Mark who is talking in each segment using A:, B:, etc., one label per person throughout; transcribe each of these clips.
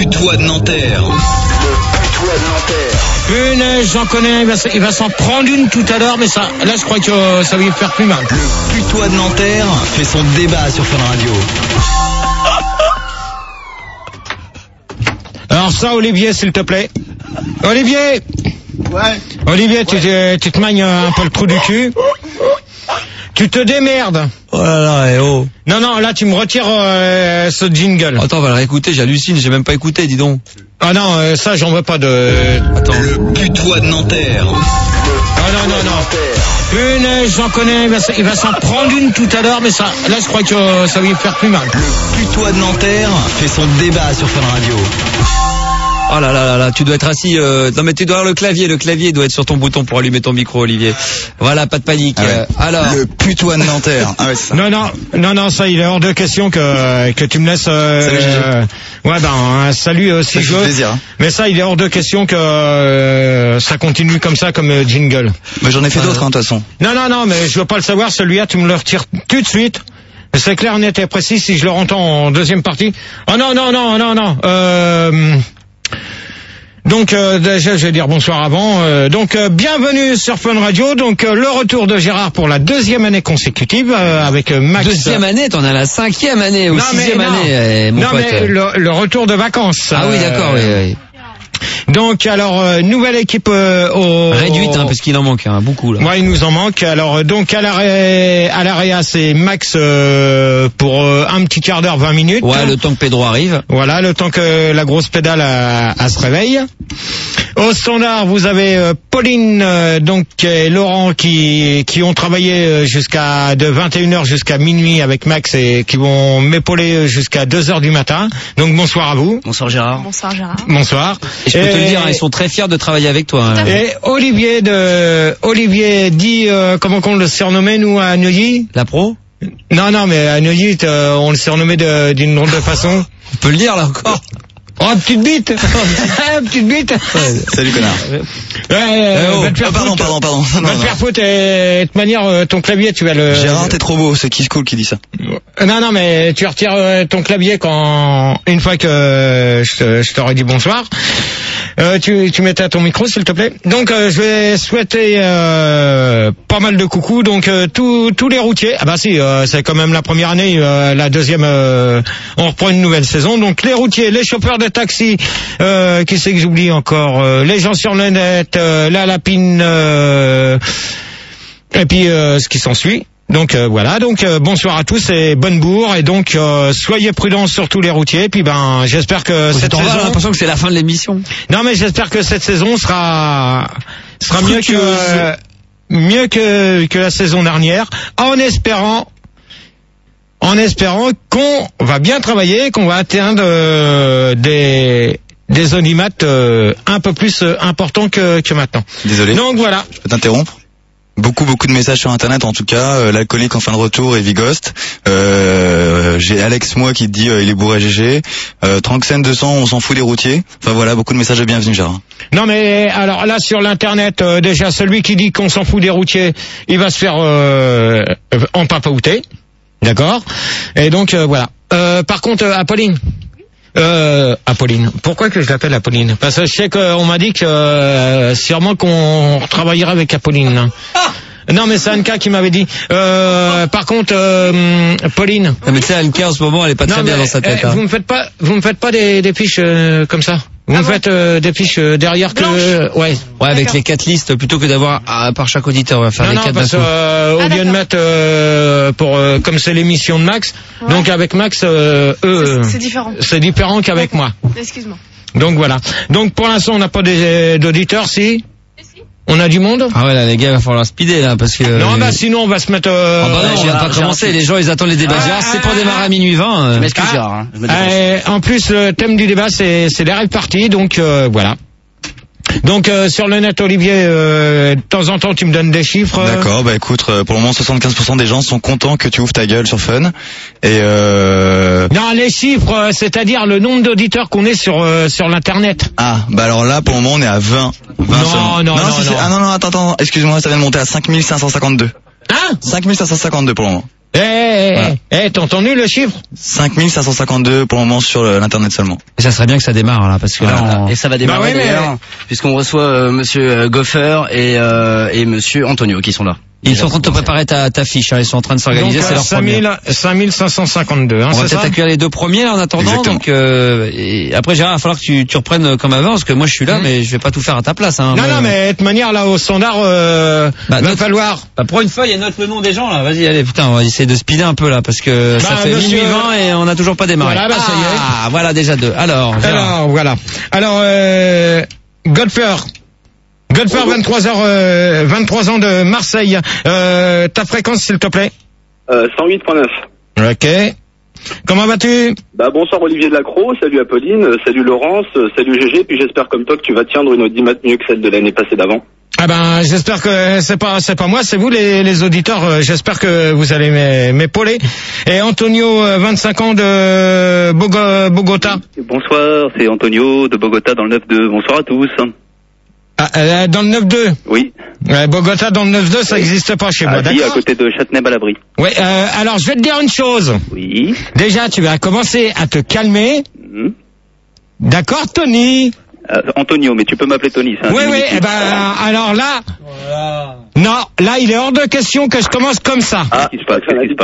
A: putois de Nanterre.
B: Punaise, j'en connais, il va s'en prendre une tout à l'heure, mais ça, là je crois que ça va lui faire plus mal.
A: Le putois de Nanterre fait son débat sur Fun Radio.
B: Alors ça, Olivier, s'il te plaît. Olivier.
C: Ouais.
B: Olivier, tu te magnes un peu le trou du cul. Tu te démerdes.
D: Oh là là, oh.
B: Non, là tu me retires ce jingle.
D: Attends, on va le réécouter, j'hallucine, j'ai même pas écouté, dis donc.
B: Ah non, ça j'en veux pas de...
A: Attends. Le putois de Nanterre.
B: Non. Punaise, j'en connais, il va s'en prendre une tout à l'heure, mais ça, là je crois que ça va lui faire plus mal.
A: Le putois de Nanterre fait son débat sur Fun Radio.
D: Oh là là, tu dois être assis. Non mais tu dois avoir le clavier doit être sur ton bouton pour allumer ton micro, Olivier. Voilà, pas de panique.
A: Ah ouais.
D: Alors.
A: Le putois de Nanterre. Ah ouais, c'est ça.
B: Non, ça il est hors de question que tu me laisses.
A: Salut, Gigi.
B: Ouais, salut aussi.
A: Ça fait plaisir. Hein.
B: Mais ça, il est hors de question que ça continue comme ça, comme jingle.
A: Mais j'en ai fait d'autres, de toute façon.
B: Non, mais je veux pas le savoir. Celui-là, tu me le retires tout de suite. C'est clair, net et précis. Si je le entends en deuxième partie. Oh non. Donc déjà je vais dire bonsoir avant. Bienvenue sur Fun Radio. Donc le retour de Gérard pour la 2e année consécutive avec Max.
D: 2e année, t'en as la 5e année ou 6e année, mon pote.
B: Mais le retour de vacances.
D: Ah oui, d'accord, oui.
B: Donc alors nouvelle équipe
D: réduite, parce qu'il en manque beaucoup là.
B: Ouais, il nous en manque. Alors donc à l'AREA c'est Max pour un petit quart d'heure, 20 minutes.
D: Ouais, le temps que Pedro arrive.
B: Voilà, le temps que la grosse pédale se réveille. Au standard, vous avez Pauline et Laurent qui ont travaillé de 21h jusqu'à minuit avec Max et qui vont m'épauler jusqu'à 2h du matin. Donc bonsoir à vous.
E: Bonsoir Gérard.
B: Bonsoir.
D: Et je peux te le dire, ils sont très fiers de travailler avec toi.
B: Et Olivier dit comment qu'on le surnommait nous à Neuilly?
D: La pro?
B: Non, mais à Neuilly on le surnommait d'une drôle de façon.
D: On peut le dire là encore.
B: Oh, petite bite. Petite bite.
A: Ouais, salut connard.
B: Va te faire
A: pardon.
B: Va te faire foutre et de manière ton clavier tu vas le...
A: Gérard, t'es trop beau, c'est Kiss Cool qui dit ça.
B: Non, mais tu retires ton clavier une fois que je t'aurais dit bonsoir. Tu mettais à ton micro s'il te plaît. Donc je vais souhaiter pas mal de coucou. Donc tous les routiers. Ah bah si, c'est quand même la première année, la deuxième on reprend une nouvelle saison. Donc les routiers, les chauffeurs de taxi, qui c'est que j'oublie encore, les gens sur le net, la lapine et puis ce qui s'ensuit. Donc voilà, bonsoir à tous et bonne bourre et donc soyez prudents sur tous les routiers. Puis j'espère que cette saison...
D: J'ai l'impression que c'est la fin de l'émission.
B: Non mais j'espère que cette saison sera mieux que la saison dernière, en espérant qu'on va bien travailler, qu'on va atteindre des audimates un peu plus importants que maintenant.
A: Désolé.
B: Donc voilà.
A: Je peux t'interrompre. Beaucoup de messages sur internet en tout cas, l'alcoolique en fin de retour et Vigost. J'ai Alex moi qui dit il est bourré GG. Tranxen 200, on s'en fout des routiers. Enfin voilà, beaucoup de messages de bienvenue Gérard.
B: Non mais alors là sur l'internet déjà celui qui dit qu'on s'en fout des routiers, il va se faire en papaouter. D'accord? Et donc voilà. Par contre Apolline. Apolline. Pourquoi que je l'appelle Apolline? Parce que je sais qu'on m'a dit que sûrement qu'on travaillerait avec Apolline. Non mais c'est Anka qui m'avait dit. Par contre, Pauline.
D: Non mais tu sais, Anka en ce moment, elle est pas très bien dans sa tête.
B: Vous me faites pas des fiches comme ça. Vous me faites des fiches derrière que ouais.
D: Ouais, avec les 4 listes plutôt que d'avoir par chaque auditeur, on va faire les 4
B: parce que au lieu de mettre comme c'est l'émission de Max, donc avec Max
F: c'est différent.
B: C'est différent qu'avec moi.
F: Excuse-moi.
B: Donc voilà. Donc pour l'instant, on n'a pas d'auditeurs si. On a du monde?
D: Ah ouais, là, les gars, il va falloir speeder, là, parce que...
B: Non, sinon, on va se mettre...
D: non, on va pas commencer. Les gens, ils attendent les débats. C'est pour démarrer à minuit 20.
E: Je m'excuse, Gérard.
B: En plus, le thème du débat, c'est les rêves parties, donc, voilà. Donc, sur le net, Olivier, de temps en temps, tu me donnes des chiffres.
A: D'accord, écoute, pour le moment, 75% des gens sont contents que tu ouvres ta gueule sur Fun. Et
B: Non, les chiffres, c'est-à-dire le nombre d'auditeurs qu'on est sur l'internet.
A: Ah, alors là, pour le moment, on est à 20.
B: Non.
A: Ah non, attends, excuse-moi, ça vient de monter à 5552.
B: Hein?
A: 5552 pour le moment.
B: T'as entendu le chiffre?
A: 5552 pour le moment sur l'internet seulement.
D: Et ça serait bien que ça démarre là, parce que là,
C: et ça va démarrer d'ailleurs, puisqu'on reçoit Monsieur Goffer et Monsieur Antonio qui sont là.
D: Ils sont en train de te préparer ta fiche, hein. Ils sont en train de s'organiser, c'est leur première.
B: 5552, hein,
D: on va peut-être accueillir les deux premiers là, en attendant.
A: Exactement.
D: Donc et après Gérard, il va falloir que tu reprennes comme avant, parce que moi je suis là, mais je vais pas tout faire à ta place. Hein,
B: non, mais de toute manière là au standard, va falloir.
D: Prends une feuille et note le nom des gens là. Vas-y, allez, putain, on va essayer de speeder un peu là, parce que ça fait minuit 20 et on n'a toujours pas démarré.
B: Voilà, ça y est.
D: Ah, voilà déjà deux. Alors, Gérard.
B: voilà. Alors, Godfer, 23 ans de Marseille. Ta fréquence, s'il te plaît.
E: 108.9.
B: Ok. Comment vas-tu?
E: Bonsoir Olivier Delacroix, salut Apolline, salut Laurence, salut GG, puis j'espère comme toi que tu vas tiendre une audimat mieux que celle de l'année passée d'avant.
B: J'espère que c'est pas moi, c'est vous les auditeurs. J'espère que vous allez m'épauler. Et Antonio, 25 ans de Bogota.
G: Bonsoir, c'est Antonio de Bogota dans le 9-2. Bonsoir à tous.
B: Dans le 9-2.
G: Oui.
B: Bogota dans le 9-2, ça n'existe pas chez moi, d'accord.
G: À côté de Châtenay-Malabry.
B: Oui. Alors je vais te dire une chose.
G: Oui.
B: Déjà, tu vas commencer à te calmer. D'accord, Tony.
G: Antonio, mais tu peux m'appeler Tony.
B: Oui. Alors là. Non, là, il est hors de question que je commence comme ça.
G: Qu'est-ce qui se passe?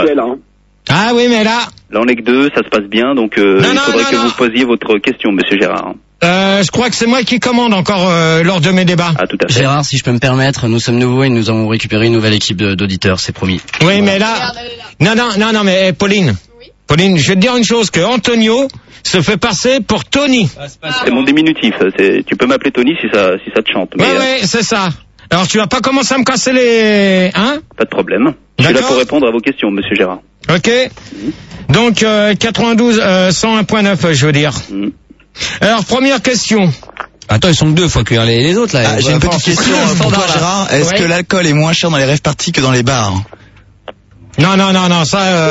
B: Ah oui, mais là.
G: Là, on est que deux, ça se passe bien, donc il faudrait que vous posiez votre question, Monsieur Gérard.
B: Je crois que c'est moi qui commande encore lors de mes débats.
G: Ah, tout à fait.
C: Gérard, si je peux me permettre, nous sommes nouveaux et nous avons récupéré une nouvelle équipe d'auditeurs, c'est promis.
B: Oui, mais là... Non, mais Pauline. Oui. Pauline, je vais te dire une chose, que Antonio se fait passer pour Tony.
G: C'est mon diminutif, tu peux m'appeler Tony si ça te chante.
B: Oui, c'est ça. Alors tu vas pas commencer à me casser les... Hein?
G: Pas de problème. Je suis là pour répondre à vos questions, Monsieur Gérard.
B: Ok. Donc 92, 101.9, je veux dire. Alors, première question.
D: Attends, ils sont que deux, faut accueillir les autres là.
A: J'ai une petite question pour toi, Gérard. Est-ce que l'alcool est moins cher dans les rave parties que dans les bars?
B: Non, ça...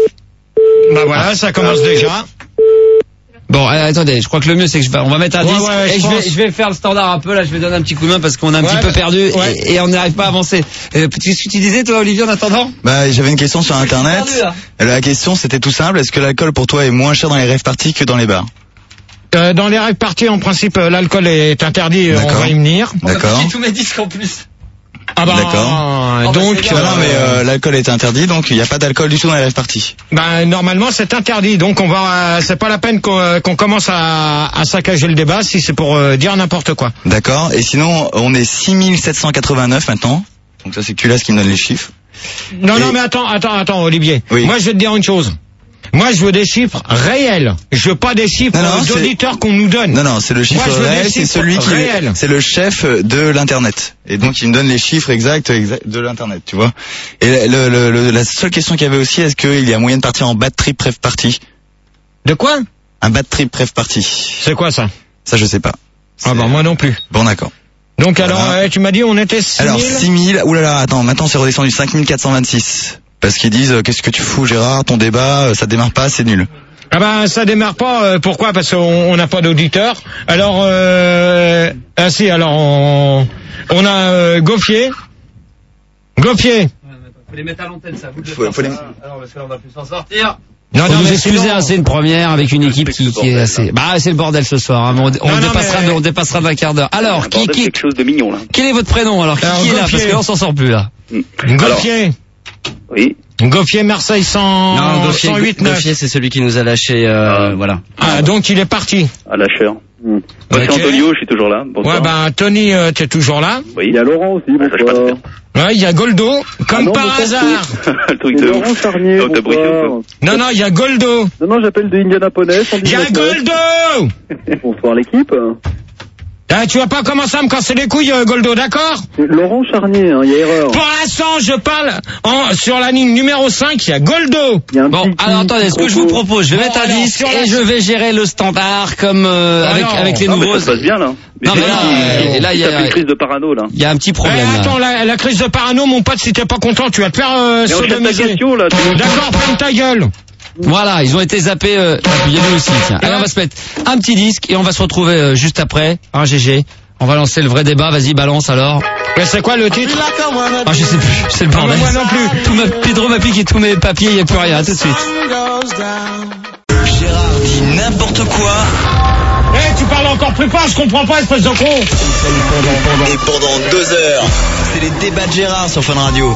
B: voilà, ça commence déjà.
D: Bon, attendez, je crois que le mieux c'est que on va mettre un disque je vais faire le standard un peu là, je vais donner un petit coup de main parce qu'on a un petit peu perdu et on n'arrive pas à avancer. Qu'est-ce que tu disais toi Olivier en attendant?
A: J'avais une question sur internet. La question c'était tout simple, est-ce que l'alcool pour toi est moins cher dans les rave parties que dans les bars?
B: Dans les rave parties, en principe, l'alcool est interdit, on va y venir.
A: D'accord.
D: Tous mes disques en plus.
A: D'accord.
B: Donc,
A: mais l'alcool est interdit, donc il n'y a pas d'alcool du tout dans les rave parties.
B: Normalement, c'est interdit, donc c'est pas la peine qu'on commence à saccager le débat si c'est pour dire n'importe quoi.
A: D'accord. Et sinon, on est 6789 maintenant. Donc ça, c'est Culas qui me donne les chiffres.
B: Non, mais attends, Olivier.
A: Oui.
B: Moi, je vais te dire une chose. Moi, je veux des chiffres réels. Je veux pas des chiffres d'auditeurs qu'on nous donne.
A: Non, c'est le chiffre réel, c'est celui c'est le chef de l'internet. Et donc, il me donne les chiffres exacts de l'internet, tu vois. Et la seule question qu'il y avait aussi, est-ce qu'il y a moyen de partir en bad trip rave party?
B: De quoi?
A: Un bad trip rave party.
B: C'est quoi ça?
A: Ça, je sais pas.
B: Moi non plus.
A: Bon, d'accord.
B: Donc, voilà. Alors, tu m'as dit, on était 6000?
A: Alors, 6000, attends, maintenant c'est redescendu 5426. Parce qu'ils disent, qu'est-ce que tu fous Gérard, ton débat, ça démarre pas, c'est nul.
B: Ça démarre pas, pourquoi? Parce qu'on n'a pas d'auditeurs. Alors, on a Gauffier.
D: Faut les mettre à l'antenne, ça. Faut les... Alors, parce qu'on va plus s'en sortir.
C: Non, vous excusez, c'est une première avec une équipe qui est assez... c'est le bordel ce soir, hein. On dépassera d'un quart d'heure. Alors,
G: quelque chose de mignon, là.
C: Quel est votre prénom? Alors, qui est là? Parce que là, on s'en sort plus, là.
B: Gauffier.
G: Oui.
B: Gauffier Marseille 108.9.
C: Gauffier, c'est celui qui nous a lâché, voilà.
B: Donc il est parti.
G: Lâcheur. C'est Antonio, je suis toujours là.
B: Bonsoir.
G: Tony,
B: t'es toujours là.
G: Oui. Il y a Laurent aussi, bonsoir.
B: Il y a Goldo, comme par hasard.
G: Le truc de
E: Laurent Charnier,
B: Non, il y a Goldo.
E: Non, j'appelle de Indianapolis.
B: Il y a Goldo.
E: Bonsoir l'équipe.
B: Tu vas pas commencer à me casser les couilles, Goldo, d'accord?
E: Laurent Charnier, il y a erreur.
B: Pour l'instant, je parle sur la ligne numéro 5, il y a Goldo.
C: Bon, alors attendez, ce que je vous propose, je vais mettre un disque et je vais gérer le standard comme avec les nouveaux.
G: Ça se passe bien là.
C: Non, mais là, il y a
G: une crise de parano là.
C: Il y a un petit problème.
B: Attends, la crise de parano, mon pote, si t'es pas content, tu vas te faire sodomiser. D'accord, ferme ta gueule.
C: Voilà, ils ont été zappés. Il y a nous aussi. Tiens. Allez, on va se mettre un petit disque et on va se retrouver juste après. GG. On va lancer le vrai débat. Vas-y, balance alors.
B: Mais c'est quoi le titre?
C: Ah, je sais plus, c'est le bordel.
B: Moi non plus.
C: Pedro m'a piqué tous mes papiers, il n'y a plus rien, tout de suite.
A: Gérard dit n'importe quoi.
B: Tu parles encore plus fort, je comprends pas, espèce de con.
A: Et pendant 2 heures, c'est les débats de Gérard sur Fun Radio.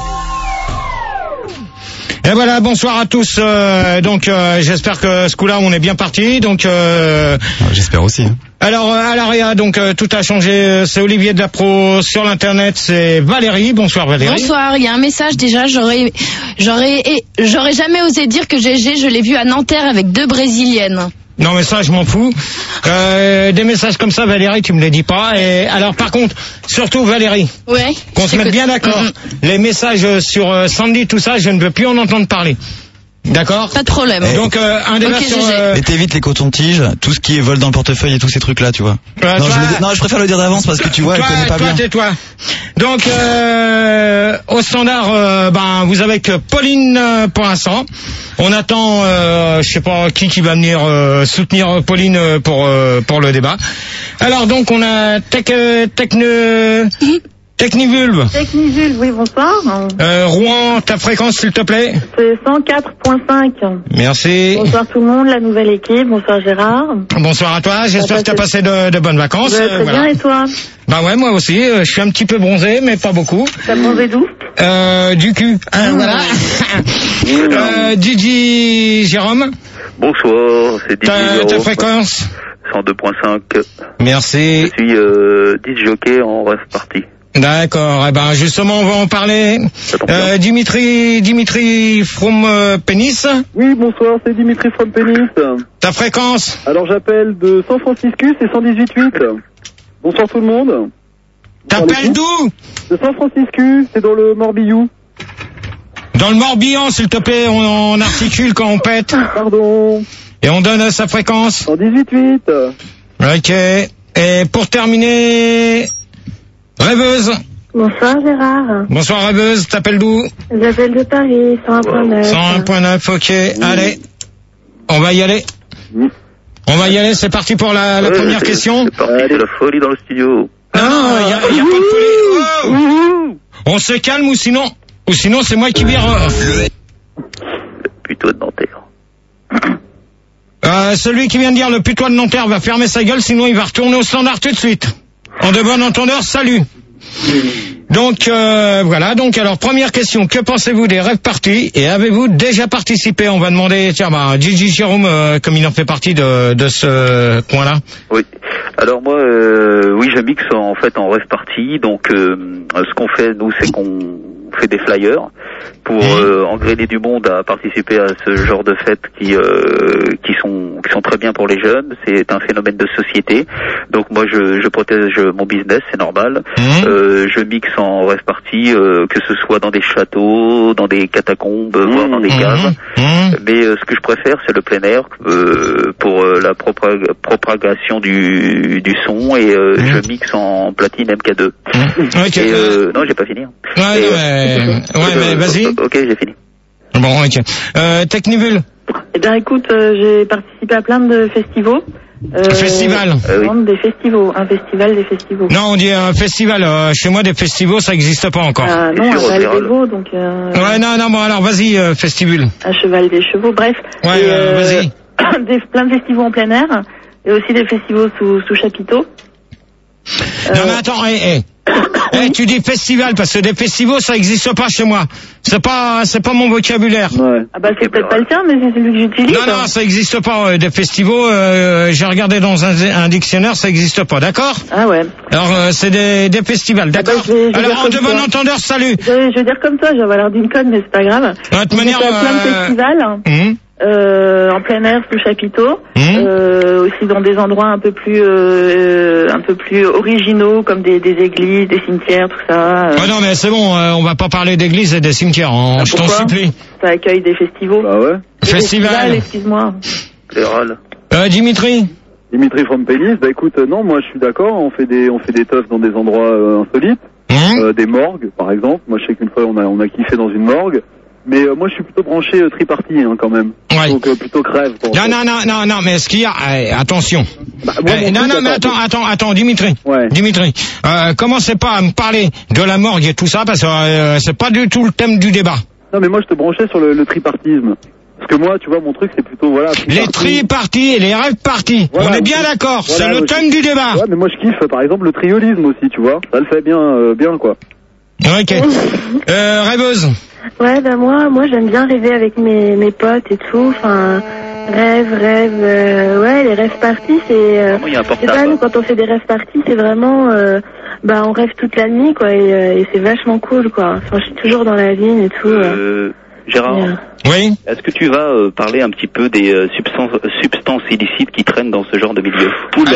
B: Et voilà, bonsoir à tous. J'espère que ce coup-là, on est bien parti.
A: J'espère aussi.
B: Alors, à l'AREA, tout a changé. C'est Olivier de la Pro. Sur l'internet, c'est Valérie. Bonsoir Valérie.
F: Bonsoir. Il y a un message déjà. J'aurais jamais osé dire que GG, je l'ai vu à Nanterre avec 2 Brésiliennes.
B: Non mais ça je m'en fous. Des messages comme ça Valérie tu me les dis pas. Et alors par contre surtout Valérie,
F: ouais,
B: qu'on se mette bien d'accord. Les messages sur Sandy tout ça je ne veux plus en entendre parler. D'accord.
F: Pas de problème.
B: Donc un débat sur.
A: Mais t'évites les cotons-tiges, tout ce qui est vol dans le portefeuille et tous ces trucs-là, tu vois. Je préfère le dire d'avance parce que tu vois, elle connaît pas bien.
B: Tais-toi. Donc au standard, vous avez que Pauline pour l'instant. On attend, je sais pas qui va venir soutenir Pauline pour le débat. Alors donc on a Technivulve.
H: Technivulve, oui, bonsoir.
B: Rouen, ta fréquence s'il te plaît.
H: C'est 104.5.
B: Merci.
H: Bonsoir tout le monde, la nouvelle équipe. Bonsoir Gérard.
B: Bonsoir à toi, j'espère que tu as passé de bonnes vacances.
H: Très bien, et toi?
B: Bah ouais, moi aussi, je suis un petit peu bronzé, mais pas beaucoup.
H: T'as bronzé d'où?
B: Du cul. Voilà. Didi Jérôme.
G: Bonsoir, c'est Didi Jérôme.
B: Ta fréquence
G: 102.5.
B: Merci.
G: Je suis disc jockey en rêve party.
B: D'accord, justement on va en parler. Dimitri from Pénis.
I: Oui, bonsoir, c'est Dimitri from Pénis.
B: Ta fréquence?
I: Alors j'appelle de San Francisco, c'est 118.8. Bonsoir tout le monde.
B: T'appelles d'où?
I: De San Francisco, c'est dans le Morbihan.
B: Dans le Morbihan, s'il te plaît, on articule quand on pète.
I: Pardon.
B: Et on donne sa fréquence?
I: 118.8.
B: Ok. Et pour terminer... Rêveuse.
H: Bonsoir Gérard.
B: Bonsoir Rêveuse, t'appelles d'où?
H: J'appelle de Paris, 101.9.
B: 101.9, ok. Allez, on va y aller. On va y aller, c'est parti pour la première question.
G: C'est parti, c'est la folie dans le studio.
B: Non, il y a pas de folie. Oh. On se calme ou sinon c'est moi qui vire.
G: Le putois de Nanterre.
B: Celui qui vient de dire le putois de Nanterre va fermer sa gueule, sinon il va retourner au standard tout de suite. En de bon entendeur, salut. Donc voilà, alors première question, que pensez-vous des rêves parties et avez-vous déjà participé? On va demander, Gigi Jérôme, comme il en fait partie de ce coin-là.
G: Oui. Alors moi, oui, je mixe en fait en rêve party. Donc ce qu'on fait nous, c'est qu'on fait des flyers pour engrainer du monde à participer à ce genre de fêtes qui sont très bien pour les jeunes. C'est un phénomène de société. Donc moi je protège mon business, c'est normal. Je mixe en rêve party, que ce soit dans des châteaux, dans des catacombes, voire dans des caves. Mais ce que je préfère, c'est le plein air pour la propagation du son et je mixe en platine MK2.
B: Okay.
G: Et non, j'ai pas fini.
B: Mais vas-y.
G: Ok, j'ai fini.
B: Bon, ok. Technivul.
H: Eh bien, écoute, j'ai participé à plein de festivals.
B: Festival.
H: Oui. Des festivals, un festival des festivals.
B: Non, on dit un festival. Chez moi, des festivals, ça n'existe pas encore.
H: Non, un cheval des veaux, donc.
B: Ouais, non, bon, alors vas-y, festival.
H: Un cheval des chevaux, bref.
B: Ouais, vas-y.
H: Plein de festivals en plein air et aussi des festivals sous chapiteau.
B: Non, mais attends, tu dis festival parce que des festivals ça existe pas chez moi. C'est pas mon vocabulaire.
I: Ouais.
H: Ah bah c'est peut-être pas le tien, mais c'est celui que j'utilise.
B: Non, ça existe pas. Des festivals, j'ai regardé dans un dictionnaire, ça existe pas, d'accord?
H: Ah ouais.
B: Alors c'est des festivals, d'accord? Alors en de bon entendeur, salut.
H: Je vais dire comme toi, j'avais l'air d'une conne, mais c'est pas grave.
B: De toute manière,
H: plein de festivals. En plein air sous chapiteau, aussi dans des endroits un peu plus originaux comme des églises, des cimetières, tout ça.
B: Ouais, non mais c'est bon, on va pas parler d'églises et des cimetières, je t'en supplie.
H: Ça accueille des festivals.
I: Ah ouais.
B: Festival.
H: Excuse-moi.
B: Dimitri
I: from Pénis. Bah écoute, non, moi je suis d'accord. On fait des teufs dans des endroits insolites, des morgues par exemple. Moi je sais qu'une fois on a kiffé dans une morgue. Mais moi je suis plutôt branché triparty quand même.
B: Ouais.
I: Donc plutôt crève.
B: Non, mais ce qu'il y a, attention. Non, mais attends, Dimitri.
I: Ouais.
B: Dimitri, commencez pas à me parler de la morgue et tout ça, parce que c'est pas du tout le thème du débat.
I: Non, mais moi, je te branchais sur le tripartisme. Parce que moi, tu vois, mon truc, c'est plutôt, voilà...
B: Les tri-partis et les rêves-partis. Voilà, on est bien d'accord, voilà, c'est le thème du débat.
I: Ouais, mais moi, je kiffe, par exemple, le triolisme aussi, tu vois. Ça le fait bien, quoi.
B: Ok. Rêveuse.
H: Ouais, moi, j'aime bien rêver avec mes potes et tout, enfin... Rêve, ouais, les rêves parties, c'est pas nous, quand on fait des rêves parties, c'est vraiment, on rêve toute la nuit, quoi, et c'est vachement cool, quoi. Enfin, je suis toujours dans la vigne et tout.
G: Gérard.
B: Oui.
G: Est-ce que tu vas parler un petit peu des substances illicites qui traînent dans ce genre de milieu?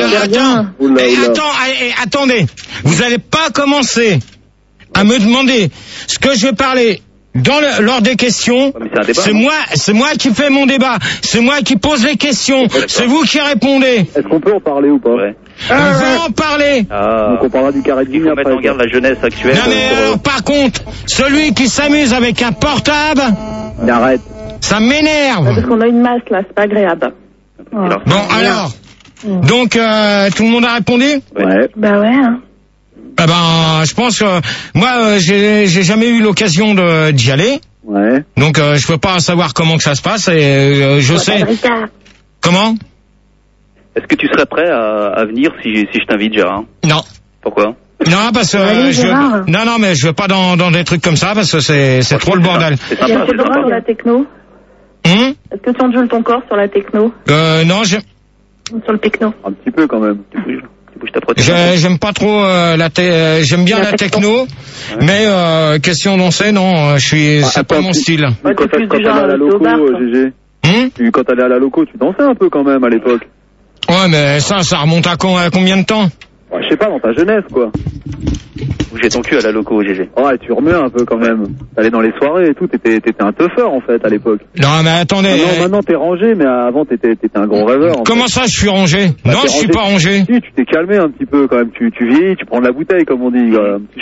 B: Attendez, vous allez pas commencer à me demander ce que je vais parler. Lors des questions, c'est moi qui fais mon débat, c'est moi qui pose les questions, c'est vous qui répondez.
I: Est-ce qu'on peut en parler ou pas?
B: On va en parler.
I: Donc on parlera du carré de ligne après.
G: Mettre en garde la jeunesse actuelle.
B: Non mais alors, par contre, celui qui s'amuse avec un portable,
I: arrête.
B: Ça m'énerve.
H: Parce qu'on a une masse là, c'est pas agréable.
B: Bon alors, donc tout le monde a répondu?
I: Ouais.
H: Bah ouais. Hein.
B: Je pense que moi j'ai jamais eu l'occasion d'y aller.
I: Ouais.
B: Donc je peux pas savoir comment que ça se passe et je sais. Comment?
G: Est-ce que tu serais prêt à venir si je t'invite, Gérard?
B: Non.
G: Pourquoi?
B: Non, parce que non, mais je veux pas dans des trucs comme ça parce que c'est trop le bordel.
H: Il y a trop de droit sur la techno. Est-ce que tu ondules ton corps sur la techno?
B: Non,
H: sur le techno.
I: Un petit peu quand même.
B: J'aime pas trop j'aime bien la techno, mais question danser, non, c'est pas mon style.
I: Quand t'allais à la loco, GG. Quand t'allais à la loco, tu dansais un peu quand même à l'époque.
B: Ouais, mais ça remonte à combien de temps?
I: Ouais, je sais pas, dans ta jeunesse, quoi.
G: Bouger ton cul à la loco, GG.
I: Ouais, tu remets un peu quand même. T'allais dans les soirées et tout, t'étais un teufeur en fait à l'époque.
B: Non, mais attendez.
I: Maintenant t'es rangé, mais avant t'étais un grand rêveur.
B: Comment ça, je suis rangé? Non, je suis pas rangé.
I: Si, tu t'es calmé un petit peu quand même. Tu vieillis, tu prends de la bouteille comme on dit.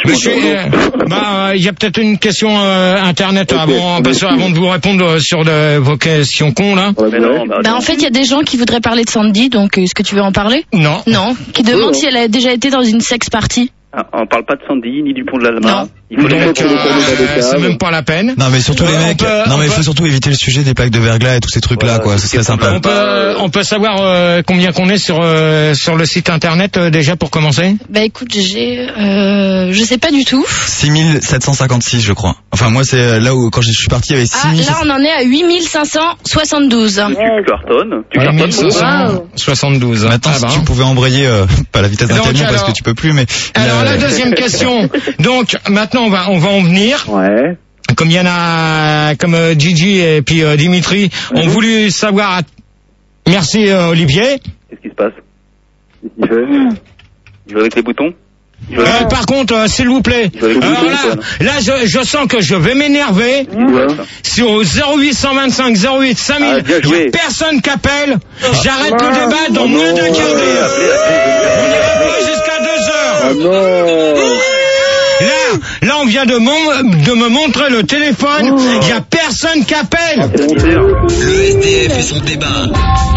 B: Il y a peut-être une question internet avant de vous répondre sur vos questions cons là.
F: En fait, il y a des gens qui voudraient parler de Sandy, donc est-ce que tu veux en parler?
B: Non.
F: Non. Qui demandent si elle a déjà été dans une sex party.
G: On parle pas de Sandy ni du pont de l'Alma.
F: Non.
G: Il faut
B: c'est même pas la peine.
A: Non mais surtout les mecs. Il faut surtout éviter le sujet des plaques de verglas et tous ces trucs là quoi. Ce serait sympa.
B: On peut savoir combien qu'on est sur le site internet déjà pour commencer.
F: Bah écoute, je sais pas du tout.
A: 6756 je crois. Enfin moi c'est là où quand je suis parti il y avait 6000.
F: Là on en est à 8572.
G: Tu cartonnes.
B: 72.
A: Maintenant si tu pouvais embrayer pas la vitesse d'un camion parce que tu peux plus mais.
B: Alors la deuxième question. Donc maintenant on va en venir.
I: Ouais.
B: Comme il y en a, comme Gigi et puis Dimitri ont voulu savoir. Merci Olivier.
G: Qu'est-ce qui se passe?
I: Qu'est-ce qu'il fait?
G: Il joue avec les boutons?
B: Par contre, s'il vous plaît, là, je sens que je vais m'énerver. Sur 0825 08 5000, il n'y a personne qui appelle. J'arrête le débat dans moins d'un quart d'heure. On ira pas jusqu'à 2 heures. Là, on vient de me montrer le téléphone. Il n'y a personne qui appelle.
J: Le SDF et son débat.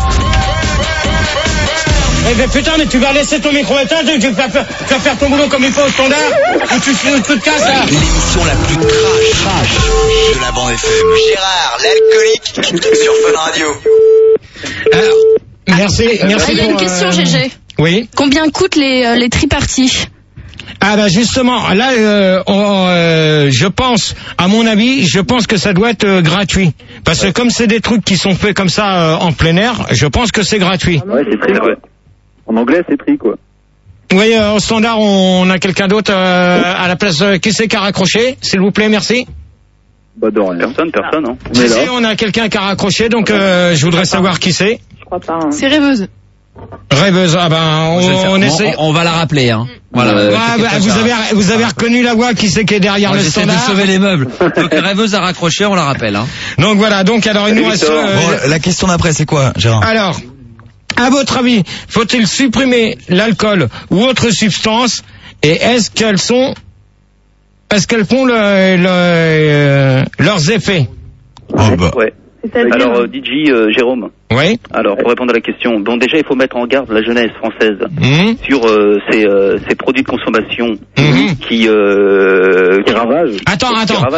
B: Eh ben putain, mais tu vas laisser ton micro éteint, tu vas faire ton boulot comme il faut au standard, ou tu te casses là.
J: L'émission la plus trash de la bande FM. Gérard, l'alcoolique sur Fun Radio.
B: Alors, merci.
F: Il y a une question, GG.
B: Oui.
F: Combien coûtent les triparties?
B: Ah bah justement, là, je pense, à mon avis, que ça doit être gratuit. Parce que comme c'est des trucs qui sont faits comme ça en plein air, je pense que c'est gratuit.
I: Ouais, c'est très vrai. En anglais, c'est pris, quoi.
B: Oui, au standard, on a quelqu'un d'autre à la place. Qui c'est qui a raccroché? S'il vous plaît, merci.
I: Bah de rien.
G: Personne, hein.
B: On a quelqu'un qui a raccroché, donc je voudrais savoir qui c'est.
H: Je crois pas. Hein.
F: C'est Rêveuse.
B: Rêveuse, ah ben, on essaie.
D: On va la rappeler, hein. Voilà.
B: Vous avez reconnu la voix qui c'est qui est derrière le standard.
D: J'essaie de sauver les meubles. Donc Rêveuse a raccroché, on la rappelle, hein.
B: Donc voilà, alors il nous reste.
A: La question d'après, c'est quoi, Gérard?
B: Alors. À votre avis, faut-il supprimer l'alcool ou autre substance? Et est-ce qu'elles font leurs effets?
A: Oh bah.
H: Ouais.
G: Alors, DJ Jérôme.
B: Oui.
G: Alors, pour répondre à la question, donc déjà, il faut mettre en garde la jeunesse française sur ces produits de consommation qui ravagent.
B: Attends,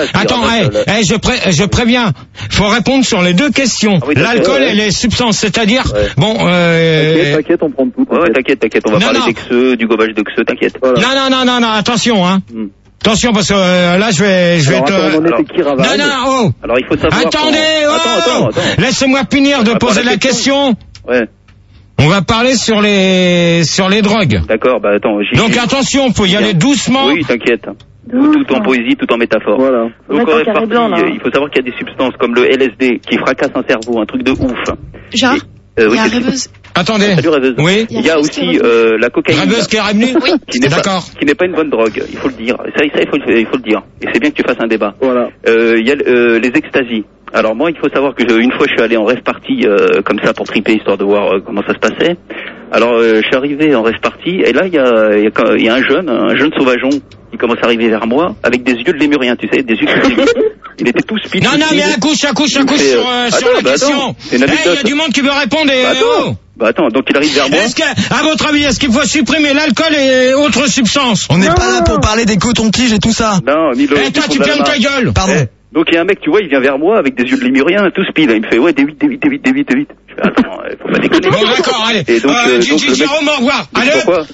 B: je préviens. Faut répondre sur les deux questions.
G: Ah oui,
B: l'alcool et les substances, c'est-à-dire,
I: T'inquiète, on prend tout.
G: Ouais, t'inquiète, on va parler d'exeux, du gobage d'exeux, t'inquiète.
I: Voilà.
B: Non, attention, hein. Attention, parce que là, je vais
G: Alors, il faut savoir.
B: Attendez, laissez-moi finir de poser la question.
G: Ouais.
B: On va parler sur les drogues.
G: D'accord, bah attends.
B: Donc attention, faut y aller doucement.
G: Oui, t'inquiète. Tout en poésie, tout en métaphore.
I: Voilà.
G: Donc en rêve parti, il faut savoir qu'il y a des substances comme le LSD qui fracasse un cerveau, un truc de ouf.
F: Genre,
G: oui,
F: il y a rêveuse.
B: Attendez.
G: Salut rêveuse.
B: Oui.
G: Il y a aussi la cocaïne.
B: Rêveuse qui est revenue.
F: Oui.
G: Qui n'est pas une bonne drogue, il faut le dire. Ça il faut le dire. Et c'est bien que tu fasses un débat.
I: Voilà.
G: Il y a les extasies. Alors moi, il faut savoir que une fois je suis allé en rêve party comme ça pour triper histoire de voir comment ça se passait. Alors je suis arrivé en rêve party et là il y a un jeune sauvageon qui commence à arriver vers moi avec des yeux de lémurien, tu sais, des yeux de il était tout speed.
B: Non, mais à couche sur la question. Il y a du monde qui veut répondre et
G: attends, donc il arrive vers moi.
B: À votre avis, est-ce qu'il faut supprimer l'alcool et autres substances?
A: On n'est pas là pour parler des cotons-tiges et tout ça.
G: Non, Milo.
B: Toi, tu fermes ta gueule.
A: Pardon.
G: Donc il y a un mec, tu vois, il vient vers moi avec des yeux de lémurien, tout speed. Il me fait, ouais, D8. Je fais, attends, faut pas déconner.
B: Bon, d'accord, allez.
G: Et donc,
B: Jérôme, au revoir. Allez,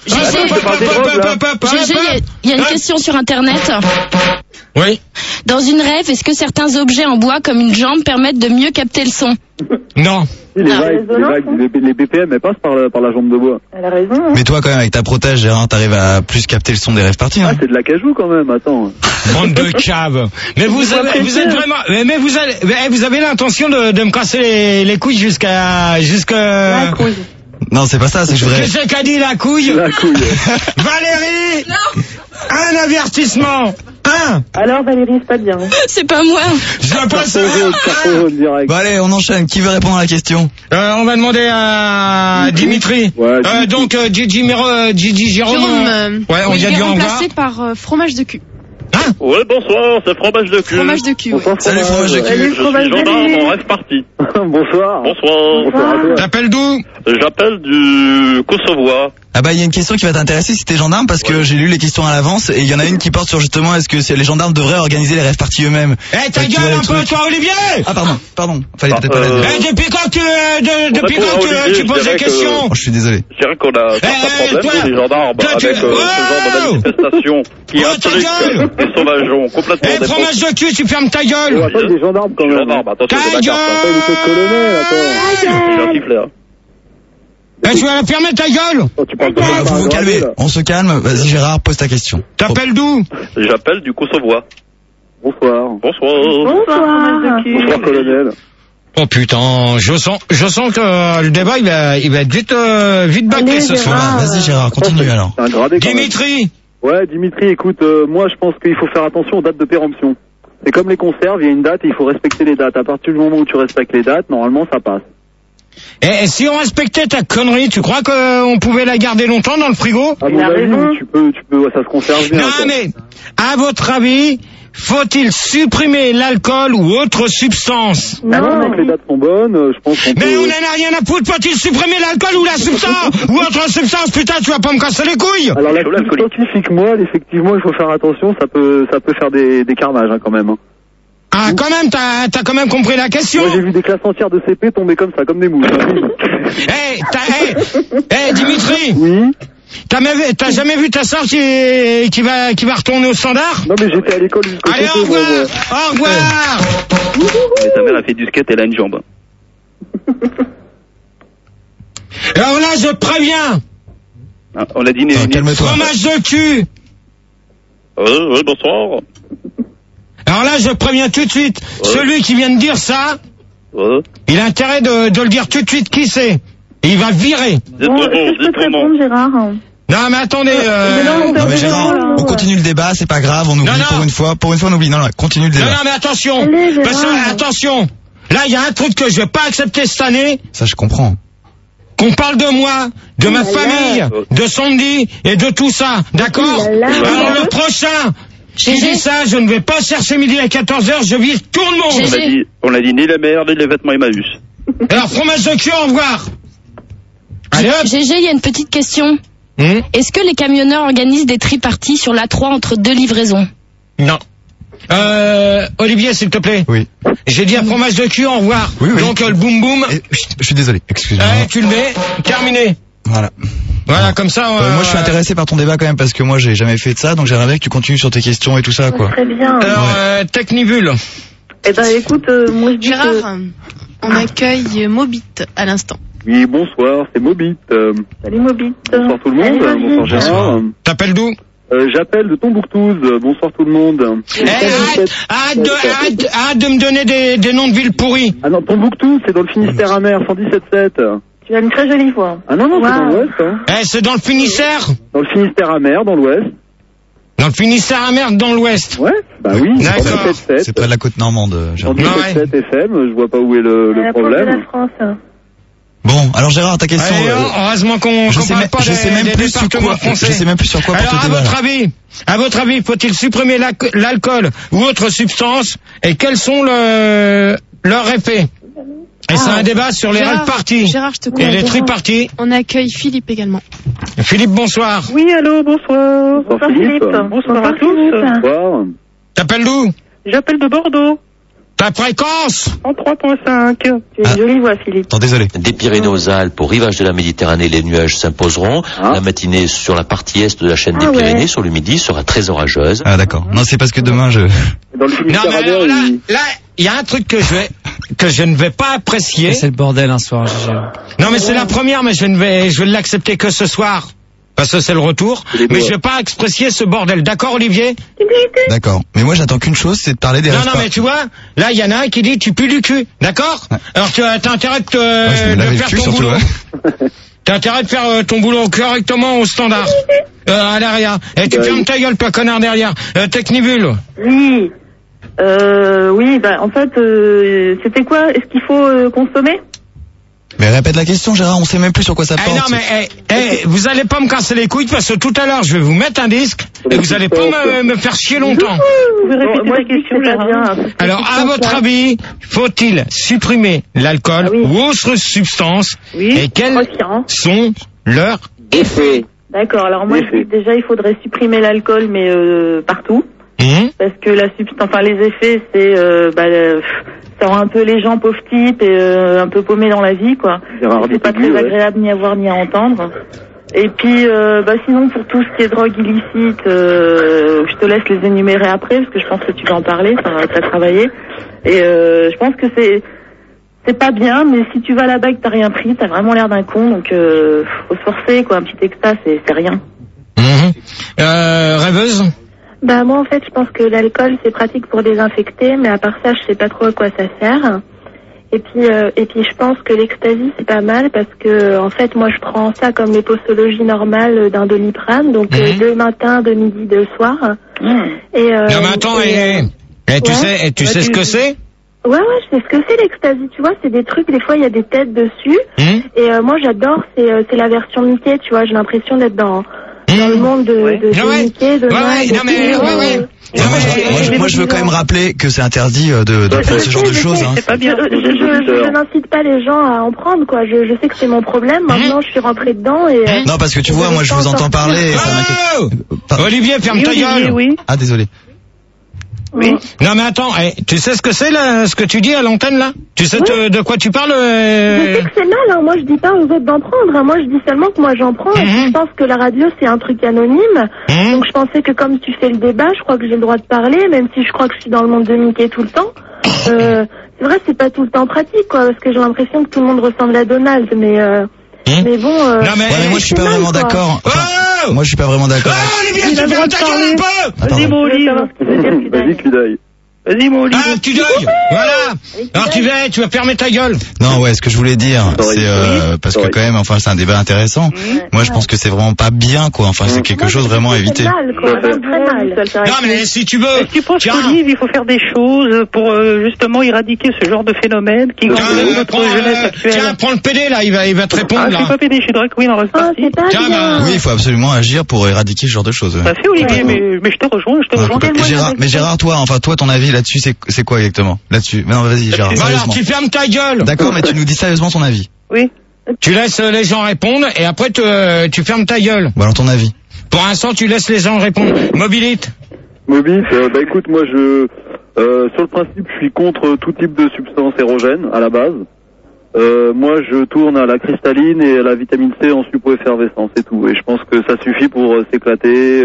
F: il y a une question sur Internet.
B: Oui.
F: Dans une rêve, est-ce que certains objets en bois, comme une jambe, permettent de mieux capter le son?
B: Non.
I: Les BPM, elles passent par la jambe de bois.
H: Elle a raison.
A: Mais toi, quand même, avec ta protège, Gérard, t'arrives à plus capter le son des rêves partis.
I: Ah, c'est de la cajou quand même, attends.
B: Bande de caves. Mais vous êtes vraiment, mais vous avez l'intention de me casser les couilles jusqu'à.
H: La couille.
A: Non, c'est pas ça, c'est que je voudrais...
B: Qu'est-ce qu'a dit la couille? Valérie!
F: Non!
B: Un avertissement!
H: Alors Valérie, c'est pas bien.
F: C'est pas moi.
B: Je passe
A: Bon allez, on enchaîne. Qui veut répondre à la question?
B: On va demander à Dimitri.
I: Ouais,
B: donc Gigi Jérôme. Ouais, on vient de lui en voir.
F: Remplacé par fromage de cul.
E: Ouais, bonsoir, c'est fromage de cul.
F: Fromage de cul.
A: Salut fromage de cul.
E: Je suis gendarme en rêve parti.
I: Bonsoir.
E: Bonsoir.
B: T'appelles d'où?
E: J'appelle du Kosovo.
A: Ah bah il y a une question qui va t'intéresser si t'es gendarme parce que j'ai lu les questions à l'avance et il y en a une qui porte sur justement est-ce que les gendarmes devraient organiser les rêves partis eux-mêmes.
B: Ta gueule un peu toi Olivier.
A: Ah pardon, fallait peut-être pas la dire.
B: Depuis quand tu poses des questions?
A: Je suis désolé.
E: Je dirais qu'on a certains problèmes les gendarmes avec ce genre de manifestation qui implique des sauvageons complètement dépassés.
B: Fromage de cul, tu fermes ta gueule.
I: Attends, des gendarmes quand même.
E: Attention,
B: ta
I: gueule.
B: Tu vas fermer ta gueule.
A: Vous vous calmez, on se calme. Vas-y Gérard, pose ta question.
B: T'appelles d'où?
E: J'appelle du Kosovo.
I: Bonsoir.
H: Bonsoir,
I: colonel.
B: Oh putain, je sens que le débat il va être vite bâclé ce soir.
A: Vas-y Gérard, continue alors.
B: Dimitri.
I: Ouais, Dimitri, écoute, moi je pense qu'il faut faire attention aux dates de péremption. C'est comme les conserves, il y a une date et il faut respecter les dates. À partir du moment où tu respectes les dates, normalement ça passe.
B: Et si on respectait ta connerie, tu crois qu'on pouvait la garder longtemps dans le frigo?
I: À mon avis, tu peux, ça se conserve bien.
B: Non, mais, à votre avis, faut-il supprimer l'alcool ou autre substance?
I: Non, les dates sont bonnes, je pense qu'on peut...
B: Mais on en a rien à foutre, faut-il supprimer l'alcool ou la substance? Ou autre substance, putain, tu vas pas me casser les couilles?
I: Alors, la scientifique moelle, effectivement, il faut faire attention, ça peut faire des carnages, hein, quand même, hein.
B: Ah, quand même, t'as quand même compris la question.
I: Moi, j'ai vu des classes entières de CP tomber comme ça, comme des mouches.
B: Dimitri.
I: Oui.
B: T'as jamais vu ta sœur qui va retourner au standard?
I: Non, mais j'étais à l'école jusqu'au
B: Allez, au revoir. Au revoir.
G: Mais ta mère a fait du skate, elle a une jambe.
B: Alors là, je préviens.
G: On l'a dit,
A: calme-toi.
B: Fromage de cul.
E: Oui, bonsoir.
B: Alors là, je préviens tout de suite, celui qui vient de dire ça, il a intérêt de le dire tout de suite qui c'est. Et il va virer.
H: Je peux te répondre, Gérard?
B: Non, mais attendez,
A: Non, mais Gérard, on continue le débat, c'est pas grave, on oublie pour une fois on oublie. Non, continue le débat.
B: Non, mais attention. Parce que, attention. Là, il y a un truc que je vais pas accepter cette année.
A: Ça, je comprends.
B: Qu'on parle de moi, de ma famille, de Sandy et de tout ça. D'accord? Alors le prochain Qui dit ça, je ne vais pas chercher midi à 14h, je vise tout le monde.
E: On a dit ni la merde, ni les vêtements Emmaüs.
B: Alors, fromage de cul, au revoir.
F: Allez hop. GG, il y a une petite question. Est-ce que les camionneurs organisent des triparties sur l'A3 entre 2 livraisons?
B: Non. Olivier, s'il te plaît.
A: Oui.
B: J'ai dit un fromage de cul, au revoir.
A: Oui.
B: Donc, le boum boum.
A: Je suis désolé, excuse-moi.
B: Tu le mets, terminé. Voilà, comme ça.
A: Moi, je suis intéressé par ton débat quand même parce que moi, j'ai jamais fait de ça, donc j'aimerais bien que tu continues sur tes questions et tout ça, quoi.
H: Très bien.
B: Alors, Technibule.
H: Eh ben, écoute, moi je dis
K: Gérard, on accueille Mobit à l'instant.
I: Oui, bonsoir, c'est Mobit.
H: Salut Mobit.
I: Bonsoir tout le monde. Bonsoir Gérard.
B: T'appelles d'où?
I: J'appelle de Tombouctou. Bonsoir tout le monde.
B: Arrête de me donner des noms de villes pourries.
I: Ah non, Tombouctou, c'est dans le Finistère amer, 117.7.
H: Tu as une très jolie voix.
I: Ah non, c'est dans l'ouest. Hein.
B: C'est dans le Finistère?
I: Dans le Finistère amer, dans l'ouest.
B: Dans le Finistère amer, dans l'ouest?
I: Ouais, bah oui.
B: D'accord.
A: C'est près de la côte normande.
I: 117.7 FM, je vois pas où est le problème.
H: De la France.
A: Bon, alors Gérard, ta question.
B: Heureusement qu'on parle pas des départements français.
A: Je sais même plus sur quoi porter débat.
B: À votre avis, faut-il supprimer l'alcool ou autre substance et quels sont leurs effets? Et c'est un débat sur les rêves parties.
K: Gérard, je te coupe.
B: Et les triparties.
K: On accueille Philippe également.
B: Philippe, bonsoir.
H: Oui, allô, bonsoir. Bonsoir Philippe.
I: Bonsoir à tous. Bonsoir.
B: T'appelles d'où?
H: J'appelle de Bordeaux.
B: Ta fréquence?
H: En 3.5. Tu as une jolie voix, Philippe.
A: Attends, désolé.
L: Des Pyrénées aux Alpes, au rivage de la Méditerranée, les nuages s'imposeront. La matinée sur la partie est de la chaîne des Pyrénées, sur le midi, sera très orageuse.
A: Ah d'accord. Non, c'est parce que demain
I: Dans le Finistère
B: non, mais alors là, il y a un truc que je ne vais pas apprécier.
D: C'est le bordel un soir, GG.
B: Non, mais c'est la première, mais je vais l'accepter que ce soir. Parce que c'est le retour. Mais je vais pas apprécier ce bordel. D'accord, Olivier?
A: D'accord. Mais moi, j'attends qu'une chose, c'est de parler des
B: Non, mais tu vois, là, il y en a un qui dit, tu pues du cul. D'accord? Alors, tu as intérêt de faire ton boulot. T'as intérêt de faire ton boulot correctement au standard. À l'arrière. Et tu fermes ta gueule, toi, connard derrière. Technibule.
H: Oui. Oui, bah, en fait, c'était quoi? Est-ce qu'il faut consommer?
A: Mais répète la question, Gérard, on sait même plus sur quoi ça porte.
B: Non, mais vous allez pas me casser les couilles parce que tout à l'heure, je vais vous mettre un disque et vous allez pas me faire chier longtemps.
H: Vous pouvez répéter la question, Gérard.
B: Alors, à votre avis, faut-il supprimer l'alcool ou autre substance et quels sont leurs effets?
H: D'accord, alors moi, je dis déjà, il faudrait supprimer l'alcool, mais partout. Parce que les effets, c'est ça rend un peu les gens pauvres types et un peu paumés dans la vie, quoi. C'est pas très agréable ni à voir ni à entendre. Et puis sinon, pour tout ce qui est drogue illicite, je te laisse les énumérer après parce que je pense que tu vas en parler, ça va t'as travaillé. Et je pense que c'est pas bien, mais si tu vas à la bague, t'as rien pris, t'as vraiment l'air d'un con, donc faut se forcer, quoi. Un petit extase, c'est rien.
B: Rêveuse?
H: Bah moi en fait je pense que l'alcool c'est pratique pour désinfecter, mais à part ça je sais pas trop à quoi ça sert. Et puis je pense que l'ecstasy c'est pas mal parce que en fait moi je prends ça comme les posologies normales d'un Doliprane, donc de matin, de midi, de soir. Et
B: non mais attends, tu sais ce que c'est?
H: Ouais, je sais ce que c'est l'ecstasy, tu vois, c'est des trucs, des fois il y a des têtes dessus. Et moi j'adore, c'est la version Mickey, tu vois, j'ai l'impression d'être dans le monde de Mickey, de
A: Moi, je veux quand même rappeler que c'est interdit de prendre ce genre de choses. Hein.
H: C'est pas bien. Je n'incite pas les gens à en prendre, quoi. Je sais que c'est mon problème. Maintenant, je suis rentrée dedans et.
A: Non, parce que tu vois, moi, je vous entends parler. Et ça m'inquiète.
B: Olivier, ferme ta gueule.
A: Ah, désolé.
H: Oui.
B: Non mais attends, tu sais ce que c'est là, ce que tu dis à l'antenne là? Tu sais de quoi tu parles?
H: Je sais que c'est mal, hein. Moi je dis pas aux autres d'en prendre, hein. Moi je dis seulement que moi j'en prends. Et je pense que la radio c'est un truc anonyme. Donc je pensais que comme tu fais le débat, je crois que j'ai le droit de parler, même si je crois que je suis dans le monde de Mickey tout le temps. C'est vrai, c'est pas tout le temps pratique, quoi, parce que j'ai l'impression que tout le monde ressemble à Donald, mais bon.
B: Non mais
A: moi je suis pas vraiment d'accord. Moi je suis pas vraiment d'accord.
B: Olivier, tu fermes ta gueule un peu.
H: Vas-y, Olivier.
I: Vas-y, cul d'œil.
M: Vas-y, mon Olivier.
B: Ah, tu deuil. Voilà. Alors tu vas fermer ta gueule.
A: Non, ouais, ce que je voulais dire, c'est parce que quand même, enfin, c'est un débat intéressant. Moi, je pense que c'est vraiment pas bien, quoi. Enfin, c'est quelque chose vraiment à éviter.
B: Non, mais si tu veux.
M: Est-ce que tu penses qu'Olivier, il faut faire des choses pour justement éradiquer ce genre de phénomène qui gangrène notre jeunesse actuelle?
B: Tiens, prends le PD là, il va te répondre.
M: Je suis pas PD, je suis drag queen en reste partie.
A: Oui, il faut absolument agir pour éradiquer ce genre de choses.
M: Bah c'est Olivier, mais je te rejoins,
A: Gérard, toi, ton avis là-dessus, c'est quoi exactement? Là-dessus. Non, vas-y, Gérard.
B: Alors, tu fermes ta gueule.
A: D'accord, mais tu nous dis sérieusement ton avis.
M: Oui.
B: Tu laisses les gens répondre et après tu fermes ta gueule.
A: Bon, alors ton avis.
B: Pour l'instant, tu laisses les gens répondre. Mobilite.
I: Bah écoute, moi sur le principe, je suis contre tout type de substance érogène à la base. Moi, je tourne à la cristalline et à la vitamine C en suppo-effervescent, c'est tout. Et je pense que ça suffit pour s'éclater,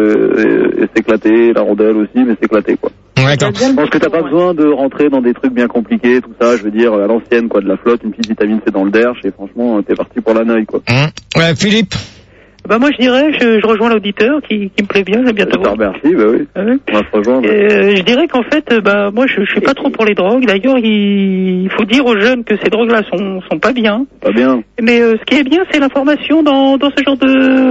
I: et s'éclater, la rondelle aussi, mais s'éclater, quoi.
B: D'accord.
I: Je pense que t'as pas besoin de rentrer dans des trucs bien compliqués, tout ça. Je veux dire, à l'ancienne, quoi, de la flotte, une petite vitamine C dans le derche, et franchement, t'es parti pour la neuille, quoi.
B: Ouais, Philippe.
M: Bah moi je dirais, je rejoins l'auditeur qui me plaît bien, j'aime bien te voir.
I: Merci, bah oui. On va se rejoindre.
M: Je dirais qu'en fait, bah moi je suis pas trop pour les drogues. D'ailleurs, il faut dire aux jeunes que ces drogues-là sont pas bien.
I: Pas bien.
M: Mais ce qui est bien, c'est l'information dans ce genre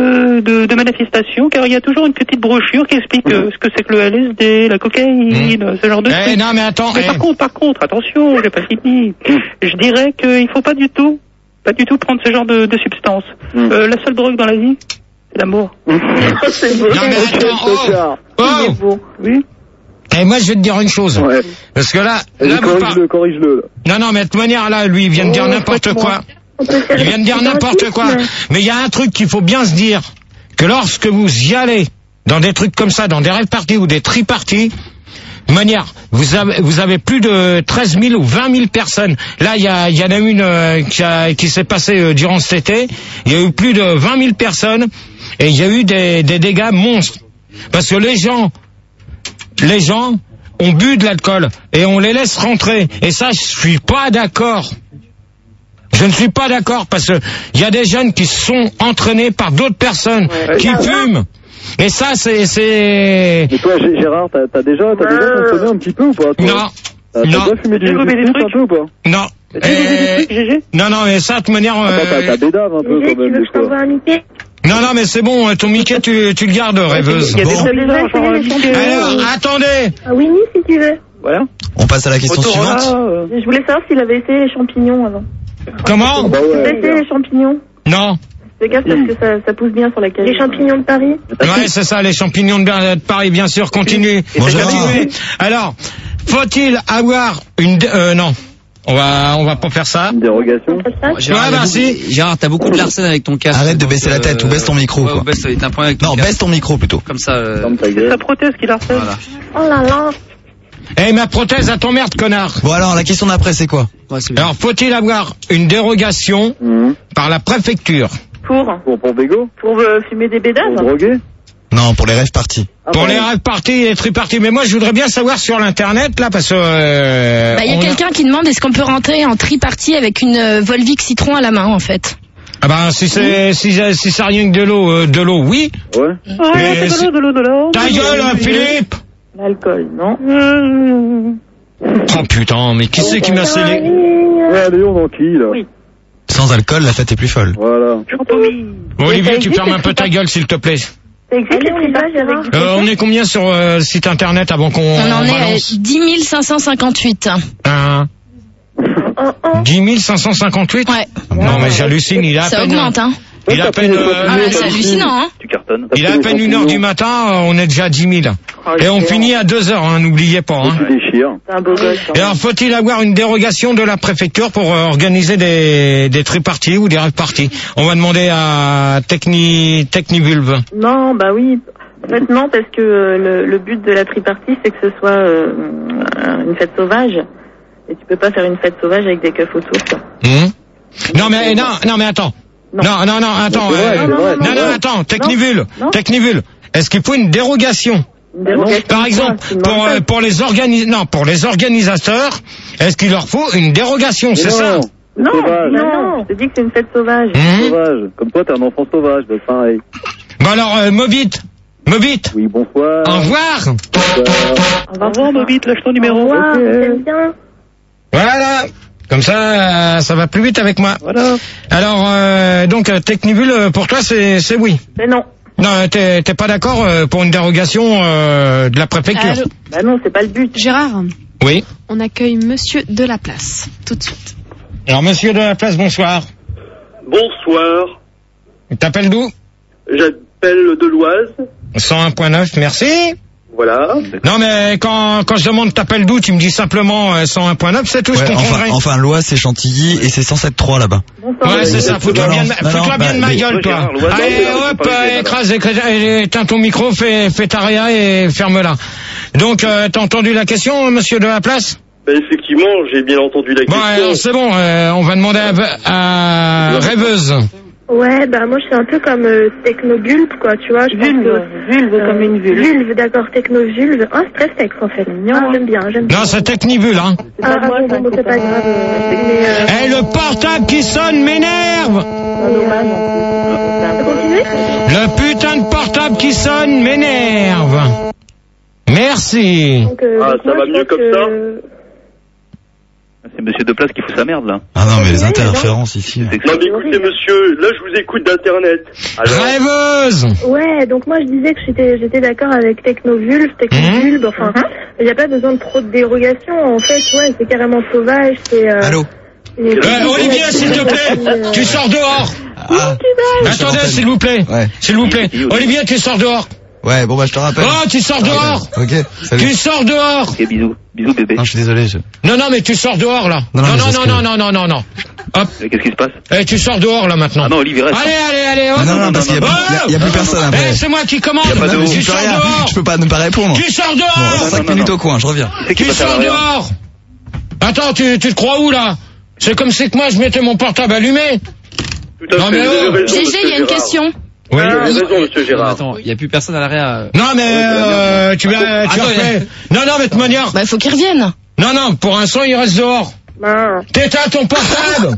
M: de manifestation, car il y a toujours une petite brochure qui explique ce que c'est que le LSD, la cocaïne, ce genre de trucs.
B: Non mais attends.
M: Mais par contre, attention, j'ai pas fini. Je dirais qu'il faut pas du tout prendre ce genre de substance. La seule drogue dans la vie, c'est l'amour.
B: C'est beau. Non mais attends,
M: oui.
B: Et moi je vais te dire une chose.
I: Ouais.
B: Parce que là
I: corrige-le.
B: Non mais de toute manière là, lui il vient de dire n'importe quoi. Il vient de dire n'importe quoi. Mais il y a un truc qu'il faut bien se dire, que lorsque vous y allez dans des trucs comme ça, dans des rave parties ou des tri-parties, de manière, vous avez plus de 13 000 ou 20 000 personnes. Là, il y en a une qui s'est passée durant cet été. Il y a eu plus de 20 000 personnes et il y a eu des dégâts monstres. Parce que les gens ont bu de l'alcool et on les laisse rentrer. Et ça, je suis pas d'accord. Je ne suis pas d'accord parce que il y a des jeunes qui sont entraînés par d'autres personnes qui fument. Et ça, c'est...
I: Mais toi, Gérard, t'as déjà consommé un petit peu ou pas, toi?
B: Non.
I: T'as déjà fumé du truc un peu ou pas?
B: Non. Non, mais ça, de toute manière...
I: T'as bédave un peu, quand même, des fois.
B: Non, mais c'est bon, ton Mickey, tu le gardes, rêveuse. Alors, attendez.
H: Winnie, si tu veux.
M: Voilà.
A: On passe à la question suivante.
H: Je voulais savoir s'il avait essayé les champignons avant.
B: Comment?
H: Il avait essayé les champignons.
B: Non.
H: Fais gaffe parce que ça pousse bien sur la cage. Les champignons de Paris?
B: Ouais, c'est ça, les champignons de Paris, bien sûr, continue. Alors, faut-il avoir une... non. On va pas faire ça.
I: Une dérogation?
D: Gérard, t'as beaucoup de Larsen avec ton casque.
A: Arrête de baisser la tête ou baisse ton micro.
D: Ouais, baisse
A: ton micro plutôt.
D: Comme ça.
M: C'est sa prothèse qu'il harcèle.
D: Voilà.
H: Oh là là.
B: Eh, ma prothèse, à t'emmerde, connard.
A: Bon alors, la question d'après, c'est quoi?
B: Alors, faut-il avoir une dérogation par la préfecture?
H: Pour
I: Bégo?
H: Pour fumer des bédaves?
I: Pour droguer?
A: Non, pour les rêves parties.
B: Pour les rêves parties et les tri-parties. Mais moi, je voudrais bien savoir sur l'internet, là, parce que...
F: y a quelqu'un qui demande est-ce qu'on peut rentrer en tri-partie avec une Volvic citron à la main, en fait.
B: Ah ben, si c'est rien que de l'eau, oui.
I: Ouais.
M: Ouais, de l'eau.
B: Ta gueule, Philippe!
H: L'alcool, non?
B: Oh putain, mais qui c'est qui m'a scellé?
I: Ouais, Léon, dans qui, là? Oui.
A: Sans alcool, la fête est plus folle.
I: Voilà.
B: Bon, Olivier, tu fermes un peu ta gueule, s'il te plaît. On est combien sur le site internet avant qu'on...
F: On en est à 10 558.
B: 10 558?
F: Ouais.
B: Non, mais j'hallucine, il a à peine...
F: Ça augmente, hein.
B: Il a à peine...
F: c'est hallucinant, hein.
I: Tu cartonnes.
B: Il a à peine 1h du matin, on est déjà à 10 000. Et on finit à 2h, hein, n'oubliez pas. Hein.
I: Tu déchires.
H: C'est un beau gosse.
B: Et alors, faut-il avoir une dérogation de la préfecture pour organiser des tri-parties ou des rêves-parties? On va demander à Technivulve.
H: Non, bah oui. En fait, non, parce que le but de la tri-partie, c'est que ce soit une fête sauvage. Et tu peux pas faire une fête sauvage avec des keufs autour, quoi.
B: Non, mais attends. Attends, Technivulve. Est-ce qu'il faut une dérogation? Par exemple, pour les organisateurs, est-ce qu'il leur faut une dérogation, c'est ça?
H: Non, je te dis que c'est une fête sauvage.
I: Sauvage. Comme toi, t'es un enfant sauvage, c'est pareil.
B: Bon alors, Mobit. Mobit.
I: Oui, bonsoir.
B: Au revoir.
M: Au revoir, Mobit, lâche ton numéro.
H: Au revoir, j'aime bien.
B: Voilà. Comme ça, ça va plus vite avec moi.
M: Voilà.
B: Alors, donc, Technibule, pour toi, c'est oui.
H: Mais non.
B: Non, t'es pas d'accord pour une dérogation de la préfecture?
K: Allô.
H: Bah non, c'est pas le but.
K: Gérard,
B: Oui.
K: on accueille Monsieur Delaplace, tout de suite.
B: Alors, monsieur de la place, bonsoir.
E: Bonsoir.
B: T'appelles d'où?
E: J'appelle de l'Oise.
B: 101.9, merci.
E: Voilà.
B: Non, mais quand je demande t'appelles d'où, tu me dis simplement 101.9, c'est tout, je comprendrai.
A: Enfin, l'Oise, c'est Chantilly et c'est 107.3 là-bas.
B: Ouais, c'est ça, fous-toi bien de ma gueule, toi. Allez, hop, écrase, éteins ton micro, fais ta réa et ferme-la. Donc, t'as entendu la question, monsieur de la place?
E: Ben, effectivement, j'ai bien entendu la question.
B: Bon, alors c'est bon, on va demander à Rêveuse.
H: Ouais, bah moi je suis un peu comme technogulpe, quoi, tu vois. Vulve, comme une vulve. Vulve, d'accord, technovulve. Ah, c'est très sexe en fait. Ah, j'aime bien.
B: Non, c'est Technibule, hein.
H: Ah, bon, c'est pas grave.
B: Eh, le portable qui sonne m'énerve.
H: Continuez.
B: Le putain de portable qui sonne m'énerve. Merci.
H: Donc,
E: ça va mieux comme ça?
G: C'est Monsieur Deplace qui fout sa merde, là.
A: Ah non, mais les interférences ici.
E: Non, mais écoutez, monsieur, là, je vous écoute d'Internet.
B: Rêveuse.
H: Ouais, donc moi je disais que j'étais d'accord avec technovulve, technovulve, enfin, il n'y a pas besoin de trop de dérogations, en fait, ouais, c'est carrément sauvage, c'est...
A: Allô?
B: Olivier, s'il te plaît, tu sors dehors. Attendez, s'il vous plaît.
A: Ouais.
B: S'il vous plaît. Olivier, tu sors dehors.
A: Ouais, bon bah je te rappelle.
B: Oh, tu sors dehors.
A: Ok, salut.
B: Tu sors dehors.
G: Ok, bisous. Bisous, bébé.
A: Non, je suis désolé.
B: Non, mais tu sors dehors, là. Non. Hop.
G: Qu'est-ce qui se passe?
B: Eh, tu sors dehors, là, maintenant.
G: Ah non, Olivier, reste.
B: Allez, hop.
A: Non, parce qu'il y a plus personne après.
B: Eh, c'est moi qui commande.
A: Tu sors dehors. Je peux pas ne pas répondre.
B: Tu sors dehors.
A: Bon, 5 minutes au coin, je reviens.
B: Tu sors dehors. Attends, tu te crois où, là? C'est comme si que moi, je mettais mon portable allumé.
E: Non, mais
F: GG, il y a une question.
B: Oui.
E: Vous avez raison, monsieur Gérard.
D: Attends, il n'y a plus personne à l'arrière.
B: Non, mais tu refais. Non, mais de toute manière.
F: Bah, il faut qu'il revienne.
B: Non, pour l'instant, il reste dehors. T'éteins ton portable.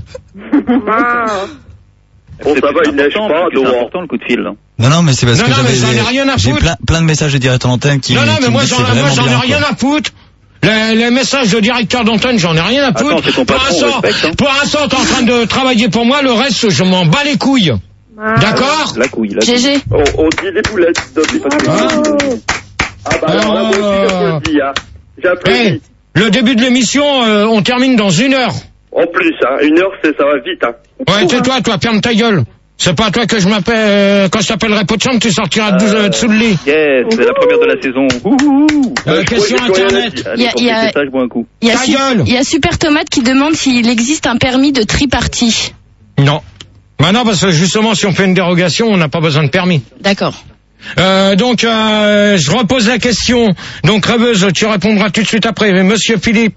E: Bon, ça va, il neige pas
G: C'est
E: dehors.
G: important, le coup de fil, là.
A: Non, mais c'est parce que
B: j'en ai rien à
A: j'ai
B: foutre.
A: plein de messages de direct en antenne qui.
B: Non, mais moi, j'en ai rien à foutre. Les messages de directeur d'antenne, j'en ai rien à foutre. Pour l'instant, t'es en train de travailler pour moi, le reste, je m'en bats les couilles. D'accord?
G: La couille,
F: GG.
E: On dit des boulettes. Ah bah alors là, moi aussi, j'applaudis, hein. J'applaudis.
B: Le début de l'émission, on termine dans 1 heure.
E: En plus, hein, 1 heure, ça va vite, hein.
B: Ouais, tais-toi, ferme ta gueule. C'est pas à toi que je m'appelle, quand je t'appellera pot de chambre, tu sortiras dessous le lit.
G: Yes, c'est la première de la saison.
B: Question internet.
F: Il y a Super Tomate qui demande s'il existe un permis de tripartie.
B: Non. Bah non, parce que justement, si on fait une dérogation, on n'a pas besoin de permis.
F: D'accord.
B: Donc, je repose la question. Donc, Rêveuse, tu répondras tout de suite après. Monsieur Philippe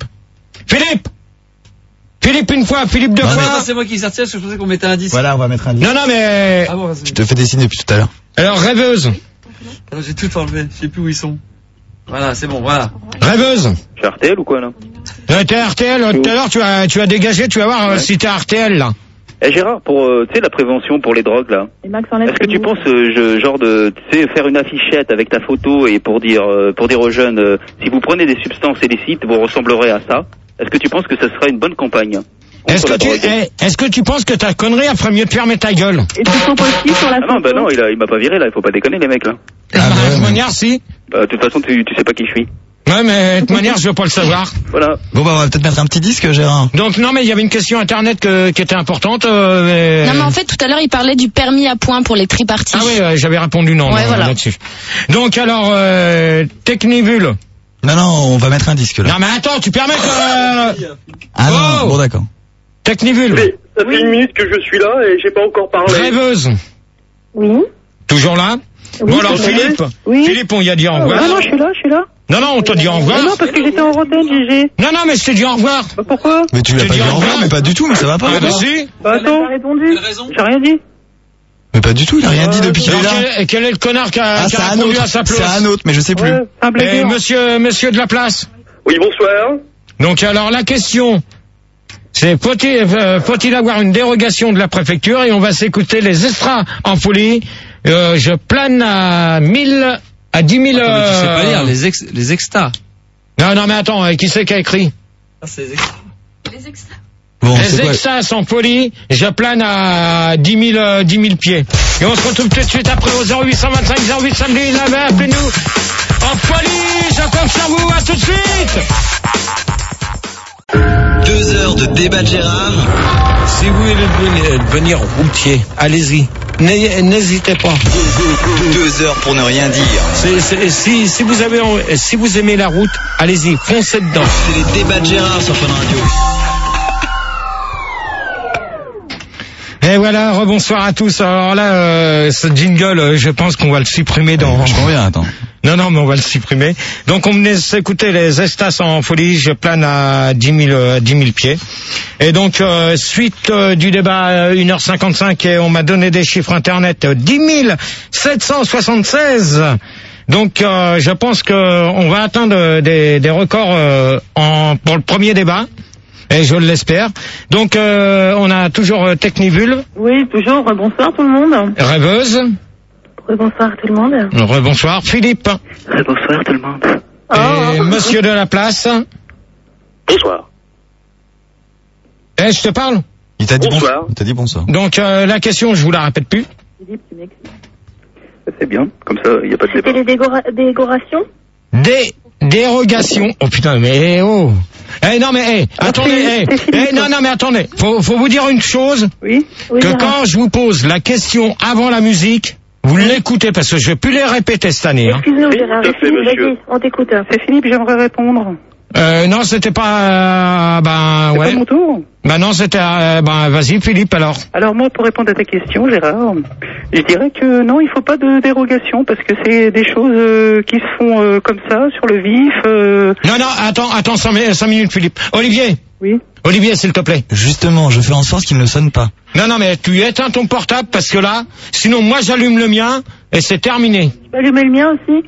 B: une fois, Philippe deux fois.
D: Non, c'est moi qui sortais parce que je pensais qu'on mettait un 10.
A: Voilà, on va mettre un 10.
B: Non, mais...
D: Ah bon,
A: je te fais des signes depuis tout à l'heure.
B: Alors, Rêveuse.
D: Alors, j'ai tout enlevé, je sais plus où ils sont. Voilà, c'est bon, voilà.
B: Rêveuse.
G: C'est RTL ou quoi, là?
B: T'es RTL, tout à l'heure, tu as dégagé, tu vas voir si t'es RTL, là.
G: Eh Gérard, pour tu sais la prévention pour les drogues là. Est-ce que tu penses genre de faire une affichette avec ta photo et pour dire aux jeunes si vous prenez des substances illicites, vous ressemblerez à ça. Est-ce que tu penses que ça sera une bonne campagne?
B: Est-ce que tu penses que ta connerie elle ferait mieux de fermer ta gueule?
H: Et tu sens aussi sur la photo?
G: Non, bah non, il m'a pas viré là, il faut pas déconner les mecs là.
B: De toute manière, si.
G: De toute façon, tu sais pas qui je suis.
B: Ouais, mais de toute manière, je veux pas le savoir.
G: Voilà.
A: Bon, bah, on va peut-être mettre un petit disque, Gérard.
B: Donc, non, mais il y avait une question internet qui était importante.
F: Non, mais en fait, tout à l'heure, il parlait du permis à points pour les triparties.
B: Ah oui, j'avais répondu non,
F: voilà.
B: Là-dessus. Donc, alors, Technibule.
A: Non, on va mettre un disque, là.
B: Non, mais attends, tu permets que...
A: Ah non, bon, d'accord.
B: Technibule.
E: Mais ça fait 1 minute que je suis là et j'ai pas encore parlé.
B: Rêveuse.
H: Oui.
B: Toujours là?
H: Oui,
B: bon, alors, Philippe.
H: Oui.
B: Philippe, on y a dit au revoir.
H: Non, je suis là.
B: Non, on t'a dit au revoir.
H: Non, parce que j'étais en antenne, GG.
B: Non, mais je t'ai dit au revoir.
H: Bah, pourquoi?
A: Mais tu l'as pas dit au revoir, mais pas du tout, mais ça va pas.
B: Ah, bah si.
H: Bah, attends. J'ai répondu. J'ai rien dit.
A: Mais pas du tout, il a rien dit depuis qu'il est là.
B: Quel est le connard qui a répondu à sa place?
A: C'est un autre, mais je sais plus.
B: Et monsieur de la place.
E: Oui, bonsoir.
B: Donc, alors, la question, c'est faut-il avoir une dérogation de la préfecture? Et on va s'écouter les extras en folie je plane à 10 000...
D: Attends, mais tu sais pas lire, les extas.
B: Non, mais attends, qui c'est qui a écrit?
D: C'est les extas.
F: Les extas.
A: Bon,
B: les extas sans folie, je plane à 10 000 pieds. Et on se retrouve tout de suite après au 0825 08 samedi 9, appelez-nous. En folie, je compte sur vous, à tout de suite.
J: 2 heures de débat de Gérard.
B: Si vous voulez devenir routier, allez-y. N'hésitez pas.
A: 2 heures pour ne rien dire.
B: Si vous aimez la route, allez-y, foncez dedans.
J: C'est les débats de Gérard sur Fun Radio.
B: Et voilà, rebonsoir à tous. Alors là, ce jingle, je pense qu'on va le supprimer dans...
A: Je reviens, attends.
B: Non, mais on va le supprimer. Donc on venait s'écouter les Estas en folie, je plane à 10 000 pieds. Et donc, suite du débat 1h55, et on m'a donné des chiffres internet, 10 776. Donc je pense qu'on va atteindre des records pour le premier débat. Et je l'espère. Donc, on a toujours Technivule.
H: Oui, toujours. Bonsoir tout le monde.
B: Rêveuse.
H: Bonsoir tout le monde.
B: Rebonsoir Philippe.
G: Bonsoir tout le monde.
B: Et Monsieur de la Place.
E: Bonsoir.
B: Je te parle.
A: Il t'a dit bonsoir. Il t'a dit bonsoir.
B: Donc, la question, je vous la répète plus.
H: Philippe, tu m'expliques.
G: C'est bien, comme ça, il n'y a pas de débat.
H: C'était les décorations?
B: Dérogation. Oh putain, mais oh. Non mais attendez, non mais attendez. Faut vous dire une chose.
H: Oui.
B: Que quand je vous pose la question avant la musique, vous l'écoutez parce que je vais plus les répéter cette année.
H: Excusez-nous, Gérard. Vas-y, on t'écoute.
M: C'est Philippe, j'aimerais répondre.
B: Non, c'était pas.
M: C'est pas mon tour.
B: Non, c'était. Vas-y, Philippe, alors.
M: Alors moi, pour répondre à ta question, Gérard, je dirais que non, il faut pas de dérogation parce que c'est des choses qui se font comme ça, sur le vif.
B: Non, attends 5 minutes, Philippe. Olivier.
M: Oui.
B: Olivier, s'il te plaît.
A: Justement, je fais en sorte qu'il ne sonne pas.
B: Non, mais tu éteins ton portable parce que là, sinon moi j'allume le mien et c'est terminé.
H: Tu peux allumer le mien aussi?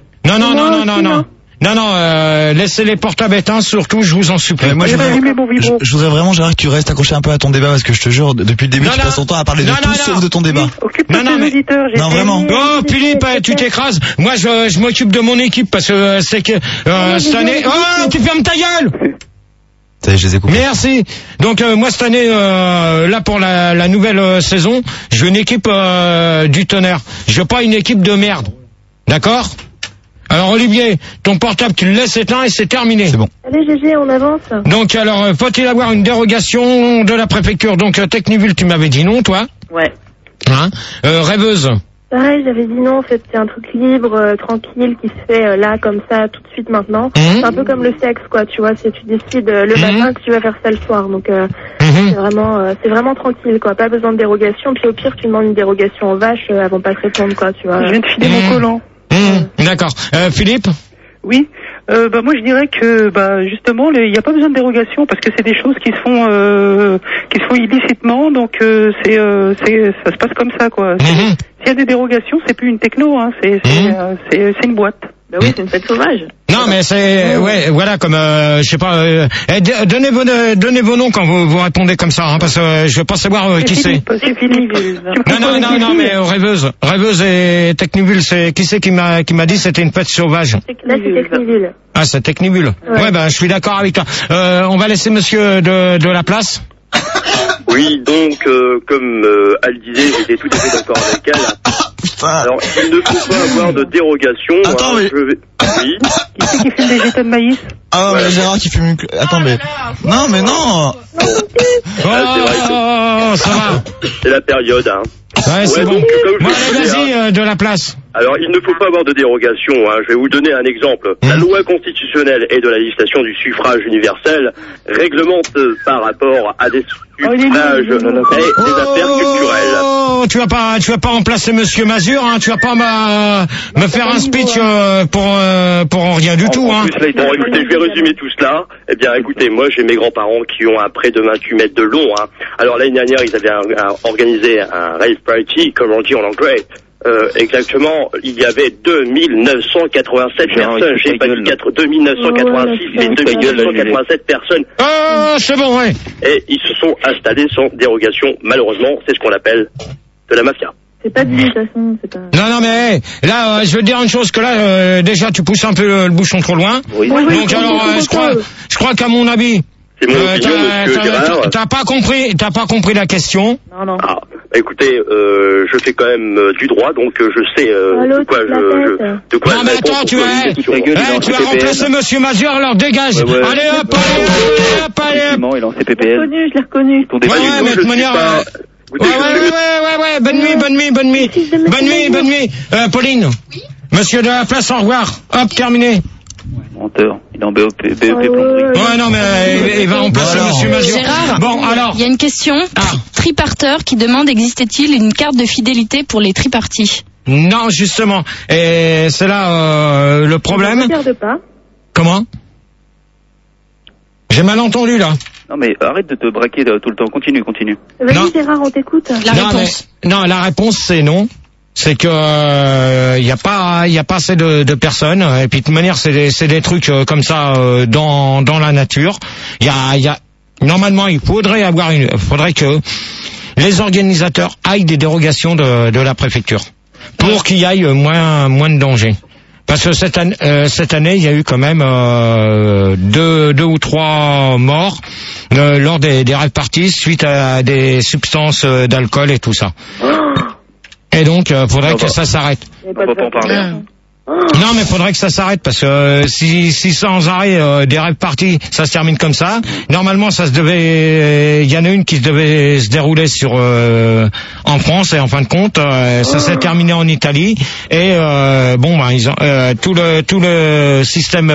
B: Non, laissez les portables éteints, surtout, je vous en supplie.
A: Moi, je voudrais vraiment, Gérard, que tu restes accroché un peu à ton débat, parce que je te jure, depuis le début, tu passes ton temps à parler de tout sauf de ton débat.
M: Non,
A: vraiment.
B: Oh, Philippe, tu t'écrases. Moi, je m'occupe de mon équipe, parce que c'est que, cette année, oh, tu fermes ta gueule!
A: Ça y est, je les ai coupés.
B: Merci. Donc, moi, cette année, là, pour la nouvelle saison, je veux une équipe, du tonnerre. Je veux pas une équipe de merde. D'accord? Alors Olivier, ton portable tu le laisses éteint et c'est terminé.
A: C'est bon.
H: Allez GG, on avance.
B: Donc alors, faut-il avoir une dérogation de la préfecture? Donc Technivule, tu m'avais dit non, toi?
H: Ouais.
B: Hein? Rêveuse?
H: Pareil, j'avais dit non, en fait, c'est un truc libre, tranquille, qui se fait là, comme ça, tout de suite maintenant. C'est un peu comme le sexe, quoi, tu vois, c'est tu décides le matin que tu vas faire ça le soir. Donc c'est vraiment tranquille, quoi, pas besoin de dérogation. Puis au pire, tu demandes une dérogation aux vaches, elles vont pas te répondre, quoi, tu vois.
M: Je viens de filer mon collant.
B: D'accord. Philippe?
M: Oui. Moi je dirais que justement il n'y a pas besoin de dérogation parce que c'est des choses qui se font illicitement, donc ça se passe comme ça, quoi. S'il y a des dérogations, c'est plus une techno, hein, c'est une boîte.
H: Bah oui, c'est une fête sauvage.
B: Non, mais c'est, voilà, comme, je sais pas, donnez vos noms quand vous répondez comme ça, hein, parce que je veux pas savoir qui c'est.
H: C'est Philippe.
B: Non, mais Rêveuse et Technivule, c'est, qui c'est qui m'a dit c'était une fête sauvage?
H: Là, c'est Technivule.
B: Ah, c'est Technivule. Ouais, je suis d'accord avec toi. On va laisser monsieur de la place.
E: Oui, donc, comme elle disait, j'étais tout à fait d'accord avec elle. Alors, il ne faut pas avoir de dérogation.
A: Attends, mais...
E: Oui.
M: Qui c'est qui fume des jetons de maïs?
A: Ah, mais Gérard qui fume... Attends, mais... Non, mais non.
E: C'est vrai,
B: ça va.
E: C'est la période, hein.
B: Ouais, c'est bon.
E: Donc, comme
B: vas-y, de la place.
E: Alors, il ne faut pas avoir de dérogation, hein. Je vais vous donner un exemple. La loi constitutionnelle et de la législation du suffrage universel réglemente par rapport à des suffrages et des affaires culturelles.
B: Oh, tu vas pas remplacer monsieur Mazur, hein. Tu vas pas me faire un speech pour rien du tout, hein.
E: Bon, écoutez, je vais résumer tout cela. Eh bien, écoutez, moi, j'ai mes grands-parents qui ont un près de 28 mètres de long, hein. Alors, l'année dernière, ils avaient organisé un rave party, comme on dit en anglais. Exactement, il y avait 2987 personnes, j'ai pas dit 2986, mais 2987 personnes.
B: C'est bon, ouais.
E: Et ils se sont installés sans dérogation, malheureusement, c'est ce qu'on appelle de la mafia.
H: C'est pas dit de toute façon, c'est pas...
B: Non, mais là, je veux te dire une chose, que là, déjà, tu pousses un peu le bouchon trop loin.
E: Oui.
B: Donc alors, je crois qu'à mon avis,
E: c'est mon opinion, monsieur Gérard.
B: T'as pas compris la question.
H: Non.
E: Ah, écoutez, je fais quand même du droit, donc je sais de quoi
B: non, mais attends, tu vas remplacer monsieur Mazur, alors dégage.
G: Ouais.
B: Allez hop.
G: Il est en CPPL.
H: Je l'ai reconnu.
B: Ouais, mais de toute manière... Ouais, bonne nuit. Pauline. Oui. Monsieur de la place, au revoir. Hop, terminé.
G: Menteur. Il est en BEP plomberie.
B: Ouais, non, mais il va remplacer monsieur Mazur.
F: Gérard,
B: bon, alors.
F: Il y a une question. Triparteur qui demande, existait-il une carte de fidélité pour les tripartis?
B: Non, justement. Et c'est là le problème.
H: Ne regarde pas.
B: Comment? J'ai mal entendu, là.
G: Non, mais arrête de te braquer tout le temps. Continue.
H: Vas-y, Gérard, on t'écoute.
B: La réponse, c'est non. C'est que y a pas assez de personnes. Et puis de toute manière, c'est des trucs comme ça dans la nature. Il y a normalement, il faudrait que les organisateurs aillent des dérogations de la préfecture pour qu'il y aille moins de danger. Parce que cette année, il y a eu quand même deux ou trois morts lors des rave parties suite à des substances d'alcool et tout ça. Et donc, faudrait que ça s'arrête.
G: On va pas en parler.
B: Non, mais faudrait que ça s'arrête parce que si sans arrêt des rave parties, ça se termine comme ça. Normalement, il y en a une qui devait se dérouler en France et en fin de compte, ça s'est terminé en Italie et ils ont tout le système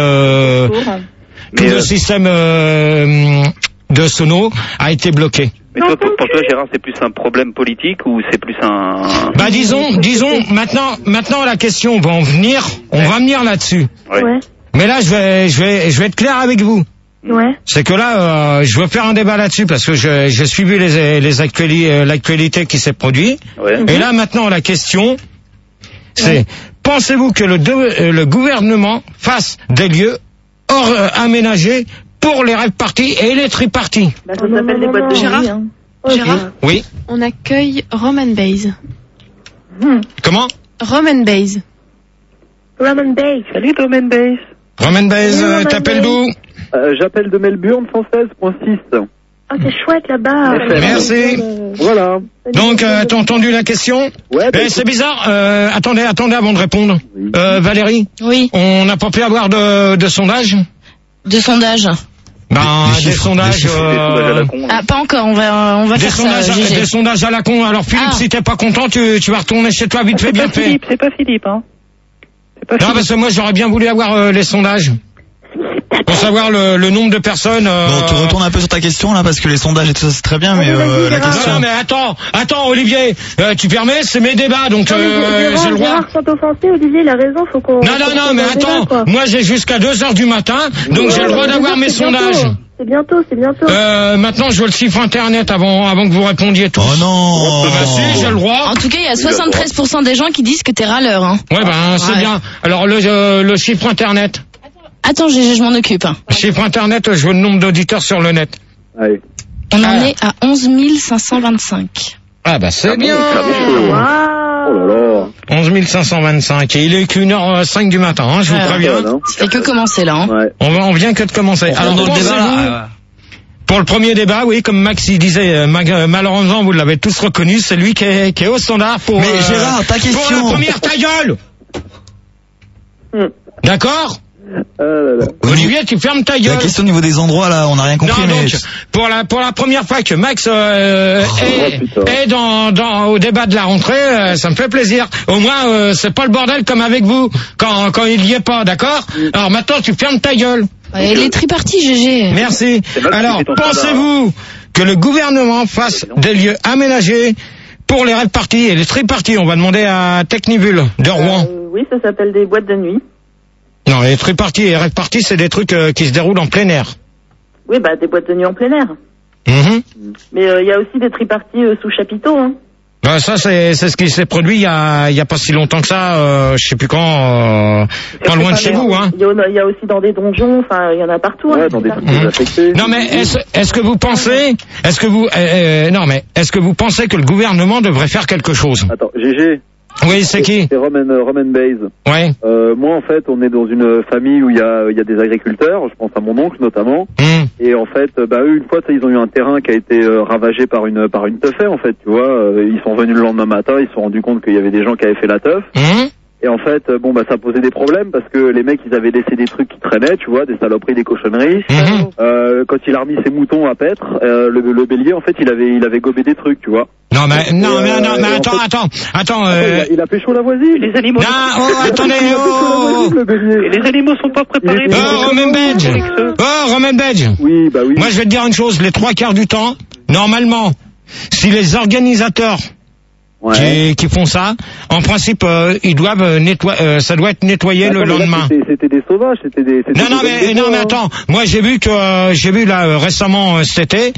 B: de sono a été bloqué.
G: Mais toi, pour toi, Gérard, c'est plus un problème politique ou c'est plus un...
B: Bah disons, maintenant la question va venir là-dessus.
G: Ouais.
B: Mais là, je vais être clair avec vous.
H: Ouais.
B: C'est que là, je veux faire un débat là-dessus parce que j'ai suivi l'actualité qui s'est produite.
G: Ouais.
B: Et là, maintenant, la question, c'est, pensez-vous que le gouvernement fasse des lieux aménagés pour les rave parties et les triparties?
H: Ça s'appelle des boîtes de
K: Gérard. Gérard.
B: Oui.
K: On accueille Roman Bays.
B: Comment?
K: Roman Bays.
H: Salut Roman Bays.
B: Roman Bays, t'appelles d'où?
I: J'appelle de Melbourne, 116.6.
H: Ah, c'est chouette là-bas.
B: Merci.
I: Voilà.
B: Donc, t'as entendu la question?
I: Ouais.
B: C'est bizarre. Attendez avant de répondre.
I: Oui.
F: Oui.
B: Valérie. On n'a pas pu avoir de sondage?
F: De sondage.
B: Des sondages.
F: Pas encore. On va faire ça.
B: Des sondages à la con. Alors Philippe, si t'es pas content, tu vas retourner chez toi vite fait, bien fait.
M: C'est pas Philippe, hein.
B: Non, parce que moi j'aurais bien voulu avoir les sondages. Pour savoir le nombre de personnes.
A: Bon, tu retournes un peu sur ta question là parce que les sondages et tout ça c'est très bien, mais la question.
B: Non, mais attends, Olivier, tu permets, c'est mes débats, donc j'ai le droit.
H: Gérard, sans t'offenser, Olivier, il a raison, faut qu'on.
B: Non, mais attends, moi j'ai jusqu'à 2h du matin, donc j'ai le droit d'avoir mes sondages.
H: C'est bientôt.
B: Maintenant, je veux le chiffre internet avant que vous répondiez tous.
A: Oh non.
B: Si, j'ai le droit.
F: En tout cas, il y a 73% des gens qui disent que t'es râleur. Hein.
B: Ouais, c'est bien. Alors le chiffre internet.
F: Attends, je m'en occupe.
B: Chiffre internet, je veux le nombre d'auditeurs sur le net.
I: Allez.
F: On en est à 11 525.
B: Ah bah c'est bien.
I: Oh là là.
B: 11 525. Et il est qu'1h05 du matin, hein, je vous préviens.
F: Ça fait que commencer là. Hein.
I: Ouais.
B: On vient que de commencer. Alors
C: dans le débat là.
B: Pour le premier débat, oui, comme Max il disait, malheureusement vous l'avez tous reconnu, c'est lui qui est au standard pour.
A: Mais Gérard, ta question.
B: Pour la première, ta gueule. D'accord. Olivier, tu fermes ta gueule.
A: La question au niveau des endroits là, on n'a rien compris.
B: Non, donc, pour la première fois que Max est au débat de la rentrée, ça me fait plaisir. Au moins, c'est pas le bordel comme avec vous quand il y est pas, d'accord? Alors maintenant, tu fermes ta gueule.
F: Les tripartis, GG.
B: Merci. Alors, pensez-vous que le gouvernement fasse des lieux aménagés pour les rave parties et les triparties? On va demander à Technibule de Rouen.
H: Oui, ça s'appelle des boîtes de nuit.
B: Non, les triparties et rave parties, c'est des trucs qui se déroulent en plein air.
H: Oui, des boîtes de nuit en plein air.
B: Mm-hmm.
H: Mais il y a aussi des triparties sous chapiteau. Hein.
B: Ça c'est ce qui s'est produit il y a pas si longtemps que ça, je sais plus quand, pas loin de chez vous, hein.
H: Il y a aussi dans des donjons, enfin il y en a partout.
I: Ouais,
H: hein,
I: dans des affectés.
B: Non mais est-ce que vous pensez, est-ce que vous pensez que le gouvernement devrait faire quelque chose?
I: Attends, GG.
B: Oui, c'est qui?
I: C'est Roman Bays.
B: Ouais.
I: Moi, en fait, on est dans une famille où il y a des agriculteurs. Je pense à mon oncle notamment. Et en fait, eux, une fois, ils ont eu un terrain qui a été ravagé par une teufée, en fait. Tu vois, ils sont venus le lendemain matin, ils se sont rendus compte qu'il y avait des gens qui avaient fait la teuf. Et en fait, ça posait des problèmes parce que les mecs, ils avaient laissé des trucs qui traînaient, tu vois, des saloperies, des cochonneries. Quand il a remis ses moutons à paître, le bélier, en fait, il avait gobé des trucs, tu vois.
B: Non mais attends.
I: Il a pécho la voisine.
M: Les animaux.
B: Non, attendez.
M: Les animaux sont pas préparés.
B: Romain Badge.
I: Oui, bah oui.
B: Moi, je vais te dire une chose. Les 3/4 du temps, normalement, si les organisateurs qui font ça, en principe, ils doivent ça doit être nettoyé le lendemain.
I: C'était des sauvages,
B: Non mais attends, moi j'ai vu là récemment cet été,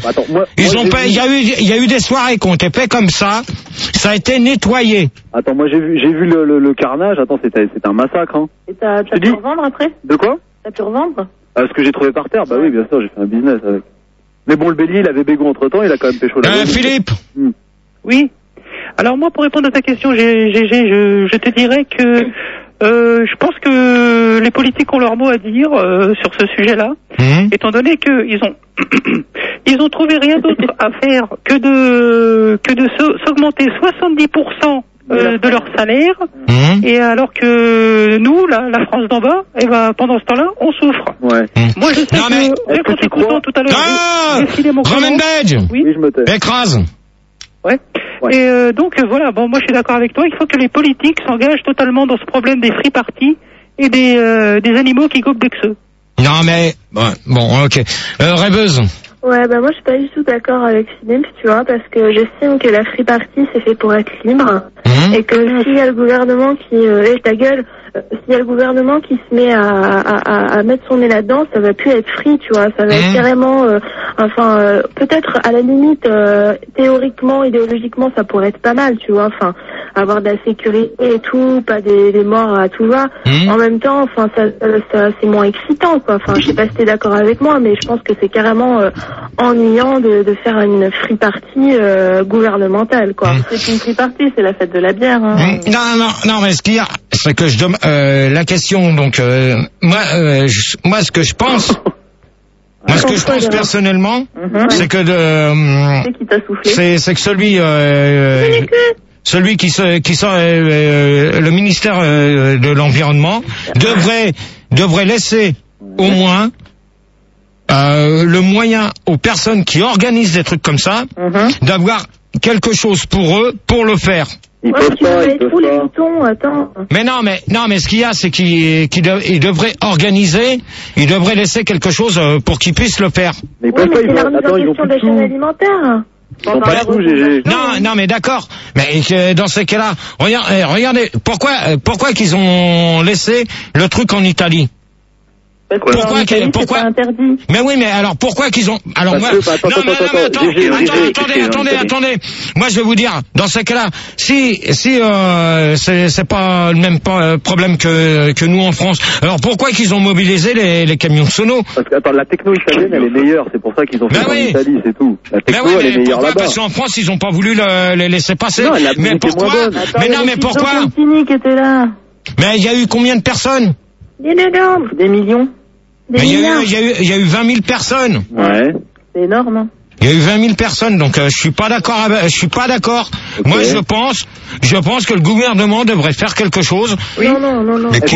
B: il y a eu des soirées qui ont été faites comme ça a été nettoyé.
I: Attends, moi j'ai vu le carnage, attends, c'était un massacre, hein.
H: Et t'as pu revendre après?
I: De quoi?
H: T'as pu revendre?
I: Ce que j'ai trouvé par terre, bah oui, bien sûr, j'ai fait un business avec. Mais bon, le bélier, il avait bégo entre temps, il a quand même pécho la voisine.
B: Philippe.
M: Oui. Alors moi, pour répondre à ta question, je te dirais que je pense que les politiques ont leur mot à dire sur ce sujet-là, étant donné qu'ils ont ils ont trouvé rien d'autre à faire que de s'augmenter 70% de leur salaire, et alors que nous, la France d'en bas, pendant ce temps-là, on souffre.
I: Ouais.
M: Moi, je sais quand tu écoutant tout à l'heure,
B: Romain Badge.
M: Oui,
I: je me tais.
B: Écrase.
M: Ouais. Et donc voilà, moi je suis d'accord avec toi, il faut que les politiques s'engagent totalement dans ce problème des free parties et des animaux qui gobent des xeux.
B: Non mais bon, ok. Rêveuse.
H: Ouais, moi je suis pas du tout d'accord avec Philippe, tu vois, parce que j'estime que la free party c'est fait pour être libre, et que s'il y a le gouvernement qui s'il y a le gouvernement qui se met à mettre son nez là-dedans, ça va plus être free, tu vois, ça va être carrément, peut-être à la limite, théoriquement, idéologiquement, ça pourrait être pas mal, tu vois, enfin, avoir de la sécurité et tout, pas des morts à tout va. En même temps, ça c'est moins excitant, quoi. Enfin, je sais pas si t'es d'accord avec moi, mais je pense que c'est carrément ennuyant de faire une free party gouvernementale, quoi. C'est une free party, c'est la fête de la bière. Hein.
B: Non, mais ce qu'il y a, c'est que je demande la question. Donc moi, ce que je pense. Moi, ce que je pense personnellement, c'est que c'est que celui qui sort le ministère de l'environnement devrait laisser au moins le moyen aux personnes qui organisent des trucs comme ça d'avoir quelque chose pour eux pour le faire.
H: Ils peuvent les moutons, attends.
B: Mais ce qu'il y a, c'est qu'ils devraient organiser, ils devraient laisser quelque chose pour qu'ils puissent le faire.
H: Mais c'est la remise en question de la chaîne alimentaire.
B: Non, mais d'accord. Mais dans ces cas-là, regardez, pourquoi qu'ils ont laissé le truc en Italie? Pourquoi
H: interdit?
B: Mais oui, mais alors pourquoi qu'ils ont attendez. Moi je vais vous dire, dans ce cas-là, si c'est pas le même problème que nous en France. Alors pourquoi qu'ils ont mobilisé les camions sono?
I: Parce que la techno italienne elle est meilleure, c'est pour ça qu'ils ont fait en Italie, c'est tout. La techno elle est meilleure là-bas.
B: Parce qu'en France ils ont pas voulu les laisser passer.
I: Non,
B: mais pourquoi? Mais pourquoi? Mais il y a eu combien de personnes?
H: Des millions.
B: Mais il y a eu 20 000 personnes.
I: Ouais.
H: C'est énorme. Hein.
B: Il y a eu 20 000 personnes, donc je suis pas d'accord. Okay. Moi, je pense que le gouvernement devrait faire quelque chose.
H: Oui. Non.
B: Mais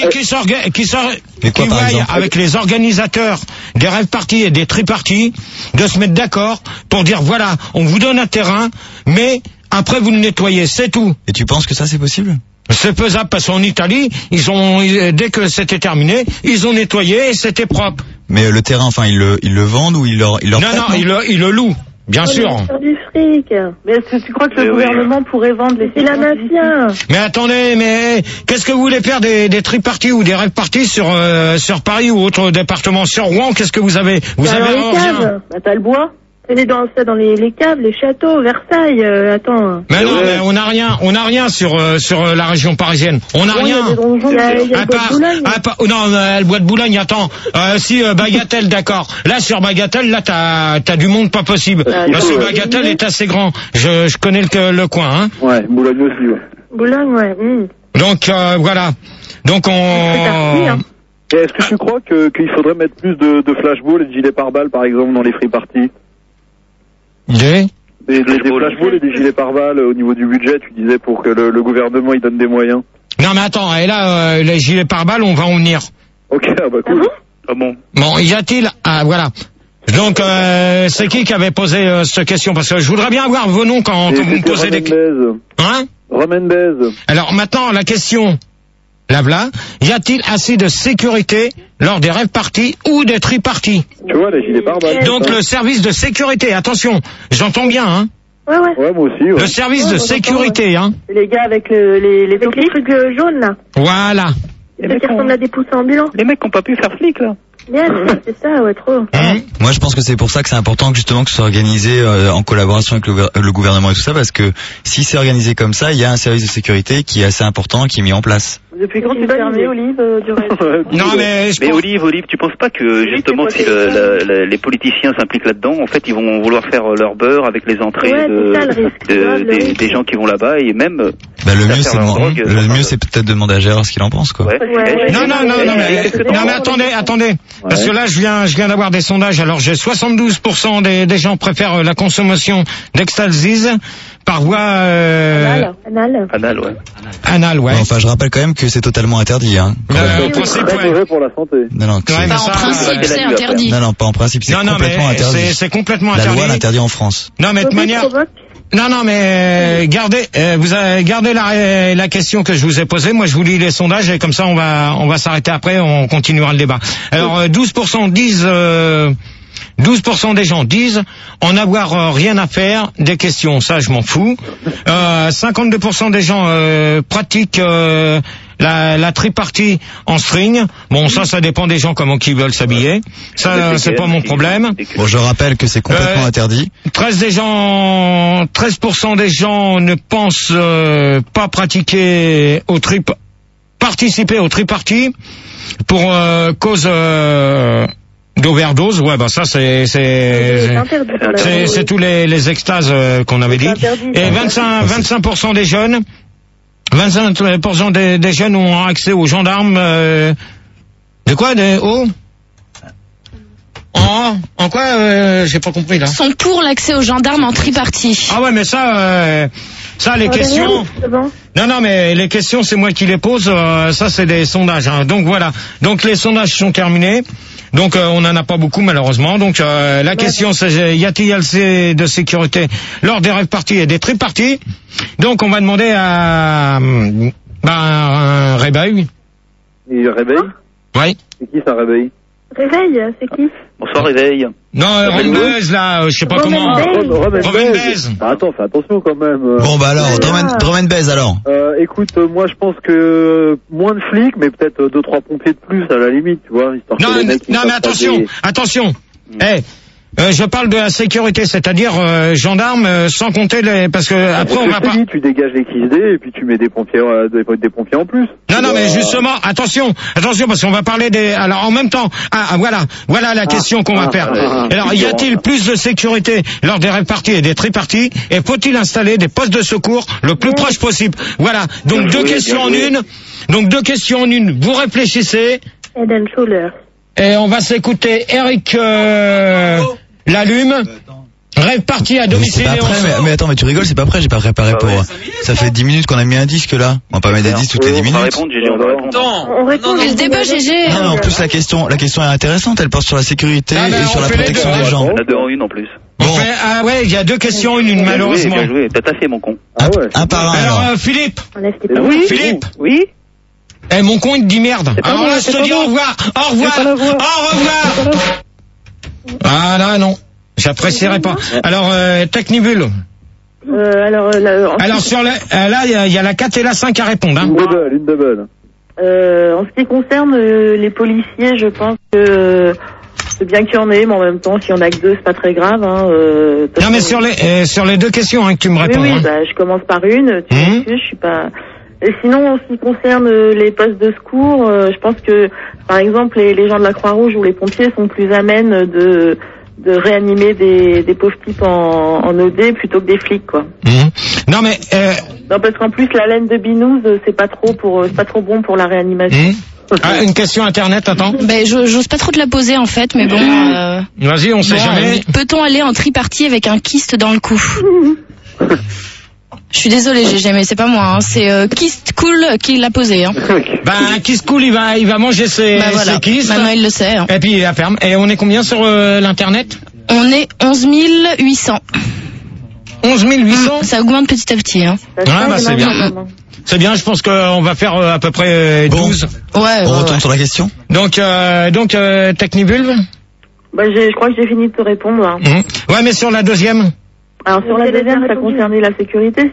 B: qui voit avec les organisateurs des rave parties et des tri-parties de se mettre d'accord pour dire voilà, on vous donne un terrain, mais après vous le nettoyez, c'est tout.
A: Et tu penses que ça c'est possible?
B: C'est faisable parce qu'en Italie, dès que c'était terminé, ils ont nettoyé et c'était propre.
A: Mais le terrain, ils le vendent ou ils leur
B: Non, ils le louent. Bien sûr.
H: Sur du fric. Mais est-ce que tu crois que le gouvernement pourrait vendre les la mafia?
B: Mais attendez, mais qu'est-ce que vous voulez faire des tri-parties ou des rave parties sur Paris ou autre département? Sur Rouen, qu'est-ce que vous avez? Vous avez
H: rien. Bah t'as le bois. C'est dans les caves, les châteaux, Versailles, attends.
B: Mais non, mais on n'a rien sur la région parisienne. On n'a rien.
H: Il y a le bois de Boulogne.
B: Non, le bois de Boulogne, attends. Si, Bagatelle, d'accord. Là, sur Bagatelle, là, t'as du monde pas possible. Parce que Bagatelle est assez grand. Je connais le coin, hein.
I: Ouais, Boulogne aussi, ouais.
H: Boulogne, ouais.
B: Donc, voilà. Donc,
I: Et est-ce que tu crois qu'il faudrait mettre plus de flashballs et de gilets pare-balles, par exemple, dans les free parties?
B: Des
I: flashballs et des gilets pare-balles au niveau du budget, tu disais, pour que le gouvernement il donne des moyens.
B: Non mais attends, et là les gilets pare-balles, on va en venir.
I: Ok, bah cool.
E: Ah bon.
B: Bon, y a-t-il voilà. Donc c'est qui avait posé cette question, parce que je voudrais bien avoir vos noms quand vous me posez des questions. Hein?
I: Remendez.
B: Alors maintenant la question. Là, y a-t-il assez de sécurité lors des rave parties ou des tri-parties?
I: Tu vois, les gilets pare-balles.
B: Donc le service de sécurité, attention, j'entends bien, hein.
H: Ouais.
I: Ouais, moi aussi. Ouais.
B: Le service de sécurité, hein.
H: Les gars avec les trucs jaunes, là.
B: Voilà.
H: Les qui ressemblent à des pouces ambulants.
M: Les mecs qui n'ont pas pu faire flic, là.
H: Bien, c'est ça, ouais, trop.
A: Moi, je pense que c'est pour ça que c'est important justement que ce soit organisé en collaboration avec le gouvernement et tout ça, parce que si c'est organisé comme ça, il y a un service de sécurité qui est assez important, qui est mis en place.
H: Depuis quand tu fermé, Olive, du reste?
B: Non, mais
G: Olive, tu penses pas que justement si les politiciens s'impliquent là-dedans, en fait, ils vont vouloir faire leur beurre avec les entrées des gens qui vont là-bas et même.
A: Bah, le mieux, c'est peut-être de demander à Gérard ce qu'il en pense, quoi.
B: Ouais. Non, mais attendez. Ouais. Parce que là, je viens d'avoir des sondages. Alors, j'ai 72% des gens préfèrent la consommation d'ecstasy par voie
G: anal, ouais.
B: Anal, ouais.
A: Enfin, je rappelle quand même que c'est totalement interdit, hein.
I: En principe, ouais. Pour la santé.
A: Non,
F: en principe, c'est interdit.
A: Non, pas en principe, c'est complètement interdit.
B: C'est complètement interdit.
A: La loi l'interdit en France.
B: Non, mais de manière. Non, mais gardez la question que je vous ai posée. Moi, je vous lis les sondages et comme ça, on va s'arrêter après. On continuera le débat. Alors, 12% disent. 12% des gens disent en avoir rien à faire des questions. Ça, je m'en fous. 52% des gens pratiquent la tripartie en string. Bon, ça dépend des gens comment ils veulent s'habiller. Ça, c'est pas mon problème.
A: Bon, je rappelle que c'est complètement interdit.
B: 13% des gens ne pensent pas participer au tripartie pour cause d'overdose. Ouais, bah ça c'est tous les extases qu'on avait dit. Et 25% des jeunes 25% des jeunes ont accès aux gendarmes de quoi en quoi j'ai pas compris là.
F: Sont pour l'accès aux gendarmes en tripartie.
B: Ah ouais, mais ça les questions. Non, mais les questions c'est moi qui les pose. Ça c'est des sondages. Hein. Donc voilà. Donc les sondages sont terminés. Donc on n'en a pas beaucoup malheureusement. Donc la question c'est y a-t-il assez de sécurité lors des rave parties et des tri-parties? Donc on va demander à un réveil.
I: Et réveil?
B: Oui.
I: C'est qui ça réveil?
H: Réveil, c'est qui?
G: Bonsoir réveil.
B: Non, Romaine là, je sais pas comment.
I: Romaine Baise. Attends, fais attention quand même.
A: Bon bah alors, Romaine Baise alors.
I: Écoute, moi je pense que moins de flics, mais peut-être 2-3 pompiers de plus à la limite, tu vois, histoire que les mecs.
B: Non mais attention. Je parle de la sécurité, c'est-à-dire gendarmes, sans compter parce que après on va pas.
I: Tu dégages les XD et puis tu mets des pompiers en plus.
B: Non, mais justement, attention, parce qu'on va parler des. Alors en même temps, voilà la question qu'on va faire. Alors y a-t-il plus de sécurité lors des réparties et des triparties, et faut-il installer des postes de secours le plus proche possible? Voilà. Donc deux questions en une. Vous réfléchissez.
H: Eden Schuller.
B: Et on va s'écouter Eric Lalume. Rêve parti à domicile.
A: Mais attends, mais tu rigoles, c'est pas prêt, j'ai pas préparé pour. Ça fait 10 minutes qu'on a mis un disque là. On va pas mettre des disques toutes les 10 minutes.
G: On va répondre, GG, on va répondre.
H: On répond.
F: Le débat, GG.
A: Non, en plus la question est intéressante, elle porte sur la sécurité et sur la protection des gens.
G: On a deux en une en plus.
B: Bon. Il y a deux questions, une malheureusement.
G: Bien joué, t'as taffé mon con.
A: Un par un.
B: Alors Philippe.
H: Oui.
B: Philippe.
M: Oui.
B: Mon con il te dit merde. Alors là je te dis au revoir. Ah là non. J'apprécierais pas. Alors, Technibule. Alors sur là, il y a la 4 et la 5 à répondre. Hein.
I: Une double.
H: En ce qui concerne les policiers, je pense que C'est bien qu'il y en ait, mais en même temps, s'il y en a que 2, c'est pas très grave. Hein,
B: non, mais sur les 2 questions que tu me réponds.
H: Oui, bah, je commence par une. Tu m'excuses, je suis pas... Et sinon, en ce qui concerne les postes de secours, je pense que, par exemple, les gens de la Croix-Rouge ou les pompiers sont plus amènes de réanimer des pauvres types en OD plutôt que des flics, quoi.
B: Non, mais...
H: Non, parce qu'en plus, la laine de binouze, c'est pas trop bon pour la réanimation.
B: Une question internet, attends.
F: Ben, j'ose pas trop te la poser, en fait, mais bon...
B: Vas-y, on sait jamais.
F: Peut-on aller en tripartie avec un kyste dans le cou? Je suis désolée, GG, mais c'est pas moi, hein. C'est Kyste Cool qui l'a posé, hein.
B: Ben, Kyste Cool, il va manger ses kystes.
F: Maintenant, il le sait, hein.
B: Et puis, il la ferme. Et on est combien sur l'internet?
F: On est 11 800.
B: 11 800?
F: Ça augmente petit à petit, hein.
B: Ah, bah, c'est bien. C'est bien, je pense qu'on va faire à peu près 12.
F: Ouais.
A: On retourne sur la question.
B: Donc Technibulbe?
H: Bah, je crois que j'ai fini de te répondre, là.
B: Ouais, mais sur la deuxième?
H: Alors sur la deuxième, ça concernait la sécurité.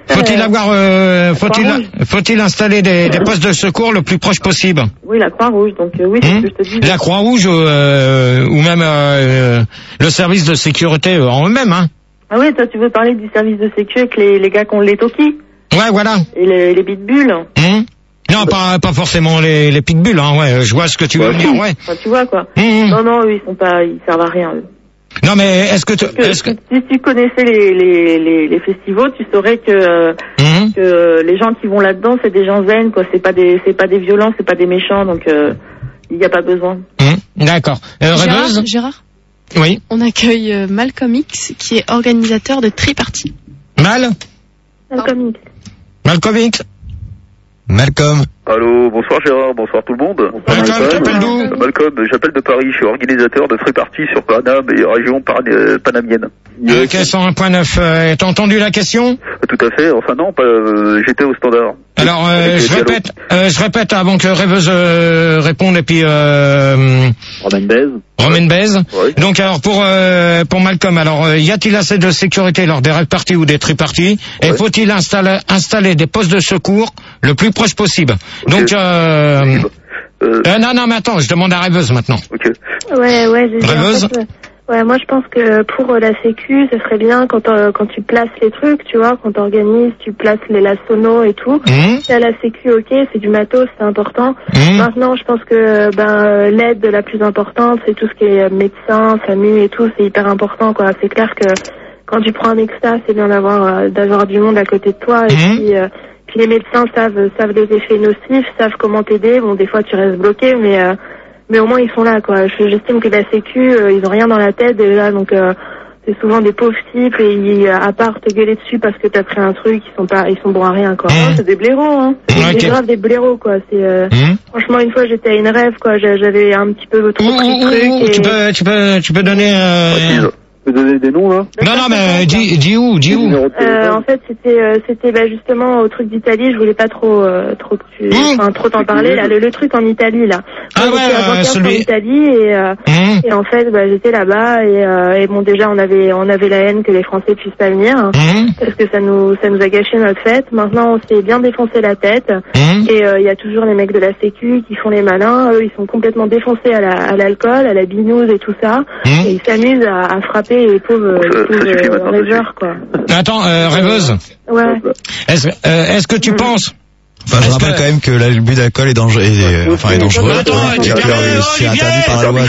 B: Faut-il installer des postes de secours le plus proche possible?
H: Oui, la Croix-Rouge, donc oui, c'est ce que je te dis.
B: La Croix-Rouge ou même le service de sécurité en eux-mêmes, hein.
H: Ah oui, toi tu veux parler du service de sécu avec les gars qui ont les talkies?
B: Ouais, voilà.
H: Et les pitbulls.
B: Non, pas forcément les pitbulls, hein, ouais, je vois ce que tu veux dire, ouais.
H: Enfin, tu vois, quoi. Non, eux, ils servent à rien, eux.
B: Non, mais est-ce que
H: si tu connaissais les festivals, tu saurais que les gens qui vont là-dedans, c'est des gens zen, quoi. C'est pas des violents, c'est pas des méchants, donc il n'y a pas besoin.
B: D'accord.
K: Gérard.
B: Oui.
K: On accueille Malcolm X, qui est organisateur de tripartie.
H: Malcolm
B: X.
A: Malcolm.
G: Allô, bonsoir Gérard, bonsoir tout le monde. Malcolm, j'appelle de Paris, je suis organisateur de free party sur Paname et région panamienne.
B: Ok, 101.9, t'as entendu la question?
G: Tout à fait, enfin non, j'étais au standard.
B: Alors, je répète avant que Rêveuse réponde et puis Romaine Baise. Oui. Donc alors pour Malcolm, alors y a-t-il assez de sécurité lors des rêves parties ou des triparties? Et faut-il installer des postes de secours le plus proche possible? Okay. Donc non mais attends, je demande à Rêveuse maintenant.
G: Ok.
H: Ouais,
B: Rêveuse.
H: Ouais, moi je pense que pour la sécu, ce serait bien quand tu places les trucs, tu vois, quand t'organises, tu places la sono et tout. Là, la sécu, ok, c'est du matos, c'est important. Maintenant, je pense que l'aide la plus importante, c'est tout ce qui est médecin, SAMU et tout, c'est hyper important, quoi. C'est clair que quand tu prends un extra, c'est bien d'avoir du monde à côté de toi et puis les médecins savent les effets nocifs, savent comment t'aider. Bon, des fois tu restes bloqué, mais au moins ils sont là, quoi. J'estime que la sécu, ils ont rien dans la tête déjà, donc c'est souvent des pauvres types et à part te gueuler dessus parce que t'as pris un truc, ils sont bons à rien, quoi. C'est des blaireaux, hein. C'est grave des blaireaux, quoi. C'est franchement, une fois j'étais à une rêve, quoi. J'avais un petit peu trop pris de trucs.
B: Tu peux donner
I: Tu peux donner des noms, là?
B: Non, mais dis où?
H: En fait, c'était justement au truc d'Italie. Je voulais pas trop t'en parler, là. Le truc en Italie, là. En Italie et en fait, j'étais là-bas et bon, déjà, on avait la haine que les Français puissent pas venir, parce que ça nous a gâché notre fête. Maintenant, on s'est bien défoncé la tête et il y a toujours les mecs de la sécu qui font les malins. Eux, ils sont complètement défoncés à l'alcool, à la binouse et tout ça, et ils s'amusent à frapper les pauvres rêveurs, quoi.
B: Attends, Rêveuse.
H: Ouais.
B: Est-ce que tu penses?
A: Enfin, je rappelle quand même que l'abus d'alcool est dangereux.
B: Attends,
A: c'est interdit par la loi.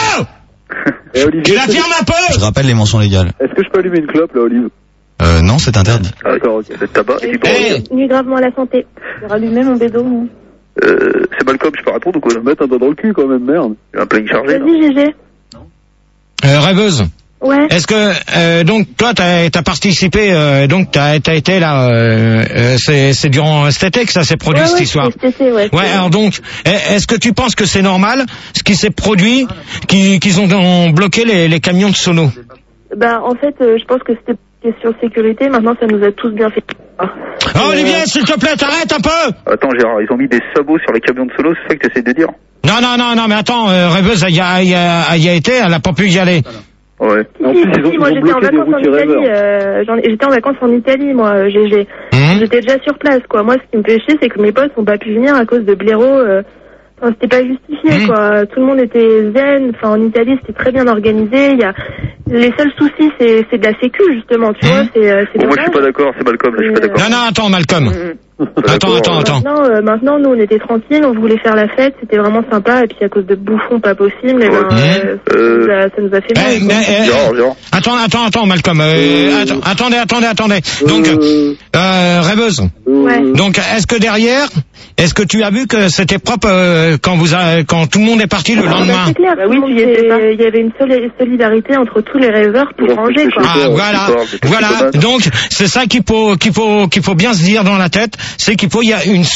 B: Tu la fermes un peu.
A: Je rappelle les mentions légales.
I: Est-ce que je peux allumer une clope, là, Olive?
A: Non, c'est interdit.
G: D'accord, ok. Le tabac et du
H: Nuit gravement à la santé. J'ai rallumé mon bédo.
G: C'est Malcolm, je peux répondre ou quoi?
I: Mettre un doigt dans le cul, quand même, merde.
G: J'ai un planning chargé.
H: Vas-y, GG.
B: Rêveuse.
H: Ouais.
B: Est-ce que donc toi t'as participé, donc t'as été là, c'est durant cet été que ça s'est produit, cette histoire. Ouais. Alors donc, est-ce que tu penses que c'est normal ce qui s'est produit, qu'ils ont bloqué les camions de sono?
H: En fait, je pense que c'était une question de sécurité. Maintenant, ça nous a tous bien fait.
B: Oh, Olivier, s'il te plaît, t'arrêtes un peu.
G: Attends, Gérard, ils ont mis des sabots sur les camions de sono, c'est ça que tu essaies de dire?
B: Non, mais attends, Rêveuse, elle y a été, elle a pas pu y aller.
G: Ouais.
H: Si, moi j'étais en vacances en Italie. J'étais en vacances en Italie, moi. J'étais déjà sur place, quoi. Moi, ce qui me fait chier, c'est que mes potes n'ont pas pu venir à cause de blaireaux. C'était pas justifié, quoi. Tout le monde était zen. Enfin, en Italie, c'était très bien organisé. Les seuls soucis, c'est de la sécu, justement. Tu vois, c'est.
G: Moi, je suis pas d'accord. C'est Malcolm. Là, je suis pas d'accord.
B: Non, attends, Malcolm. Attends.
H: Maintenant, nous, on était tranquilles, on voulait faire la fête, c'était vraiment sympa, et puis à cause de bouffons pas possible, ça nous a fait mal.
B: Attends, Malcolm. Attendez. Donc, rêveuse.
H: Ouais.
B: Donc, est-ce que tu as vu que c'était propre quand tout le monde est parti le lendemain?
H: C'est clair. Il y avait une solidarité entre tous les rêveurs pour ranger, quoi.
B: Voilà. Donc, c'est ça qu'il faut bien se dire dans la tête. C'est qu'il faut, il y a une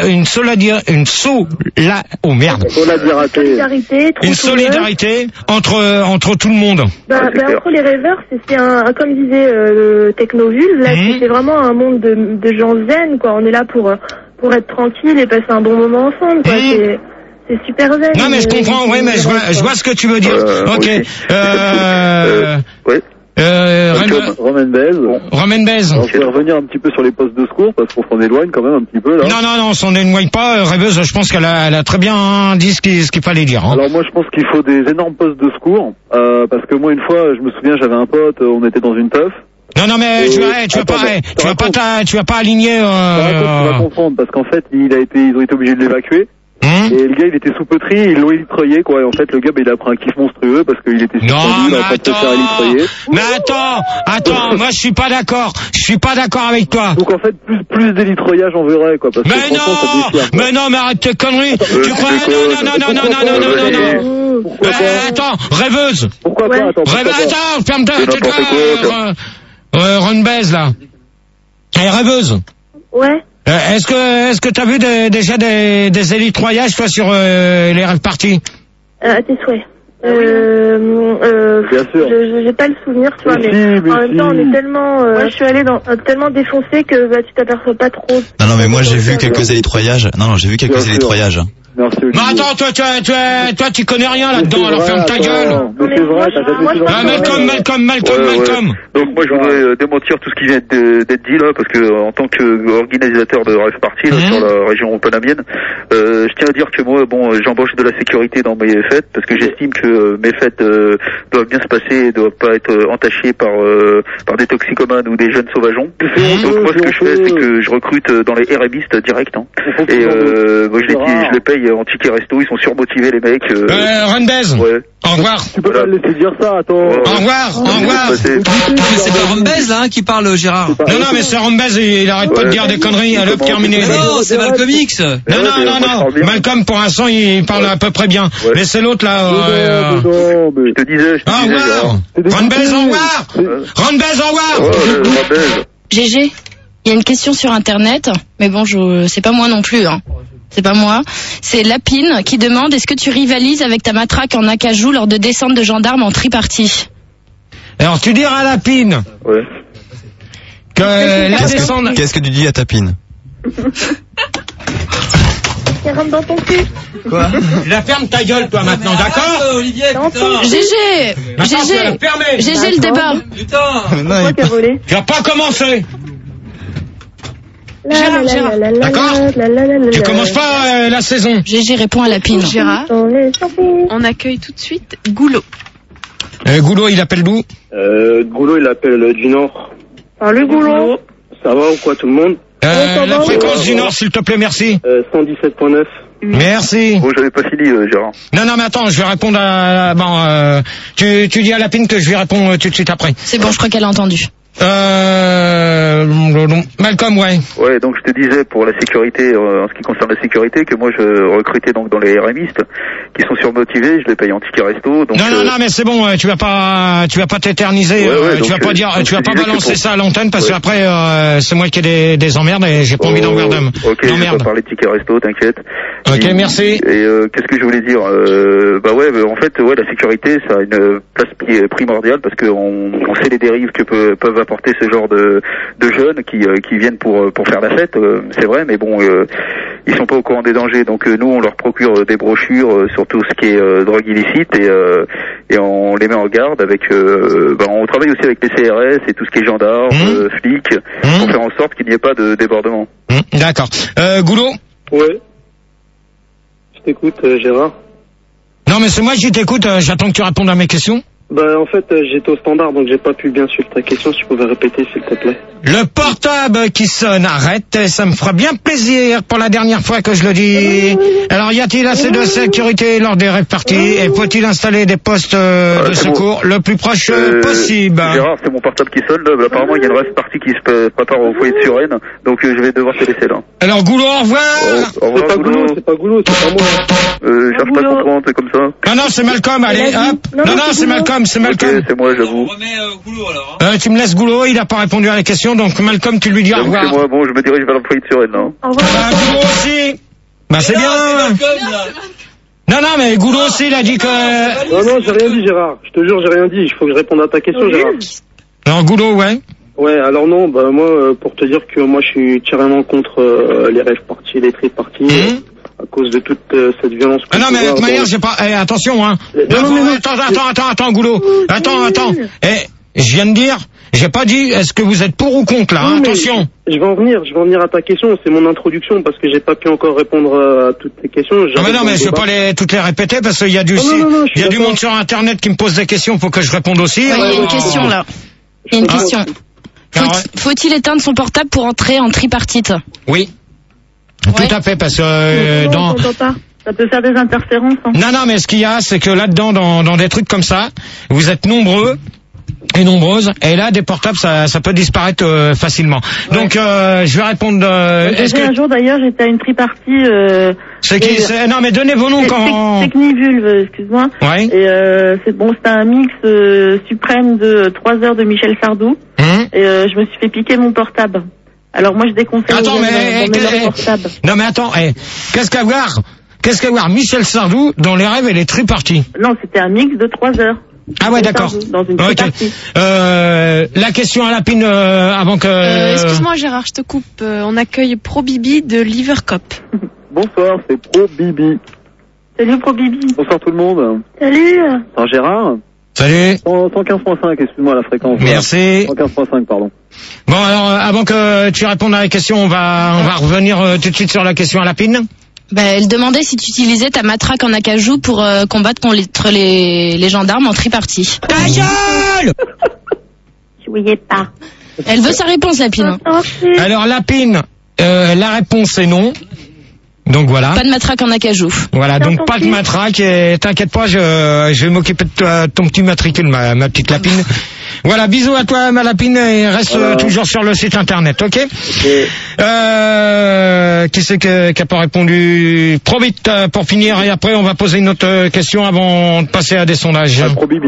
B: solidarité entre tout le monde.
H: Entre les rêveurs, c'est comme disait Technovulve, là, c'est vraiment un monde de gens zen, quoi. On est là pour être tranquille et passer un bon moment ensemble, quoi. C'est super zen.
B: Non, mais je comprends, oui, mais je vois ce que tu veux dire. Ok.
I: Oui. Romain Bez. Alors, je vais revenir un petit peu sur les postes de secours parce qu'on s'en éloigne quand même un petit peu là.
B: Non, on s'en éloigne pas. Rêveuse, je pense qu'elle a très bien dit ce qu'il fallait dire. Hein.
I: Alors moi, je pense qu'il faut des énormes postes de secours parce que moi, une fois, je me souviens, j'avais un pote, on était dans une teuf.
B: Non, mais tu vas pas aligner.
I: Tu vas comprendre parce qu'en fait, ils ont été obligés de l'évacuer. Et le gars, il était sous poterie, ils l'ont élitreuillé, quoi. Et en fait, le gars, il a pris un kiff monstrueux parce qu'il était suspendu, en train de se faire élitreuiller.
B: Mais attends, moi, je suis pas d'accord avec toi.
I: Donc, en fait, plus d'élitreuillage, on verrait, quoi. Parce que ça déchire,
B: mais arrête tes conneries. Tu crois? Non. Attends, rêveuse.
I: Pourquoi pas?
B: Attends, ferme ta Ron Bez, là. Rêveuse.
H: Ouais.
B: Est-ce que t'as vu déjà des élitroyages, toi, sur les rêves parties?
H: À tes souhaits.
I: Bien sûr.
H: J'ai pas le souvenir, tu vois, mais en même temps, on est tellement, moi, je suis allée tellement défoncée que tu t'aperçois pas trop.
A: Non, mais moi, j'ai vu quelques élitroyages. J'ai vu quelques élitroyages.
I: Merci,
B: mais attends, toi, tu connais rien là-dedans, alors ferme ta gueule.
I: Mais c'est vrai,
B: Malcolm.
G: Donc moi je voudrais démentir tout ce qui vient d'être dit là, parce que en tant qu'organisateur de Rêve Party sur la région panamienne, je tiens à dire que moi, j'embauche de la sécurité dans mes fêtes, parce que j'estime que mes fêtes doivent bien se passer et doivent pas être entachées par des toxicomanes ou des jeunes sauvageons. Donc moi ce que je fais, c'est que je recrute dans les RMistes direct, et moi je les paye en ticket resto, ils sont surmotivés les mecs.
B: Randez.
G: Ouais.
B: Au revoir.
I: Tu peux pas me laisser dire ça, attends.
B: Au revoir.
D: C'est pas Rambez là qui parle, Gérard.
B: Non, mais c'est Rambez, il arrête pas de dire des conneries, allez, terminé.
D: Non, c'est Malcolm X.
B: Non. Malcolm, pour l'instant, il parle à peu près bien. Mais c'est l'autre là.
G: Je te disais.
B: Au revoir. Rambez, au revoir. Rambez, au revoir.
F: GG, il y a une question sur Internet, mais bon, c'est pas moi non plus, hein. C'est pas moi. C'est Lapine qui demande, est-ce que tu rivalises avec ta matraque en acajou lors de descente de gendarmes en tripartie?
B: Alors, tu diras à Lapine.
G: Ouais.
B: Que la descente...
A: Qu'est-ce que tu dis à ta pine?
H: Il rentre dans ton cul.
B: Quoi? La ferme ta gueule, toi, maintenant, d'accord?
D: Olivier, putain.
F: GG, le débat.
D: Putain.
H: Pourquoi t'as volé?
B: Tu vas pas commencer.
F: Gérard.
B: D'accord? Tu commences pas la saison.
F: GG répond à Lapine.
K: Gérard, on accueille tout de suite Goulot.
B: Goulot, il appelle d'où?
N: Goulot, il appelle du Nord.
H: Salut Goulot.
N: Ça va ou quoi tout le monde?
B: La fréquence du Nord, s'il te plaît, merci.
N: 117.9.
B: Merci.
G: Bon, j'avais pas fini, Gérard.
B: Non, mais attends, je vais répondre à... tu dis à Lapine que je lui réponds tout de suite après.
F: C'est bon, je crois qu'elle a entendu.
B: Malcolm, ouais.
G: Ouais, donc je te disais pour la sécurité, en ce qui concerne la sécurité, que moi je recrutais donc dans les RMistes qui sont surmotivés, je les paye en ticket resto. Donc
B: non, mais c'est bon, tu vas pas t'éterniser, tu vas pas dire, tu vas pas balancer ça à l'antenne parce qu'après c'est moi qui ai des emmerdes et j'ai pas envie d'en garder.
G: Ok, je vais pas parler de ticket resto, t'inquiète.
B: Ok, merci.
G: Et qu'est-ce que je voulais dire? En fait, la sécurité, ça a une place primordiale parce que on sait les dérives que peuvent apporter ce genre de jeunes qui viennent pour faire la fête, c'est vrai, mais bon, ils sont pas au courant des dangers. Donc nous, on leur procure des brochures sur tout ce qui est drogue illicite et on les met en garde avec. On travaille aussi avec les CRS et tout ce qui est gendarmes, flics, pour faire en sorte qu'il n'y ait pas de débordement.
B: D'accord. Goulot.
N: Ouais. t'écoute, Gérard.
B: Non, mais c'est moi qui t'écoute, j'attends que tu répondes à mes questions.
N: Bah, en fait, j'étais au standard, donc j'ai pas pu bien suivre ta question. Si tu pouvais répéter, s'il te plaît.
B: Le portable qui sonne, arrête, ça me fera bien plaisir pour la dernière fois que je le dis. Alors, y a-t-il assez de sécurité lors des rêves parties et faut-il installer des postes de secours le plus proche possible?
G: Gérard, c'est mon portable qui sonne. Apparemment, il y a une rêve partie qui se prépare au foyer de Suresnes, donc je vais devoir te laisser là.
B: Alors, Goulot, au revoir.
G: Au revoir,
N: c'est pas Goulot, c'est pas Goulot, c'est pas moi.
G: Cherche pas à comprendre, c'est comme ça.
B: Non, c'est Malcolm, allez, hop. Non, c'est Malcolm, c'est Malcolm.
G: Okay, c'est moi, j'avoue.
L: Goulot alors.
B: Tu me laisses Goulot, il a pas répondu à la question, donc Malcolm, tu lui dis au revoir.
G: C'est moi, bon, je me dirige vers l'employé de Suresnes, là.
H: Au revoir.
B: Goulot aussi. Bah, c'est bien. Non, mais Goulot aussi, il a dit que...
N: Non, j'ai rien dit, Gérard. Je te jure, j'ai rien dit. Il faut que je réponde à ta question, Gérard.
B: Non, Goulot, ouais.
N: Ouais, alors non, bah moi, pour te dire que moi, je suis carrément contre les rêves parties, les tripes parties. À cause de toute cette violence.
B: Ah non, mais de toute manière, j'ai pas... attention, hein. Attends, Goulot. Attends. Je viens de dire... J'ai pas dit est-ce que vous êtes pour ou contre là, hein, attention.
N: Je vais en venir à ta question, c'est mon introduction parce que j'ai pas pu encore répondre à toutes tes questions.
B: Non mais je vais pas toutes les répéter parce qu'il y a du monde sur internet qui me pose des questions, faut que je réponde aussi.
F: Il y a une question là. Il y a une question. Faut-il éteindre son portable pour entrer en tripartite?
B: Oui. Tout à fait parce que
H: Ça peut faire des interférences. Hein.
B: Non, mais ce qu'il y a, c'est que là-dedans, dans des trucs comme ça, vous êtes nombreux et nombreuses, et là, des portables, ça peut disparaître facilement. Ouais. Donc, je vais répondre...
H: un jour, d'ailleurs, j'étais à une tripartie...
B: Non, mais donnez vos noms quand...
H: Technivulve, excuse-moi.
B: Ouais.
H: Et c'était un mix suprême de 3 heures de Michel Sardou. Et je me suis fait piquer mon portable. Alors moi, je déconseille leur portable.
B: Non, mais attends, qu'est-ce qu'à voir Michel Sardou dans les rêves et les triparties?
H: Non, c'était un mix de 3 heures.
B: Ah ouais, d'accord.
H: Dans une tripartie.
B: La question à Lapine avant que...
K: Excuse-moi Gérard, je te coupe. On accueille Pro Bibi de Livercop.
I: Bonsoir, c'est Pro Bibi.
H: Salut Pro Bibi.
I: Bonsoir tout le monde.
H: Salut.
I: C'est Gérard.
B: Salut.
I: 115.5, excuse-moi la fréquence.
B: Merci.
I: 115.5, pardon.
B: Bon, alors, avant que tu répondes à la question, on va revenir tout de suite sur la question à Lapine.
F: Elle demandait si tu utilisais ta matraque en acajou pour combattre contre les gendarmes en tripartie.
B: Ta gueule!
H: Je voyais pas.
F: Elle veut sa réponse, Lapine.
B: Alors, Lapine, la réponse est non. Donc voilà.
F: Pas de matraque en acajou.
B: Voilà, donc pas de matraque et t'inquiète pas, je vais m'occuper de ton petit matricule, ma petite Lapine. Voilà, bisous à toi, ma Lapine, et reste toujours sur le site internet, ok? Qui c'est qui a pas répondu? Trop vite pour finir, et après on va poser une autre question avant de passer à des sondages.
I: Pro Bibi.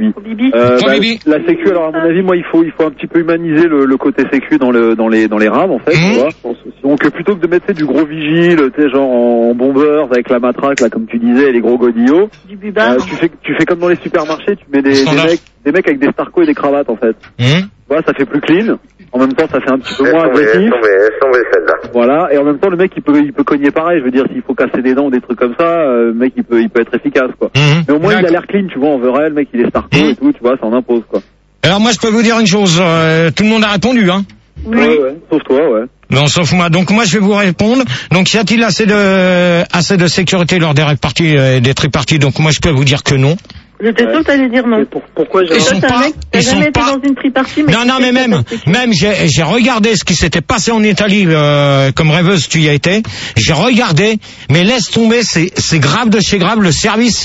I: La sécu, alors à mon avis, moi il faut un petit peu humaniser le côté sécu dans les rames en fait. Tu vois. Donc plutôt que de mettre du gros vigile, tu sais, genre en bomber avec la matraque là comme tu disais, et les gros godillots.
H: Du bubard.
I: Tu fais comme dans les supermarchés, tu mets des mecs avec des starcos et des cravates en fait. Voilà, ça fait plus clean. En même temps, ça fait un petit peu moins agressif. Voilà, et en même temps, le mec il peut cogner pareil. Je veux dire, s'il faut casser des dents ou des trucs comme ça, le mec il peut être efficace quoi. Mais au moins il a l'air clean, tu vois. En vrai, le mec il est starco et tout, tu vois, ça en impose quoi.
B: Alors moi, je peux vous dire une chose. Tout le monde a répondu, hein.
H: Oui.
I: Ouais. Sauf toi, ouais.
B: Non, sauf moi. Donc moi, je vais vous répondre. Donc, y a-t-il assez de sécurité lors des réparties et des triparties? Donc moi, je peux vous dire que non.
H: J'étais sûr que t'allais dire non.
N: Pourquoi j'ai...
H: T'as jamais été dans une tripartie, mais...
B: Non, mais même, j'ai regardé ce qui s'était passé en Italie, comme rêveuse, tu y as été. J'ai regardé, mais laisse tomber, c'est grave de chez grave, le service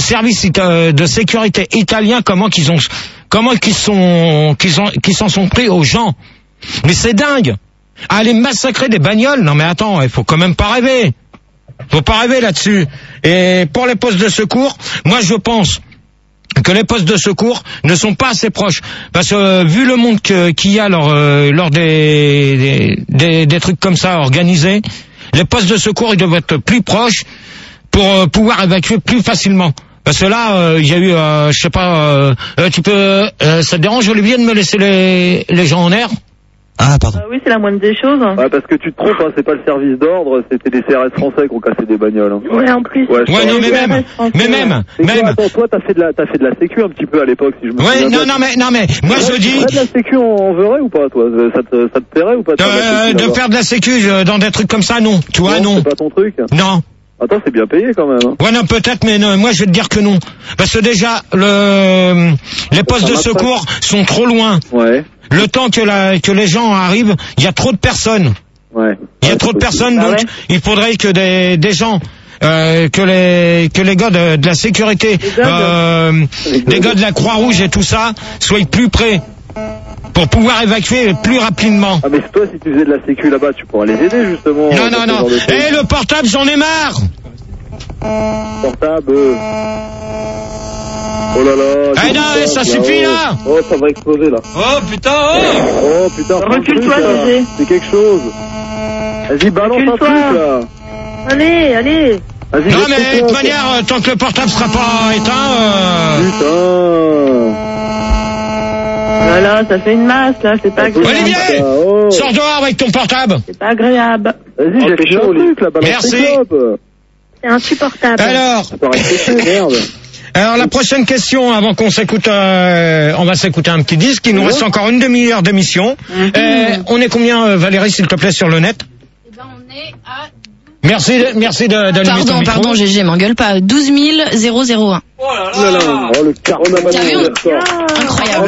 B: de sécurité italien, comment qu'ils s'en sont pris aux gens. Mais c'est dingue. Aller massacrer des bagnoles. Non, mais attends, il faut quand même pas rêver. Faut pas rêver là-dessus. Et pour les postes de secours, moi je pense que les postes de secours ne sont pas assez proches, parce que vu le monde qu'il y a lors des trucs comme ça organisés, les postes de secours ils doivent être plus proches pour pouvoir évacuer plus facilement. Parce que là, il y a eu, je sais pas, ça te dérange Olivier de me laisser les gens en air?
A: Ah, pardon.
H: Oui, c'est la moindre des choses.
I: Ouais, parce que tu te trompes, hein, c'est pas le service d'ordre, c'était des CRS français qui ont cassé des bagnoles. Hein.
H: Ouais, en plus.
I: Ouais,
B: non, mais même.
I: Attends, toi, t'as fait de la sécu un petit peu à l'époque, si je me souviens.
B: Ouais, non, mais, moi je dis.
I: Tu ferais de la sécu en verrais ou pas, toi? Ça te plairait ou pas?
B: De faire de la sécu dans des trucs comme ça, non. Tu vois, non.
I: C'est pas ton truc?
B: Non.
I: Attends, c'est bien payé quand même. Hein.
B: Ouais, non, peut-être, mais non, moi je vais te dire que non. Parce que déjà, les postes de secours sont trop loin.
I: Ouais.
B: Le temps que les gens arrivent, il y a trop de personnes.
I: Ouais.
B: Il y a trop de personnes, donc il faudrait que des gens... que les gars de la sécurité, des gars de la Croix-Rouge et tout ça, soient plus près pour pouvoir évacuer plus rapidement.
I: Ah mais toi, si tu faisais de la sécu là-bas, tu pourras les aider justement.
B: Non. Eh, le portable, j'en ai marre.
I: Portable. Oh là là.
B: Eh non, ça suffit là.
I: Oh, ça va exploser là.
D: Oh putain.
I: Oh putain.
H: Recule-toi, José.
I: C'est quelque chose. Vas-y, balance un truc là.
H: Allez.
B: Non mais de toute manière, tant que le portable sera pas éteint...
I: Putain.
H: Voilà, ça fait une masse là, c'est pas agréable.
B: Olivier, sors dehors avec ton portable.
H: C'est pas agréable.
I: Vas-y, j'ai fait un truc là, balance.
B: Merci.
H: C'est insupportable.
B: Alors la prochaine question, avant qu'on s'écoute, on va s'écouter un petit disque. Il nous reste encore une demi-heure d'émission. On est combien, Valérie, s'il te plaît, sur le net?
F: Eh ben, on est à...
B: Merci d'allumer ton micro.
F: Pardon, GG, m'engueule pas. 12 001.
D: Oh là là.
I: Oh le carton.
F: T'as vu? Incroyable.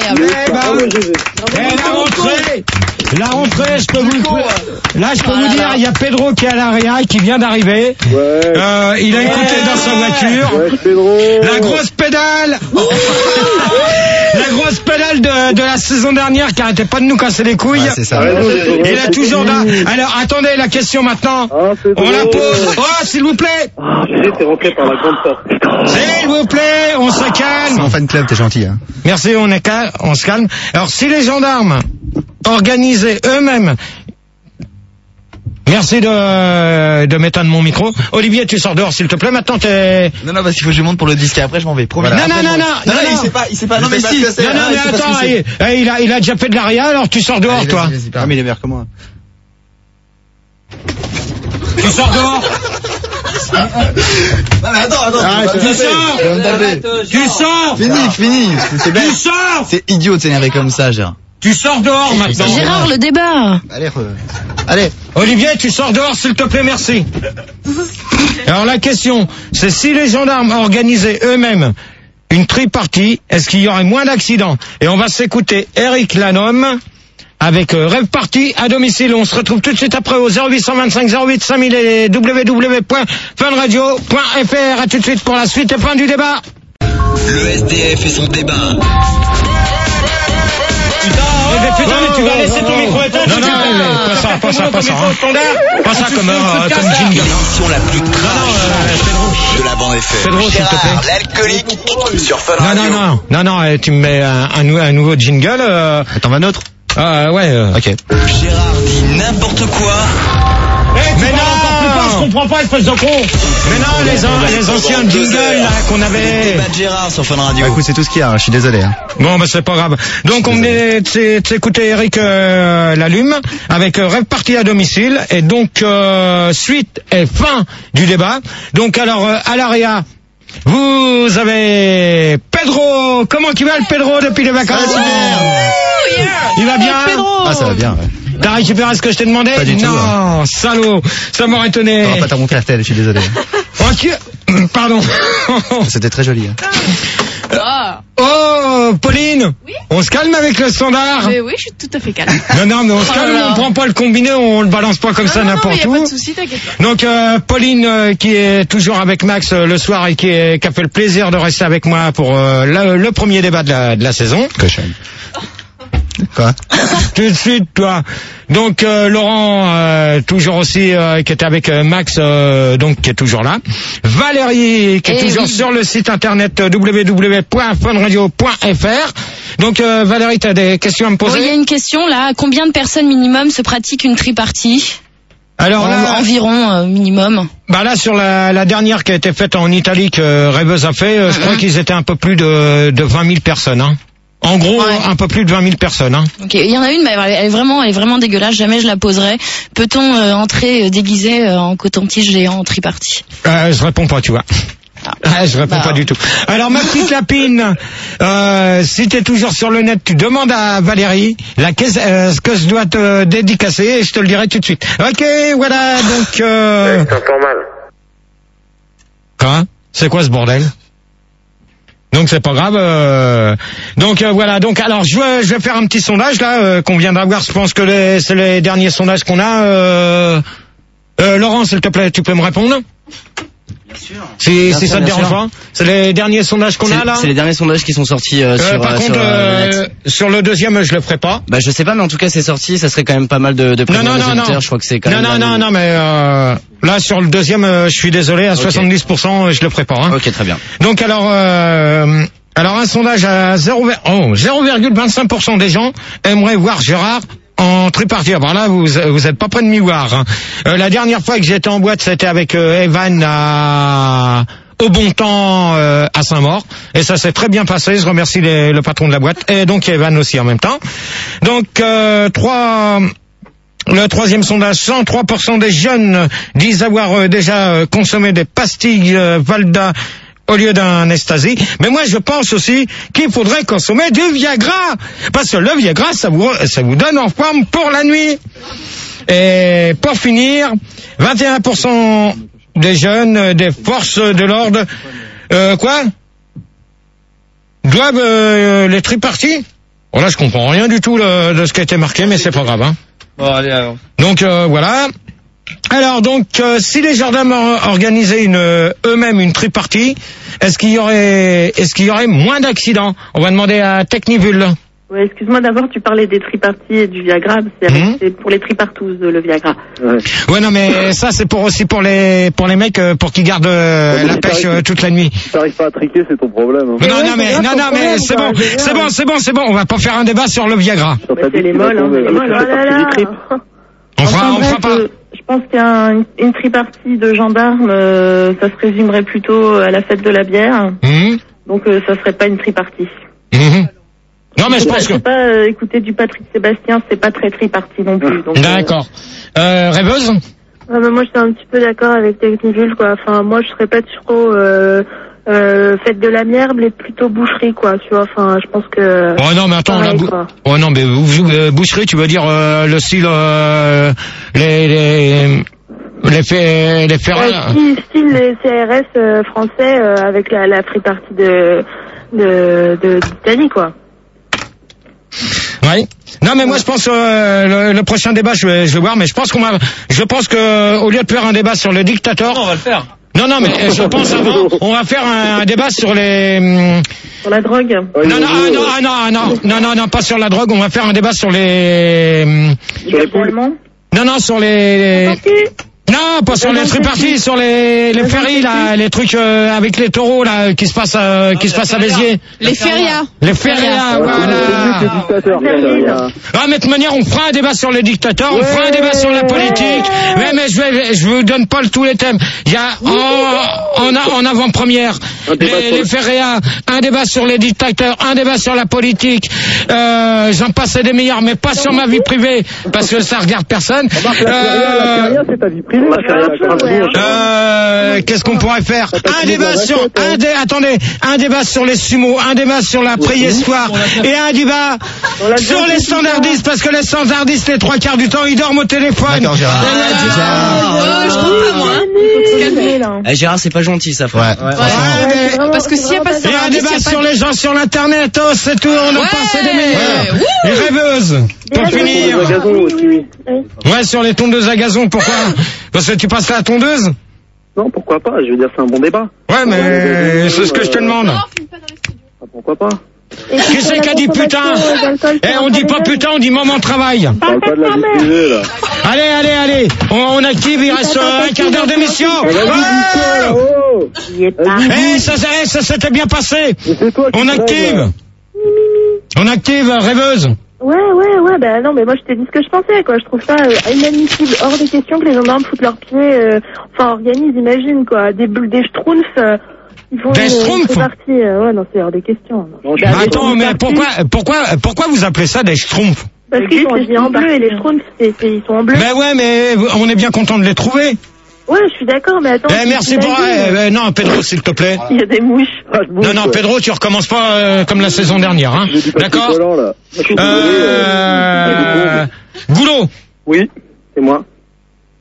B: La rentrée, je peux vous dire, il y a Pedro qui est à l'arrière, qui vient d'arriver.
I: Ouais.
B: Il a écouté dans sa voiture.
I: Ouais, Pedro.
B: La grosse pédale. La grosse pédale de la saison dernière qui arrêtait pas de nous casser les couilles.
A: Ouais, c'est ça.
B: Il a toujours là. Alors, attendez, la question maintenant. On la pose. Oh, s'il vous plaît.
I: Ah, t'es rentré par la grande porte.
B: S'il vous plaît, on se calme.
A: C'est en fan club, t'es gentil. Hein.
B: Merci, on se calme. Alors, si les gendarmes organisaient eux-mêmes... Merci de m'éteindre mon micro. Olivier, tu sors dehors, s'il te plaît. Maintenant, t'es...
A: Non, parce qu'il faut que je monte pour le disque et après, je m'en vais. Promis.
B: Non,
A: il sait pas. Non, mais si.
B: Non, mais attends, il a déjà fait de l'aria, alors tu sors dehors, toi.
A: Ah, mais il est meilleur que moi.
B: Tu sors dehors.
A: Non, mais attends.
B: Tu sors.
A: Fini. C'est bête.
B: Tu sors.
A: C'est idiot de s'énerver comme ça, Gérard.
B: Tu sors dehors maintenant.
F: Gérard, le débat.
A: Allez.
B: Olivier, tu sors dehors, s'il te plaît, merci. Alors la question, c'est si les gendarmes organisaient eux-mêmes une tripartie, est-ce qu'il y aurait moins d'accidents? Et on va s'écouter Eric Lanhomme avec Rêve Party à domicile. On se retrouve tout de suite après au 0825 08 5000 et www.funradio.fr. À tout de suite pour la suite et fin du débat.
J: Le SDF et son débat.
B: Putain, mais tu vas laisser ton micro éteint. Non, pas ça. Pas ça comme jingle.
J: L'émission la plus trash de la bande FM.
B: Pedro, s'il te plaît.
J: L'alcoolique sur Fun Radio.
B: Non, tu me mets un nouveau jingle.
A: T'en vas un autre?
B: Ouais.
A: Ok.
J: Gérard dit n'importe quoi.
B: Mais non, je comprends pas, espèce de con. Mais non, les anciens jingles là qu'on avait.
J: Débat de Gérard sur Fun Radio.
A: Écoute, c'est tout ce qu'il y a, je suis désolé. Hein.
B: Bon, c'est pas grave. Donc, on venait d'écouter Eric Lalume avec Rêve Party à domicile. Et donc, suite et fin du débat. Donc, alors, à l'AREA, vous avez Pedro. Comment tu vas, le Pedro, depuis les vacances? Il va bien?
A: Ah, ça va bien, ouais.
B: T'as récupéré ce que je t'ai demandé?
A: Pas du tout.
B: Non, salaud, ça m'aurait étonné.
A: T'auras pas ta montre RTL, je suis désolé.
B: Pardon.
A: C'était très joli. Hein.
B: Oh, Pauline. Oui. On se calme avec le standard.
K: Mais oui, je suis tout à fait calme.
B: Non, mais on se calme, on prend pas le combiné, on le balance pas comme ça n'importe où.
K: Pas de souci, t'inquiète pas.
B: Donc Pauline qui est toujours avec Max le soir et qui a fait le plaisir de rester avec moi pour le premier débat de la saison.
A: Cochonne. Quoi?
B: Tout de suite, toi. Donc Laurent, toujours aussi qui était avec Max, donc qui est toujours là. Valérie, qui est toujours sur le site internet www.funradio.fr. Donc Valérie, t'as des questions à me poser?
F: Il y a une question là. Combien de personnes minimum se pratique une tripartie?
B: Alors là,
F: environ minimum.
B: Bah là sur la dernière qui a été faite en Italie que Rêveuse a fait, je crois qu'ils étaient un peu plus de 20 000 personnes. Hein. En gros, un peu plus de 20 000 personnes. Hein.
F: Ok, il y en a une, mais elle est vraiment dégueulasse. Jamais je la poserai. Peut-on entrer déguisé en coton-tige géant en tripartie?
B: Je réponds pas, tu vois. Je réponds pas du tout. Alors ma petite lapine, si t'es toujours sur le net, tu demandes à Valérie ce que je dois te dédicacer et je te le dirai tout de suite. Ok, voilà, donc...
E: Je t'entends mal.
B: Quoi? C'est quoi ce bordel? Donc c'est pas grave. Donc voilà. Donc alors je vais faire un petit sondage là qu'on vient d'avoir. Je pense que c'est les derniers sondages qu'on a. Laurent, s'il te plaît, tu peux me répondre?
O: Bien sûr.
B: Si ça te dérange pas. C'est les derniers sondages qu'on a là.
O: C'est les derniers sondages qui sont sortis
B: par contre, sur le deuxième, je le ferai pas.
O: Bah je sais pas, mais en tout cas c'est sorti. Ça serait quand même pas mal de prévenir les auditeurs. Je crois que c'est quand même.
B: Non, mais là sur le deuxième, je suis désolé, à 70%, je le ferai pas. Hein.
O: Ok, très bien.
B: Donc alors un sondage à 0,25% des gens aimeraient voir Gérard en tripartite. Alors là, vous êtes pas près de m'y voir. Hein. La dernière fois que j'étais en boîte, c'était avec Evan au bon temps à Saint-Maur, et ça s'est très bien passé. Je remercie le patron de la boîte et donc Evan aussi en même temps. Donc le troisième sondage, 103% des jeunes disent avoir déjà consommé des pastilles Valda au lieu d'un ecstasy. Mais moi, je pense aussi qu'il faudrait consommer du Viagra. Parce que le Viagra, ça vous donne en forme pour la nuit. Et pour finir, 21% des jeunes des forces de l'ordre, doivent les tripartis. Bon, là, je comprends rien du tout de ce qui a été marqué, mais c'est pas grave, hein.
O: Bon, allez, alors.
B: Donc, voilà. Alors donc, si les gendarmes organisaient eux-mêmes une tripartie, est-ce qu'il y aurait moins d'accidents? On va demander à Technivul.
H: Ouais, excuse-moi, d'abord tu parlais des triparties et du Viagra, c'est pour les tripartous le Viagra.
B: Ouais, non, mais ça c'est aussi pour les mecs pour qu'ils gardent la pêche toute la nuit.
I: Si t'arrives pas à triquer, c'est ton problème. Hein.
B: Non, mais c'est bon, on va pas faire un débat sur le Viagra.
H: C'est les molles,
B: On fera pas.
H: Je pense qu'une tripartie de gendarmes, ça se résumerait plutôt à la fête de la bière. Donc ça serait pas une tripartie.
B: Non, mais je pense que...
H: C'est pas écouter du Patrick Sébastien, c'est pas très tripartie non plus.
B: D'accord. Rêveuse?
H: Moi, je suis un petit peu d'accord avec Technivul, quoi. Enfin, moi, je serais pas trop fête de la bière, mais plutôt boucherie, quoi. Tu vois. Enfin, je pense que.
B: Oh non, mais attends, oh non, mais boucherie, tu veux dire le style les ferrailles.
H: Style les CRS français avec la tripartie de d'Italie, quoi.
B: Oui. Non, mais moi je pense le prochain débat je vais voir, mais je pense que au lieu de faire un débat sur le dictateur,
O: on va le faire.
B: Non, mais je pense avant, on va faire un débat sur les...
H: Sur la drogue.
B: Non, pas sur la drogue, on va faire un débat sur les...
H: Sur les Allemands.
B: Non, sur les... Non, pas sur les tripartis, sur les ferries là, les trucs avec les taureaux là qui se passent à Béziers.
K: Les férias.
B: Les férias, voilà. Ah, mais de toute manière, on fera un débat sur les dictateurs, on fera un débat sur la politique. Mais je vous donne pas tous les thèmes. Il y a en avant-première les férias, un débat sur les dictateurs, un débat sur la politique. J'en passe des meilleurs, mais pas sur ma vie privée parce que ça regarde personne.
I: La feria, c'est ta vie privée.
B: Qu'est-ce qu'on pourrait faire? Un débat sur les sumos, un débat sur la préhistoire et un débat sur les standardistes parce que les standardistes les 3 quarts du temps ils dorment au téléphone.
O: D'accord, Gérard. Gérard, c'est pas gentil ça.
K: Ouais. Parce que s'il n'y a pas de
B: standardistes, il y a un débat sur les gens sur l'internet, c'est tout, on a passé des meilleurs. Les rêveuses. Pour finir. Ouais, sur les tondeuses à gazon, pourquoi? Parce que tu passes à la tondeuse?
N: Non, pourquoi pas, je veux dire, c'est un bon débat.
B: Ouais, mais c'est ce que je te demande.
N: Pourquoi pas?
B: Qui c'est qui a dit putain? On dit pas putain, on dit moment de travail.
I: Parle pas de la vie privée, là.
B: Allez, on active, il reste un quart d'heure d'émission. Ça s'était bien passé. On active, rêveuse.
H: Ouais, bah non, mais moi je t'ai dit ce que je pensais, quoi. Je trouve ça inadmissible, hors des questions que les gendarmes foutent leurs pieds, organisent, imagine, quoi. Des schtroumpfs, ils font
B: des schtroumpfs?
H: Ouais, non, c'est hors des questions.
B: Attends, mais pourquoi vous appelez ça des schtroumpfs?
H: Parce qu'ils sont habillés en bleu et les schtroumpfs, ils sont en bleu.
B: Ben ouais, mais on est bien content de les trouver.
H: Ouais, je suis d'accord, mais attends.
B: Merci pour... non, Pedro, s'il te plaît.
H: Il y a des mouches.
B: Non, Pedro, tu recommences pas comme la saison dernière, hein. D'accord.
N: Goulot.
I: Oui, c'est moi.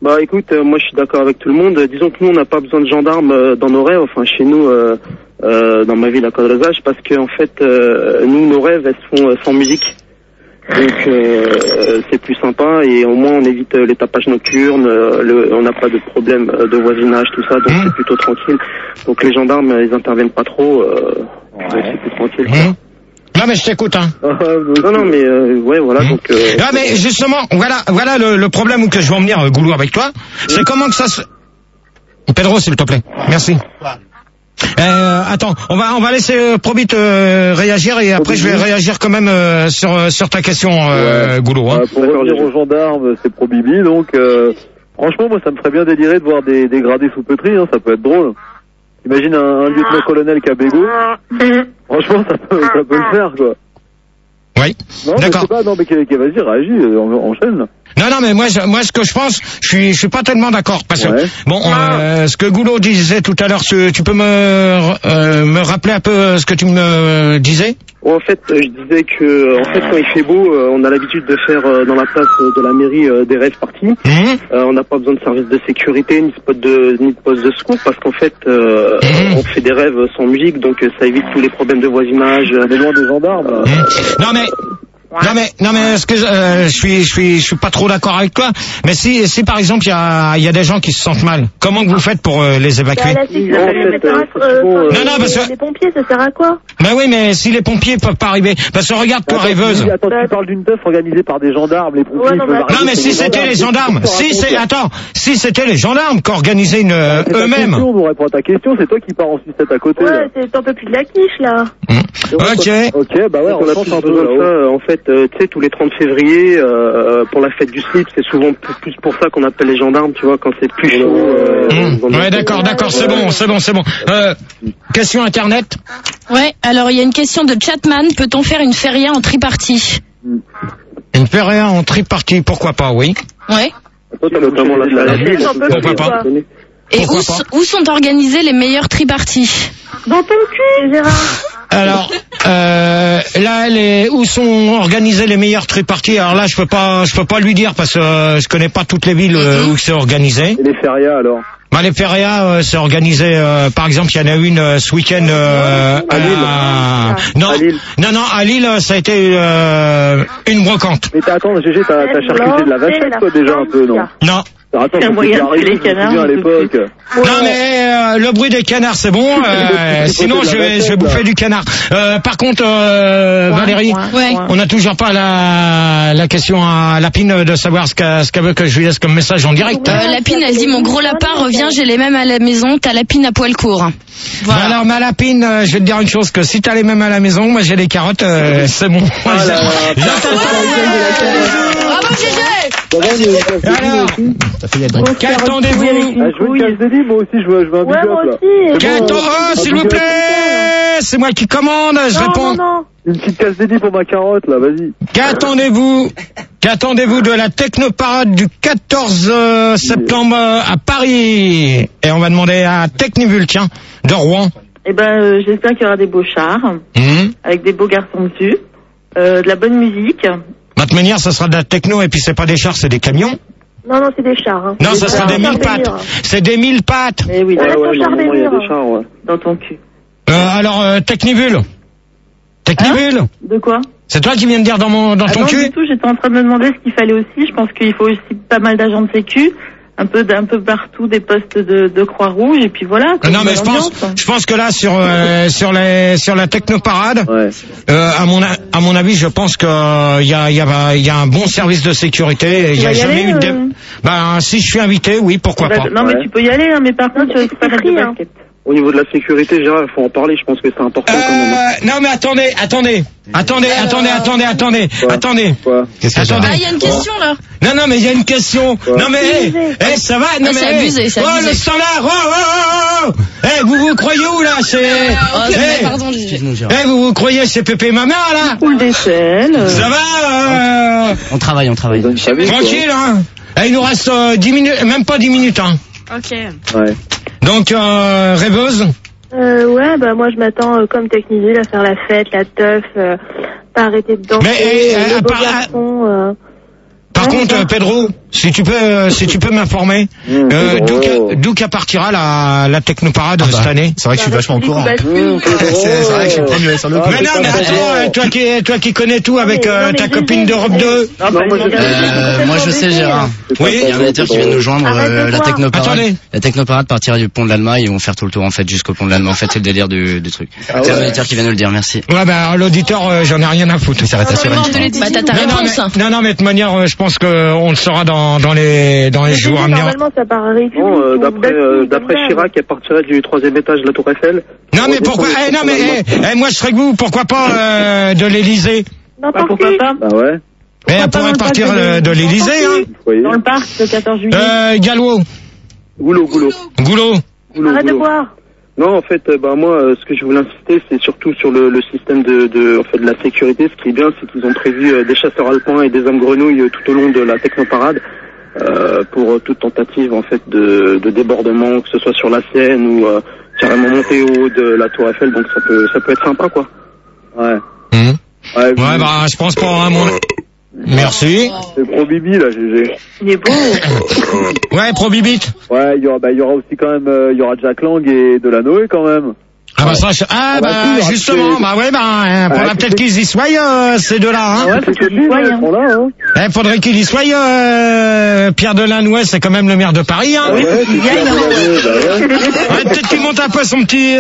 N: Bah écoute, moi je suis d'accord avec tout le monde. Disons que nous on n'a pas besoin de gendarmes dans nos rêves, enfin chez nous, dans ma ville à Côte-d'Azur, parce que en fait, nous nos rêves elles se font sans musique. Donc c'est plus sympa et au moins on évite les tapages nocturnes, on n'a pas de problème de voisinage, tout ça, donc c'est plutôt tranquille. Donc les gendarmes ils interviennent pas trop, donc c'est plus tranquille.
B: Non mais je t'écoute hein.
N: Non mais ouais voilà donc.
B: Ah mais justement voilà le problème où que je veux en venir Goulou avec toi, c'est comment que ça se. Pedro s'il te plaît, merci. Attends, on va laisser Probit réagir et après je vais réagir quand même sur ta question Goulou. Hein.
I: Pour revenir aux gendarmes, c'est Probibi donc franchement moi ça me ferait bien délirer de voir des gradés sous peutrie, hein, ça peut être drôle. Imagine un lieutenant-colonel qui a bégo. Franchement ça peut le faire quoi.
B: Oui.
I: Non, d'accord. Mais non mais vas-y réagis, enchaîne.
B: Non mais moi ce que je pense, je suis pas tellement d'accord parce que bon ce que Goulot disait tout à l'heure, tu peux me rappeler un peu ce que tu me disais?
N: En fait, je disais que quand il fait beau, on a l'habitude de faire dans la place de la mairie des rave parties. On n'a pas besoin de service de sécurité ni de poste de secours parce qu'en fait on fait des rêves sans musique, donc ça évite tous les problèmes de voisinage. On est loin des gendarmes.
B: Non mais ce que je suis pas trop d'accord avec toi. Mais si par exemple il y a des gens qui se sentent mal, comment que vous faites pour les évacuer?
H: Non parce que les pompiers ça sert à quoi?
B: Mais oui mais si les pompiers peuvent pas arriver, parce que regarde toi rêveuse.
I: Attends, tu parles d'une teuf organisée par des gendarmes, les pompiers.
B: Non mais si c'était les gendarmes, si c'était les gendarmes qui organisaient eux-mêmes.
I: On nous répond à ta question, c'est toi qui pars en sucette à côté.
H: Ouais, c'est un peu plus de la quiche là.
B: Ok,
N: bah ouais, on a plus besoin de ça. En fait, tu sais, tous les 30 février, pour la fête du slip, c'est souvent plus pour ça qu'on appelle les gendarmes, tu vois, quand c'est plus chaud.
B: Ouais, d'accord, c'est bon. Question internet.
F: Ouais, alors il y a une question de Chatman. Peut-on faire une feria en tripartie?
B: Une feria en tripartie, pourquoi pas, oui.
F: Ouais.
N: Notamment la ville.
B: Pourquoi pas?
F: Et où sont organisées les meilleures triparties?
H: Dans ton cul, Gérard.
B: Alors, là, où sont organisées les meilleures triparties? Alors là, je peux pas lui dire parce que je connais pas toutes les villes où c'est organisé.
I: Et les férias alors?
B: Bah, les férias, c'est organisé, par exemple, il y en a une ce week-end
N: à Lille.
B: Non, à Lille, ça a été une brocante.
I: Mais attends, GG, t'as charcuté de la vachette, toi, déjà, un peu, non?
B: Non.
I: Attends,
K: c'est un moyen de les canards
I: à l'époque.
B: Non mais le bruit des canards c'est bon. Sinon je vais bouffer du canard. Par contre Valérie, on n'a toujours pas la question à Lapine de savoir ce qu'elle veut que je lui laisse comme message en direct.
F: Lapine elle dit mon gros lapin revient, j'ai les mêmes à la maison. T'as Lapine à poil court.
B: Voilà. Alors ma Lapine, je vais te dire une chose, que si t'as les mêmes à la maison, moi j'ai des carottes, c'est bon.
F: Bravo GG.
B: Alors, qu'attendez-vous?
I: Je veux une case dédiée, moi aussi je veux un big up là.
B: Oh, s'il vous plaît, c'est moi qui commande, je réponds.
H: Non.
I: Une petite case dédiée pour ma carotte là, vas-y.
B: Qu'attendez-vous de la technoparade du 14 septembre à Paris? Et on va demander à Technivul, tiens, de Rouen.
P: Eh ben, j'espère qu'il y aura des beaux chars, avec des beaux garçons dessus, de la bonne musique.
B: De toute manière, ça sera de la techno et puis c'est pas des chars, c'est des camions.
H: Non, c'est des chars. Hein.
B: Non, ça sera des 1000 pattes. C'est des 1000 pattes.
P: Eh oui,
N: il y a des chars, ouais.
P: Dans ton cul.
B: Alors, Technivul.
P: De quoi?
B: C'est toi qui viens de dire dans ton cul?
P: Non, du tout, j'étais en train de me demander ce qu'il fallait aussi. Je pense qu'il faut aussi pas mal d'agents de sécu. Un peu partout des postes de Croix-Rouge et puis voilà.
B: Non mais je pense que là sur la technoparade, à mon avis, je pense que il y a un bon service de sécurité. Il y a jamais eu de si je suis invité, oui, pourquoi pas.
P: Non mais tu peux y aller, hein, mais par contre tu risques pas d'être de basket.
N: Au niveau de la sécurité, Gérard, il faut en parler, je pense que c'est important quand même.
B: Non mais attendez.
N: Quoi?
F: Il y a une question là.
B: Non mais il y a une question. Non mais ça va? Non mais
F: c'est abusé.
B: Le standard. Vous croyez où là?
F: Pardon,
B: vous croyez c'est Pépé ma mère là?
P: Poule d'échelle.
B: Ça va?
O: On travaille.
B: Tranquille hein. Il nous reste 10 minutes, même pas 10 minutes hein.
F: Ok.
I: Ouais.
B: Donc rêveuse.
H: Ouais, moi je m'attends comme Technivul à faire la fête, la teuf, pas arrêter de danser, les beaux garçons.
B: Par contre, Pedro, si tu peux m'informer, d'où qu'à partira la technoparade cette année.
O: C'est vrai que je suis vachement au courant.
B: C'est vrai que je suis le premier sur le coup. Mais non, mais attends, toi qui connais tout avec ta copine d'Europe 2.
O: Moi je sais, Gérard.
B: Oui.
O: Il y a un auditeur qui vient de nous joindre, la technoparade. Attendez. La technoparade partira du pont de l'Alma, ils vont faire tout le tour en fait jusqu'au pont de l'Alma. En fait, c'est le délire du truc. C'est un auditeur qui vient de nous le dire, merci.
B: Ouais, bah l'auditeur, j'en ai rien à foutre.
O: Il s'arrête à sur
F: Bah t'as ta réponse.
B: Non, mais de toute manière, je pense qu'on le saura dans les jours à venir.
H: Normalement, ça part avec
N: d'après Chirac, elle partirait du 3e étage de la Tour Eiffel.
B: Non, mais pourquoi moi je serais que vous, pourquoi pas de l'Elysée?
H: Pourquoi pas?
N: Bah ouais.
B: Elle pourrait partir de l'Elysée, hein.
H: Dans le parc, le 14 juillet.
B: Gallo.
N: Goulot.
H: Arrête de boire.
N: Non, en fait, moi, ce que je voulais insister, c'est surtout sur le système de la sécurité. Ce qui est bien, c'est qu'ils ont prévu des chasseurs alpins et des hommes grenouilles tout au long de la technoparade pour toute tentative, en fait, de débordement, que ce soit sur la Seine ou carrément monter au haut de la Tour Eiffel. Donc ça peut être sympa, quoi. Ouais.
B: Ouais, bah je pense pas, hein, mon... Merci.
I: C'est Pro Bibi là, GG.
H: Il est beau.
B: Ouais, Pro Bibit.
I: Ouais, il y aura aussi quand même, il y aura Jack Lang et Delanoë quand même.
B: Ah bah ça, justement, bah ouais, faudra peut-être qu'ils y soient, ces deux-là, hein.
I: Ouais, c'est qu'ils y soient, hein.
B: Faudrait qu'ils y soient, Pierre Delanoë, c'est quand même le maire de Paris, hein.
H: Ouais,
B: peut-être qu'il monte un peu son petit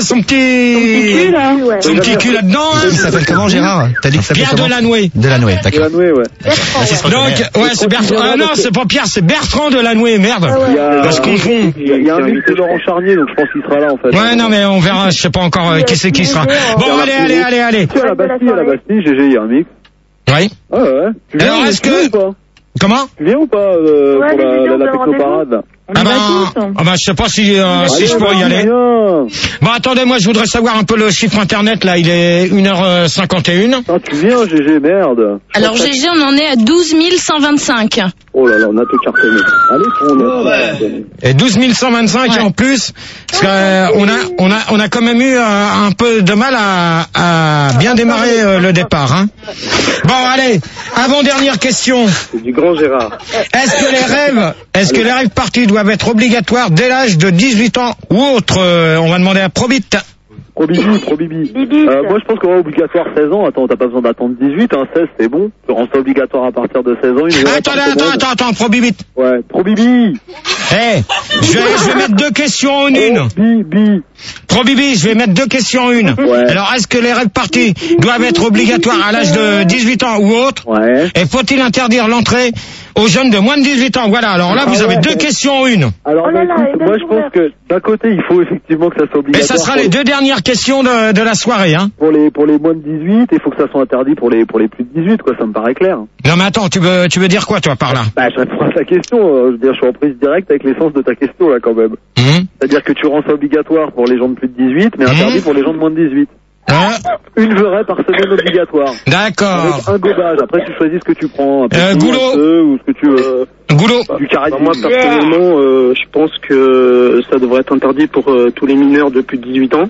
B: cul là-dedans, hein.
O: Il s'appelle comment, Gérard? T'as dit que ça s'appelle
B: Pierre Delanoë.
O: Delanoë, d'accord.
I: Delanoë, ouais.
B: Donc, ouais, c'est Bertrand. Ah non, c'est pas Pierre, c'est Bertrand Delanoë, merde. Je confonds.
I: Il y a un mix de Laurent Charnier, donc je pense qu'il sera là, en fait.
B: Ouais, non, mais on verra, je sais pas encore qui c'est qui sera. Bon, allez.
I: Tu à la Bastille, GG, il y a un mix.
B: Oui.
I: Ah ouais.
B: Alors, est-ce que... Comment?
I: Tu viens ou pas, pour la technoparade?
B: Je sais pas si je peux y aller. Bon, attendez, moi, je voudrais savoir un peu le chiffre internet, là, il est 1h51.
I: Ah, tu viens, GG, merde.
F: Alors, GG, on en est à 12 125.
I: Oh là là, on a tout cartonné. Allez,
B: Et 12 125 en plus, parce que, on a quand même eu un peu de mal à bien démarrer le départ, hein. Bon, allez, avant-dernière question.
N: C'est du grand Gérard.
B: Est-ce que les rêves parties doivent être obligatoires dès l'âge de 18 ans ou autre? On va demander à Probit.
I: Pro Bibi. Moi, je pense qu'on va obligatoire 16 ans. Attends, t'as pas besoin d'attendre 18, hein. 16, c'est bon. Tu rends ça obligatoire à partir de 16 ans.
B: Attends, Probibit.
I: Ouais, Pro Bibi.
B: Je vais mettre deux questions en une. Pro Bibi, je vais mettre deux questions en une.
I: Ouais.
B: Alors, est-ce que les rêves parties doivent être obligatoires à l'âge de 18 ans ou autre?
I: Ouais.
B: Et faut-il interdire l'entrée aux jeunes de moins de 18 ans? Voilà, alors là, vous avez deux questions en une.
I: Alors, écoute, moi, je pense que d'un côté, il faut effectivement que ça soit obligatoire.
B: Et ça sera les deux dernières questions de la soirée, hein.
I: Pour les moins de 18, il faut que ça soit interdit pour les plus de 18, quoi, ça me paraît clair.
B: Non, mais attends, tu veux dire quoi, toi, par là?
I: Bah, je réponds à ta question, je veux dire, je suis en prise directe avec l'essence de ta question, là, quand même. C'est-à-dire que tu rends ça obligatoire pour les gens de plus de 18, mais interdit pour les gens de moins de 18. Une vraie par semaine obligatoire.
B: D'accord.
I: Avec un gobage. Après, tu choisis ce que tu prends. Un petit
B: Goulot.
I: Ou ce que tu veux.
B: Goulot.
N: Du carré. Moi, personnellement, je pense que ça devrait être interdit pour tous les mineurs de plus de 18 ans.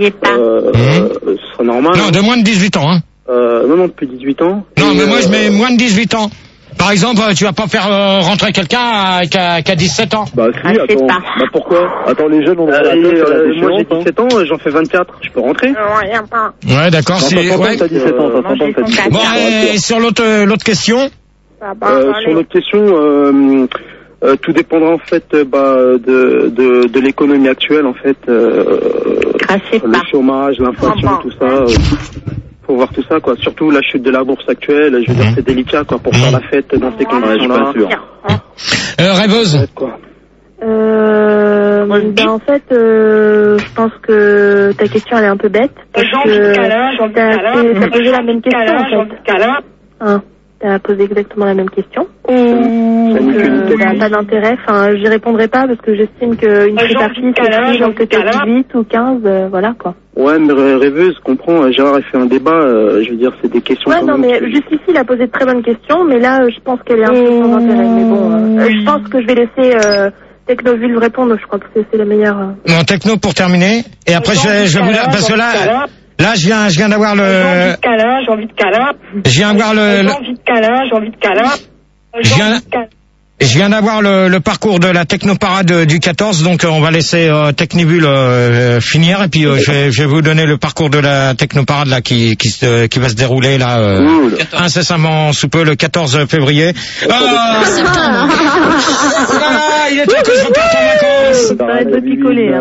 N: Ce serait normal.
B: Non, de moins de 18 ans, hein.
N: Non, de plus de 18 ans.
B: Non, mais moi, je mets moins de 18 ans. Par exemple, tu vas pas faire rentrer quelqu'un qui a 17 ans.
I: Bah si, attends. Bah pourquoi? Attends, les jeunes ont
N: moi j'ai 17 ans, j'en fais 24. Je peux rentrer?
B: Ouais, d'accord.
I: T'as 17 ans,
B: Bon, et sur l'autre question?
N: Sur l'autre question, tout dépendra en fait de l'économie actuelle en fait. Le chômage, l'inflation, tout ça. Faut voir tout ça, quoi. Surtout la chute de la bourse actuelle, je veux dire, c'est délicat, quoi, pour faire la fête dans ces conditions-là.
B: Rêveuse.
H: En fait, je pense que ta question, elle est un peu bête. Parce que t'as posé la même question, en fait. T'as posé exactement la même question. Ça n'a pas d'intérêt. Enfin, j'y répondrai pas parce que j'estime qu'une tripartie, c'est genre que t'as 18 ou 15, voilà, quoi.
N: Ouais, mais rêveuse, comprends, Gérard a fait un débat, je veux dire, c'est des questions...
H: Ouais, non, mais jusqu'ici, il a posé de très bonnes questions, mais là, je pense qu'elle est un peu sans intérêt. Mais bon, je pense que je vais laisser Technoville répondre, je crois que c'est la meilleure...
B: Non, Techno pour terminer, et après je vais vous dire, parce que là, je viens d'avoir le...
P: J'ai envie de câlin.
B: Je viens d'avoir le...
P: J'ai envie de câlin.
B: Je viens d'avoir le parcours de la Technoparade du 14, donc on va laisser Technibule finir et puis je vais vous donner le parcours de la Technoparade là qui va se dérouler là incessamment sous peu le 14 février. Il est temps que je reparte en vacances.
P: Arrête de picoler.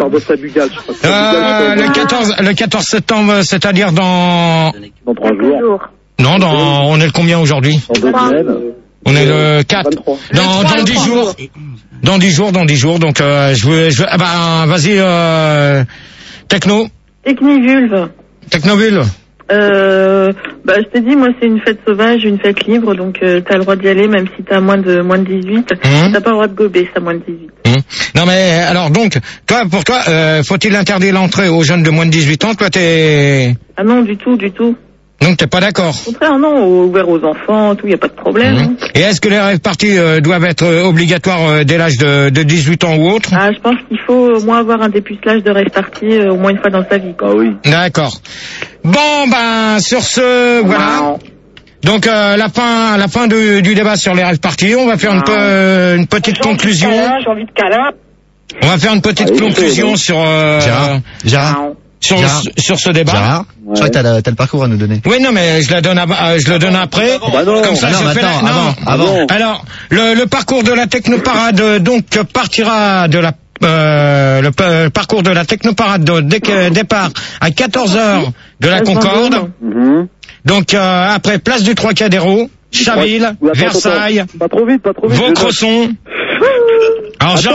B: Le 14 septembre, c'est-à-dire dans
I: 3 jours.
B: Non, on est le combien aujourd'hui? On est le 4. Dans 10 jours. Dans 10 jours. Donc, vas-y, Techno.
P: Technivulve.
B: Technovulve.
P: Je t'ai dit, moi, c'est une fête sauvage, une fête libre, donc t'as le droit d'y aller, même si t'as moins de 18. T'as pas le droit de gober, si t'as moins de 18.
B: Non, mais alors, donc, pour toi, faut-il interdire l'entrée aux jeunes de moins de 18 ans? Toi, t'es...
P: Ah non, du tout.
B: Donc t'es pas d'accord?
P: Au contraire, non, ouvert aux enfants, tout, y a pas de problème.
B: Et est-ce que les rave parties doivent être obligatoires dès l'âge de 18 ans ou autre?
P: Ah, je pense qu'il faut au moins avoir un dépucelage de rave party au moins une fois dans sa vie, quoi.
I: Ah oui.
B: D'accord. Bon, sur ce, voilà. Donc la fin du débat sur les rave parties. On va faire une petite conclusion.
P: J'ai envie de câlin.
B: On va faire une petite conclusion sur
A: Gérard.
B: Sur ce débat.
A: Gérard, je crois que t'as le parcours à nous donner.
B: Oui, non, mais je le donne après. Comme ça, avant. Alors, le parcours de la Technoparade, donc, partira de la le parcours de la Technoparade de départ à 14h de la Concorde. Donc, après, place du Trocadéro, Chaville, Versailles, Vaucresson. Alors je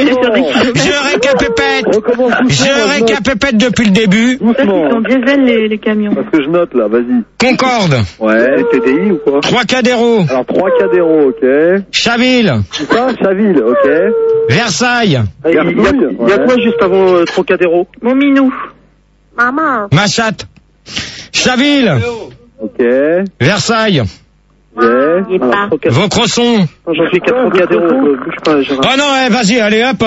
B: récapépète depuis le début.
P: Ils sont diesel les camions.
I: Parce que je note là, vas-y.
B: Concorde.
I: Ouais, TDI ou quoi?
B: Trocadéro.
I: Alors Trocadéro, ok.
B: Chaville.
I: C'est ça, Chaville, ok.
B: Versailles.
N: Il y a quoi juste avant Trocadéro?
P: Mon minou.
H: Maman.
B: Machat. Chaville.
I: Ok.
B: Versailles. Vaucresson.
N: J'en fais 4 Trocadéro. Bouge pas, Gérard.
B: Oh non, vas-y, allez hop.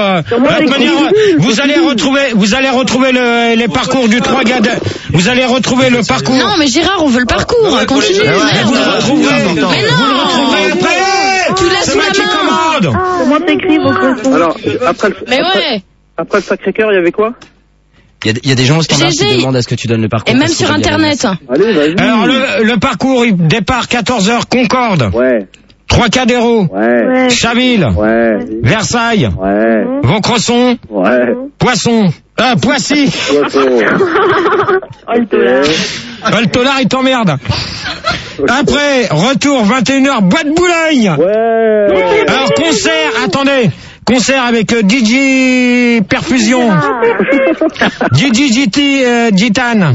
B: Vous allez retrouver les parcours du Trocadéro. Vous allez retrouver le parcours.
F: Non, mais Gérard, on veut le parcours. Continue.
B: Vous le retrouvez.
F: Mais non.
B: Vous le retrouvez après.
F: Tu laisses
B: la main.
P: Comment t'écris Vaucresson?
N: Alors, après le Sacré-Cœur, il y avait quoi?
O: Il y a des gens au standard qui demandent à ce que tu donnes le parcours.
F: Et même sur Internet.
I: Allez, vas-y.
B: Alors, le parcours, départ 14h, Concorde.
I: Ouais.
B: Trocadéro.
I: Ouais.
B: Chaville.
I: Ouais.
B: Versailles.
I: Ouais.
B: Vaucresson.
I: Ouais.
B: Poisson. Poissy.
P: Oh,
B: le tolard, il t'emmerde. Après, retour 21h, Boîte Boulogne.
I: Ouais.
B: Alors, concert, attendez. Concert avec DJ Perfusion, DJ Gitan,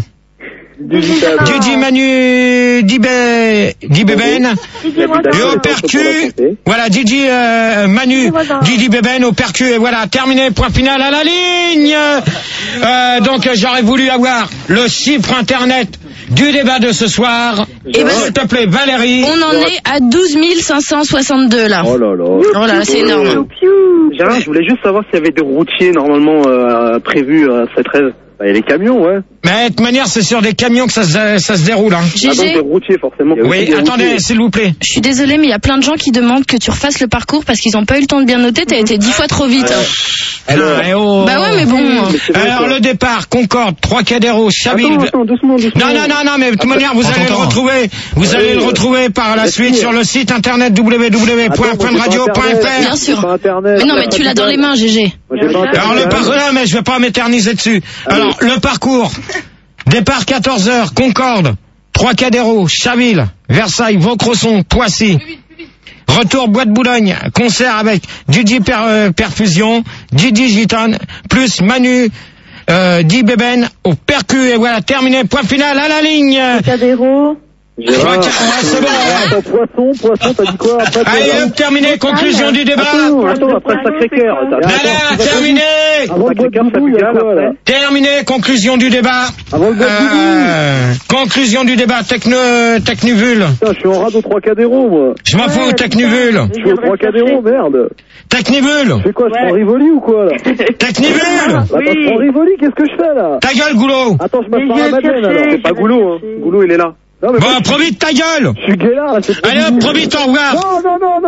B: DJ Manu Dibeben, et au percu, voilà, DJ Manu Dibeben au percu, et voilà, terminé, point final à la ligne. Donc j'aurais voulu avoir le chiffre internet du débat de ce soir.
F: Et
B: s'il te plaît, Valérie.
F: On en est à 12 562 là.
I: Oh là là.
F: Oh là là, c'est énorme.
N: Gérard, je voulais juste savoir s'il y avait des routiers normalement prévus à cette rêve.
I: Il y a les camions, ouais.
B: Mais de toute manière, c'est sur des camions que ça se déroule. Hein.
N: Ah, donc des routiers, forcément.
B: Oui, attendez, s'il vous plaît.
F: Je suis désolée, mais il y a plein de gens qui demandent que tu refasses le parcours parce qu'ils n'ont pas eu le temps de bien noter. T'as été 10 fois trop vite.
B: Bah
F: ouais, mais bon.
B: Alors le départ, Concorde, Trocadéro, Chaville.
N: Attends, doucement.
B: Non, mais de toute manière, vous allez le retrouver. Vous allez le retrouver par la suite sur le site internet www.funradio.fr.
F: Bien sûr. Mais non, mais tu l'as dans les mains, GG.
B: Alors le parcours, non, mais je vais pas m'éterniser dessus. Alors le parcours, départ 14h, Concorde, Trocadéro, Chaville, Versailles, Vaucresson, Poissy. Retour Boîte Boulogne, concert avec DJ Perfusion, DJ Gitan, plus Manu Dibeben au percu, et voilà, terminé, point final à la ligne.
P: Trocadéro.
I: Gérard.
B: C'est bon.
I: Poisson, t'as dit quoi après?
B: Allez, hop, terminé, conclusion du débat.
N: Attends, après le Sacré-Cœur.
B: Terminé.
I: Avant le Boîte Boulou, il y a quoi, là?
B: Terminé, conclusion du débat.
I: Avant le Boîte Boulou.
B: Conclusion du débat, Technivule.
I: Putain, je suis en rade au Trocadéro, moi.
B: Je m'en fous, Technivule.
I: Je suis au Trocadéro, merde.
B: Technivule.
I: Je fais quoi, je prends Rivoli ou quoi, là?
B: Technivule.
I: Attends, je prends Rivoli, qu'est-ce que je fais, là?
B: Ta gueule, Goulot.
I: Attends, je passe par la Madeleine, alors.
N: C'est pas Goulot, hein. Goulot, il est là.
B: Bon, prends vite ta gueule.
I: Je suis gay là, c'est
B: allez hop, prends vite, au revoir.
I: Non.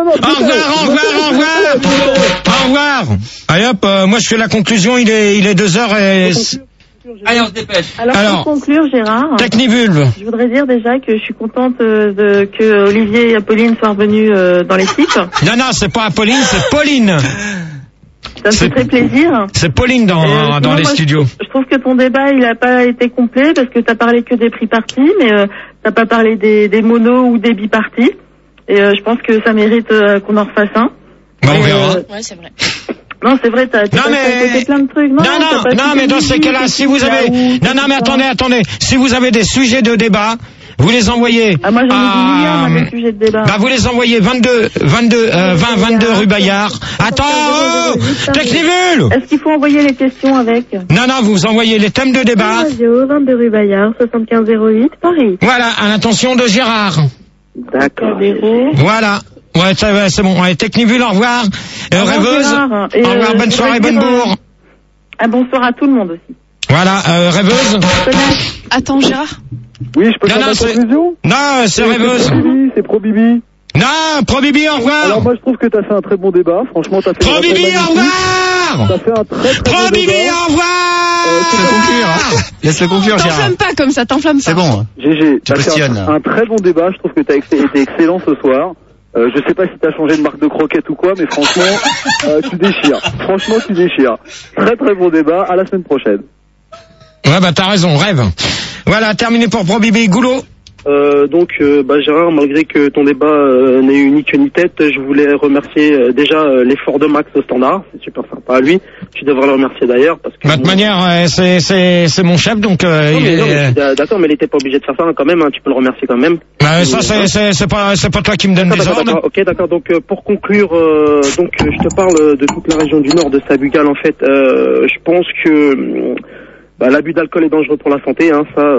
B: Au revoir. Allez hop, moi je fais la conclusion, il est 2h et...
D: Allez, on se dépêche.
P: Alors pour conclure, Gérard,
B: Technivulve.
P: Je voudrais dire déjà que je suis contente que Olivier et Apolline soient revenus dans l'équipe.
B: Non, c'est pas Apolline, c'est Pauline.
P: Ça me fait très plaisir.
B: C'est Pauline dans les studios.
P: Je trouve que ton débat, il a pas été complet parce que t'as parlé que des prix partis, mais t'as pas parlé des monos ou des bipartis. Et je pense que ça mérite qu'on en refasse un.
B: Bon, on verra.
F: Ouais, c'est vrai.
P: Non, c'est vrai, t'as plein de trucs.
B: Non, mais dans ces cas-là, si vous avez... Non, mais attendez. Si vous avez des sujets de débat, vous les envoyez...
P: moi j'en ai des milliards, des sujets de débat.
B: Vous les envoyez 22 rue Bayard. Attends, Technivule.
P: Est-ce qu'il faut envoyer les questions avec?
B: Non, vous envoyez les thèmes de débat.
P: Radio, 22 rue Bayard, 7508, Paris.
B: Voilà, à l'intention de Gérard.
P: D'accord.
B: Voilà. Ouais, c'est bon. Ouais, Technivule, au revoir. Rêveuse, au revoir, bonne soirée, bonne bourre.
P: Bonsoir à tout le monde aussi.
B: Voilà, Rêveuse.
K: Attends, Gérard.
I: Oui, je peux faire ma conclusion?
B: Non, c'est Rêveuse.
I: C'est Pro Bibi.
B: Non, Pro Bibi, au revoir.
I: Alors moi je trouve que t'as fait un très bon débat. Franchement, t'as fait
B: Pro Bibi, au revoir.
I: T'as fait un très
B: Pro Bibi, au revoir.
O: Laisse-le conclure, Gérard.
K: T'enflamme pas comme ça, t'enflamme pas.
O: C'est bon.
I: GG, t'as fait un très bon débat. Je trouve que t'as été excellent ce soir. Je sais pas si t'as changé de marque de croquette ou quoi, mais franchement, tu déchires. Franchement, tu déchires. Très très bon débat. À la semaine prochaine.
B: Ouais, t'as raison, rêve. Voilà, terminé pour Pro Bibi. Goulot.
N: Gérard, malgré que ton débat n'ait eu ni queue ni tête, je voulais remercier déjà l'effort de Max au standard, c'est super sympa à lui. Tu devrais le remercier d'ailleurs parce que.
B: De toute manière, c'est mon chef, donc.
N: D'accord, mais il était pas obligé de faire ça quand même. Tu peux le remercier quand même.
B: Ça c'est pas toi qui me donne des ordres.
N: Ok, d'accord. Donc pour conclure, je te parle de toute la région du Nord, de Sabugal en fait. Je pense que l'abus d'alcool est dangereux pour la santé,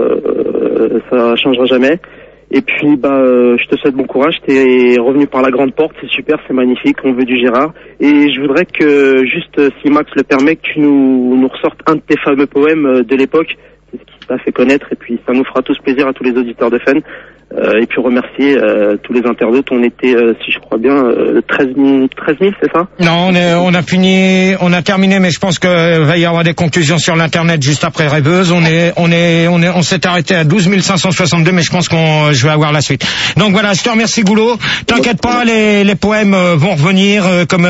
N: ça changera jamais. Et puis je te souhaite bon courage, t'es revenu par la grande porte, c'est super, c'est magnifique, on veut du Gérard. Et je voudrais que juste si Max le permet, que tu nous ressortes un de tes fameux poèmes de l'époque, c'est ce qui t'a fait connaître, et puis ça nous fera tous plaisir à tous les auditeurs de Fun. Et puis remercier tous les internautes. On était, si je crois bien, 13 000, c'est ça?
B: Non, on a terminé, mais je pense que va y avoir des conclusions sur l'internet juste après Rêveuse. On s'est arrêté à 12 562, mais je pense je vais avoir la suite. Donc voilà, je te remercie Goulot. T'inquiète pas, les poèmes vont revenir comme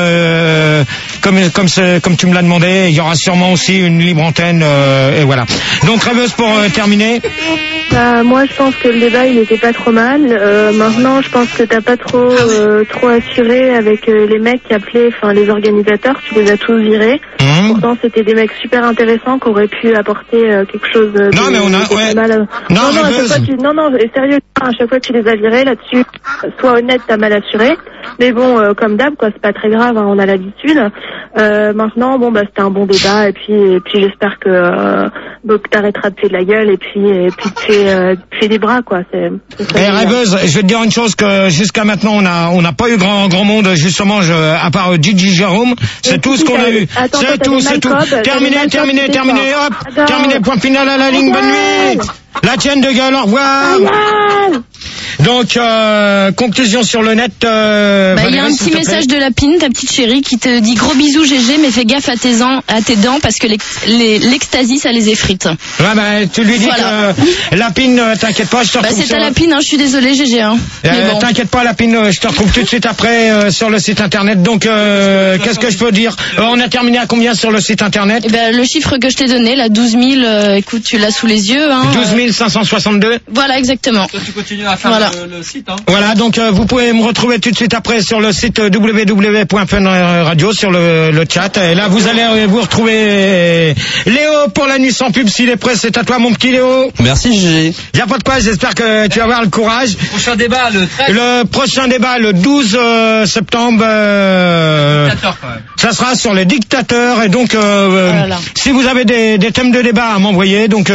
B: tu me l'as demandé. Il y aura sûrement aussi une libre antenne et voilà. Donc Rêveuse pour terminer.
H: Moi je pense que le débat il était pas trop mal. Maintenant je pense que t'as pas trop assuré avec les mecs qui appelaient, les organisateurs, tu les as tous virés. Pourtant c'était des mecs super intéressants qui auraient pu apporter quelque chose de
B: non mais on a
H: mal. Non, et sérieux, à chaque fois tu les as virés là-dessus. Sois honnête, t'as mal assuré. Mais bon, comme d'hab quoi, c'est pas très grave, on a l'habitude. Maintenant c'était un bon débat et puis j'espère que t'arrêteras de faire de la gueule et puis tu fais des bras quoi.
B: Rêveuse, je vais te dire une chose que jusqu'à maintenant on n'a pas eu grand monde justement à part Gigi Jérôme, c'est tout ce qu'on a eu. C'est tout. Terminé, hop, terminé, point final à la ligne, bonne nuit. La tienne de gueule, au revoir. Donc, conclusion sur le net.
F: Il y a un petit message de Lapine, ta petite chérie, qui te dit gros bisous GG, mais fais gaffe à tes dents parce que l'ecstasy ça les effrite.
B: Ouais, tu lui dis que Lapine, t'inquiète pas, je te retrouve.
F: C'est ta Lapine, je suis désolée GG.
B: T'inquiète pas Lapine, je te retrouve tout de suite après sur le site internet. Donc, qu'est-ce que je peux dire? On a terminé à combien sur le site internet?
F: Le chiffre que je t'ai donné, là, 12 000, écoute, tu l'as sous les yeux.
B: 12 562.
F: Voilà, exactement.
D: Toi, tu continues à faire le site.
B: Voilà, donc vous pouvez me retrouver tout de suite après sur le site www.funradio sur le chat. Et là, vous allez vous retrouver Léo pour la nuit sans pub. S'il est prêt, c'est à toi, mon petit Léo.
O: Merci, GG.
B: Y a pas de quoi, j'espère que tu vas avoir le courage.
D: Prochain débat, le 13.
B: Le prochain débat, le 12 septembre.
D: Dictateur, quand même.
B: Ça sera sur les dictateurs. Et donc, si vous avez des thèmes de débat à m'envoyer, donc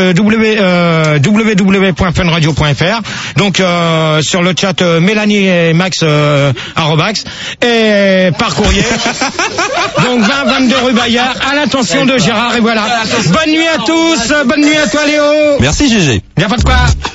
B: www.funradio.fr. Donc, sur le chat Mélanie et Max @max et par courrier. Donc 22 rue Bayard à l'intention de Gérard et voilà. Bonne nuit à tous, bonne nuit à toi Léo.
O: Merci GG.
B: Y a pas de quoi.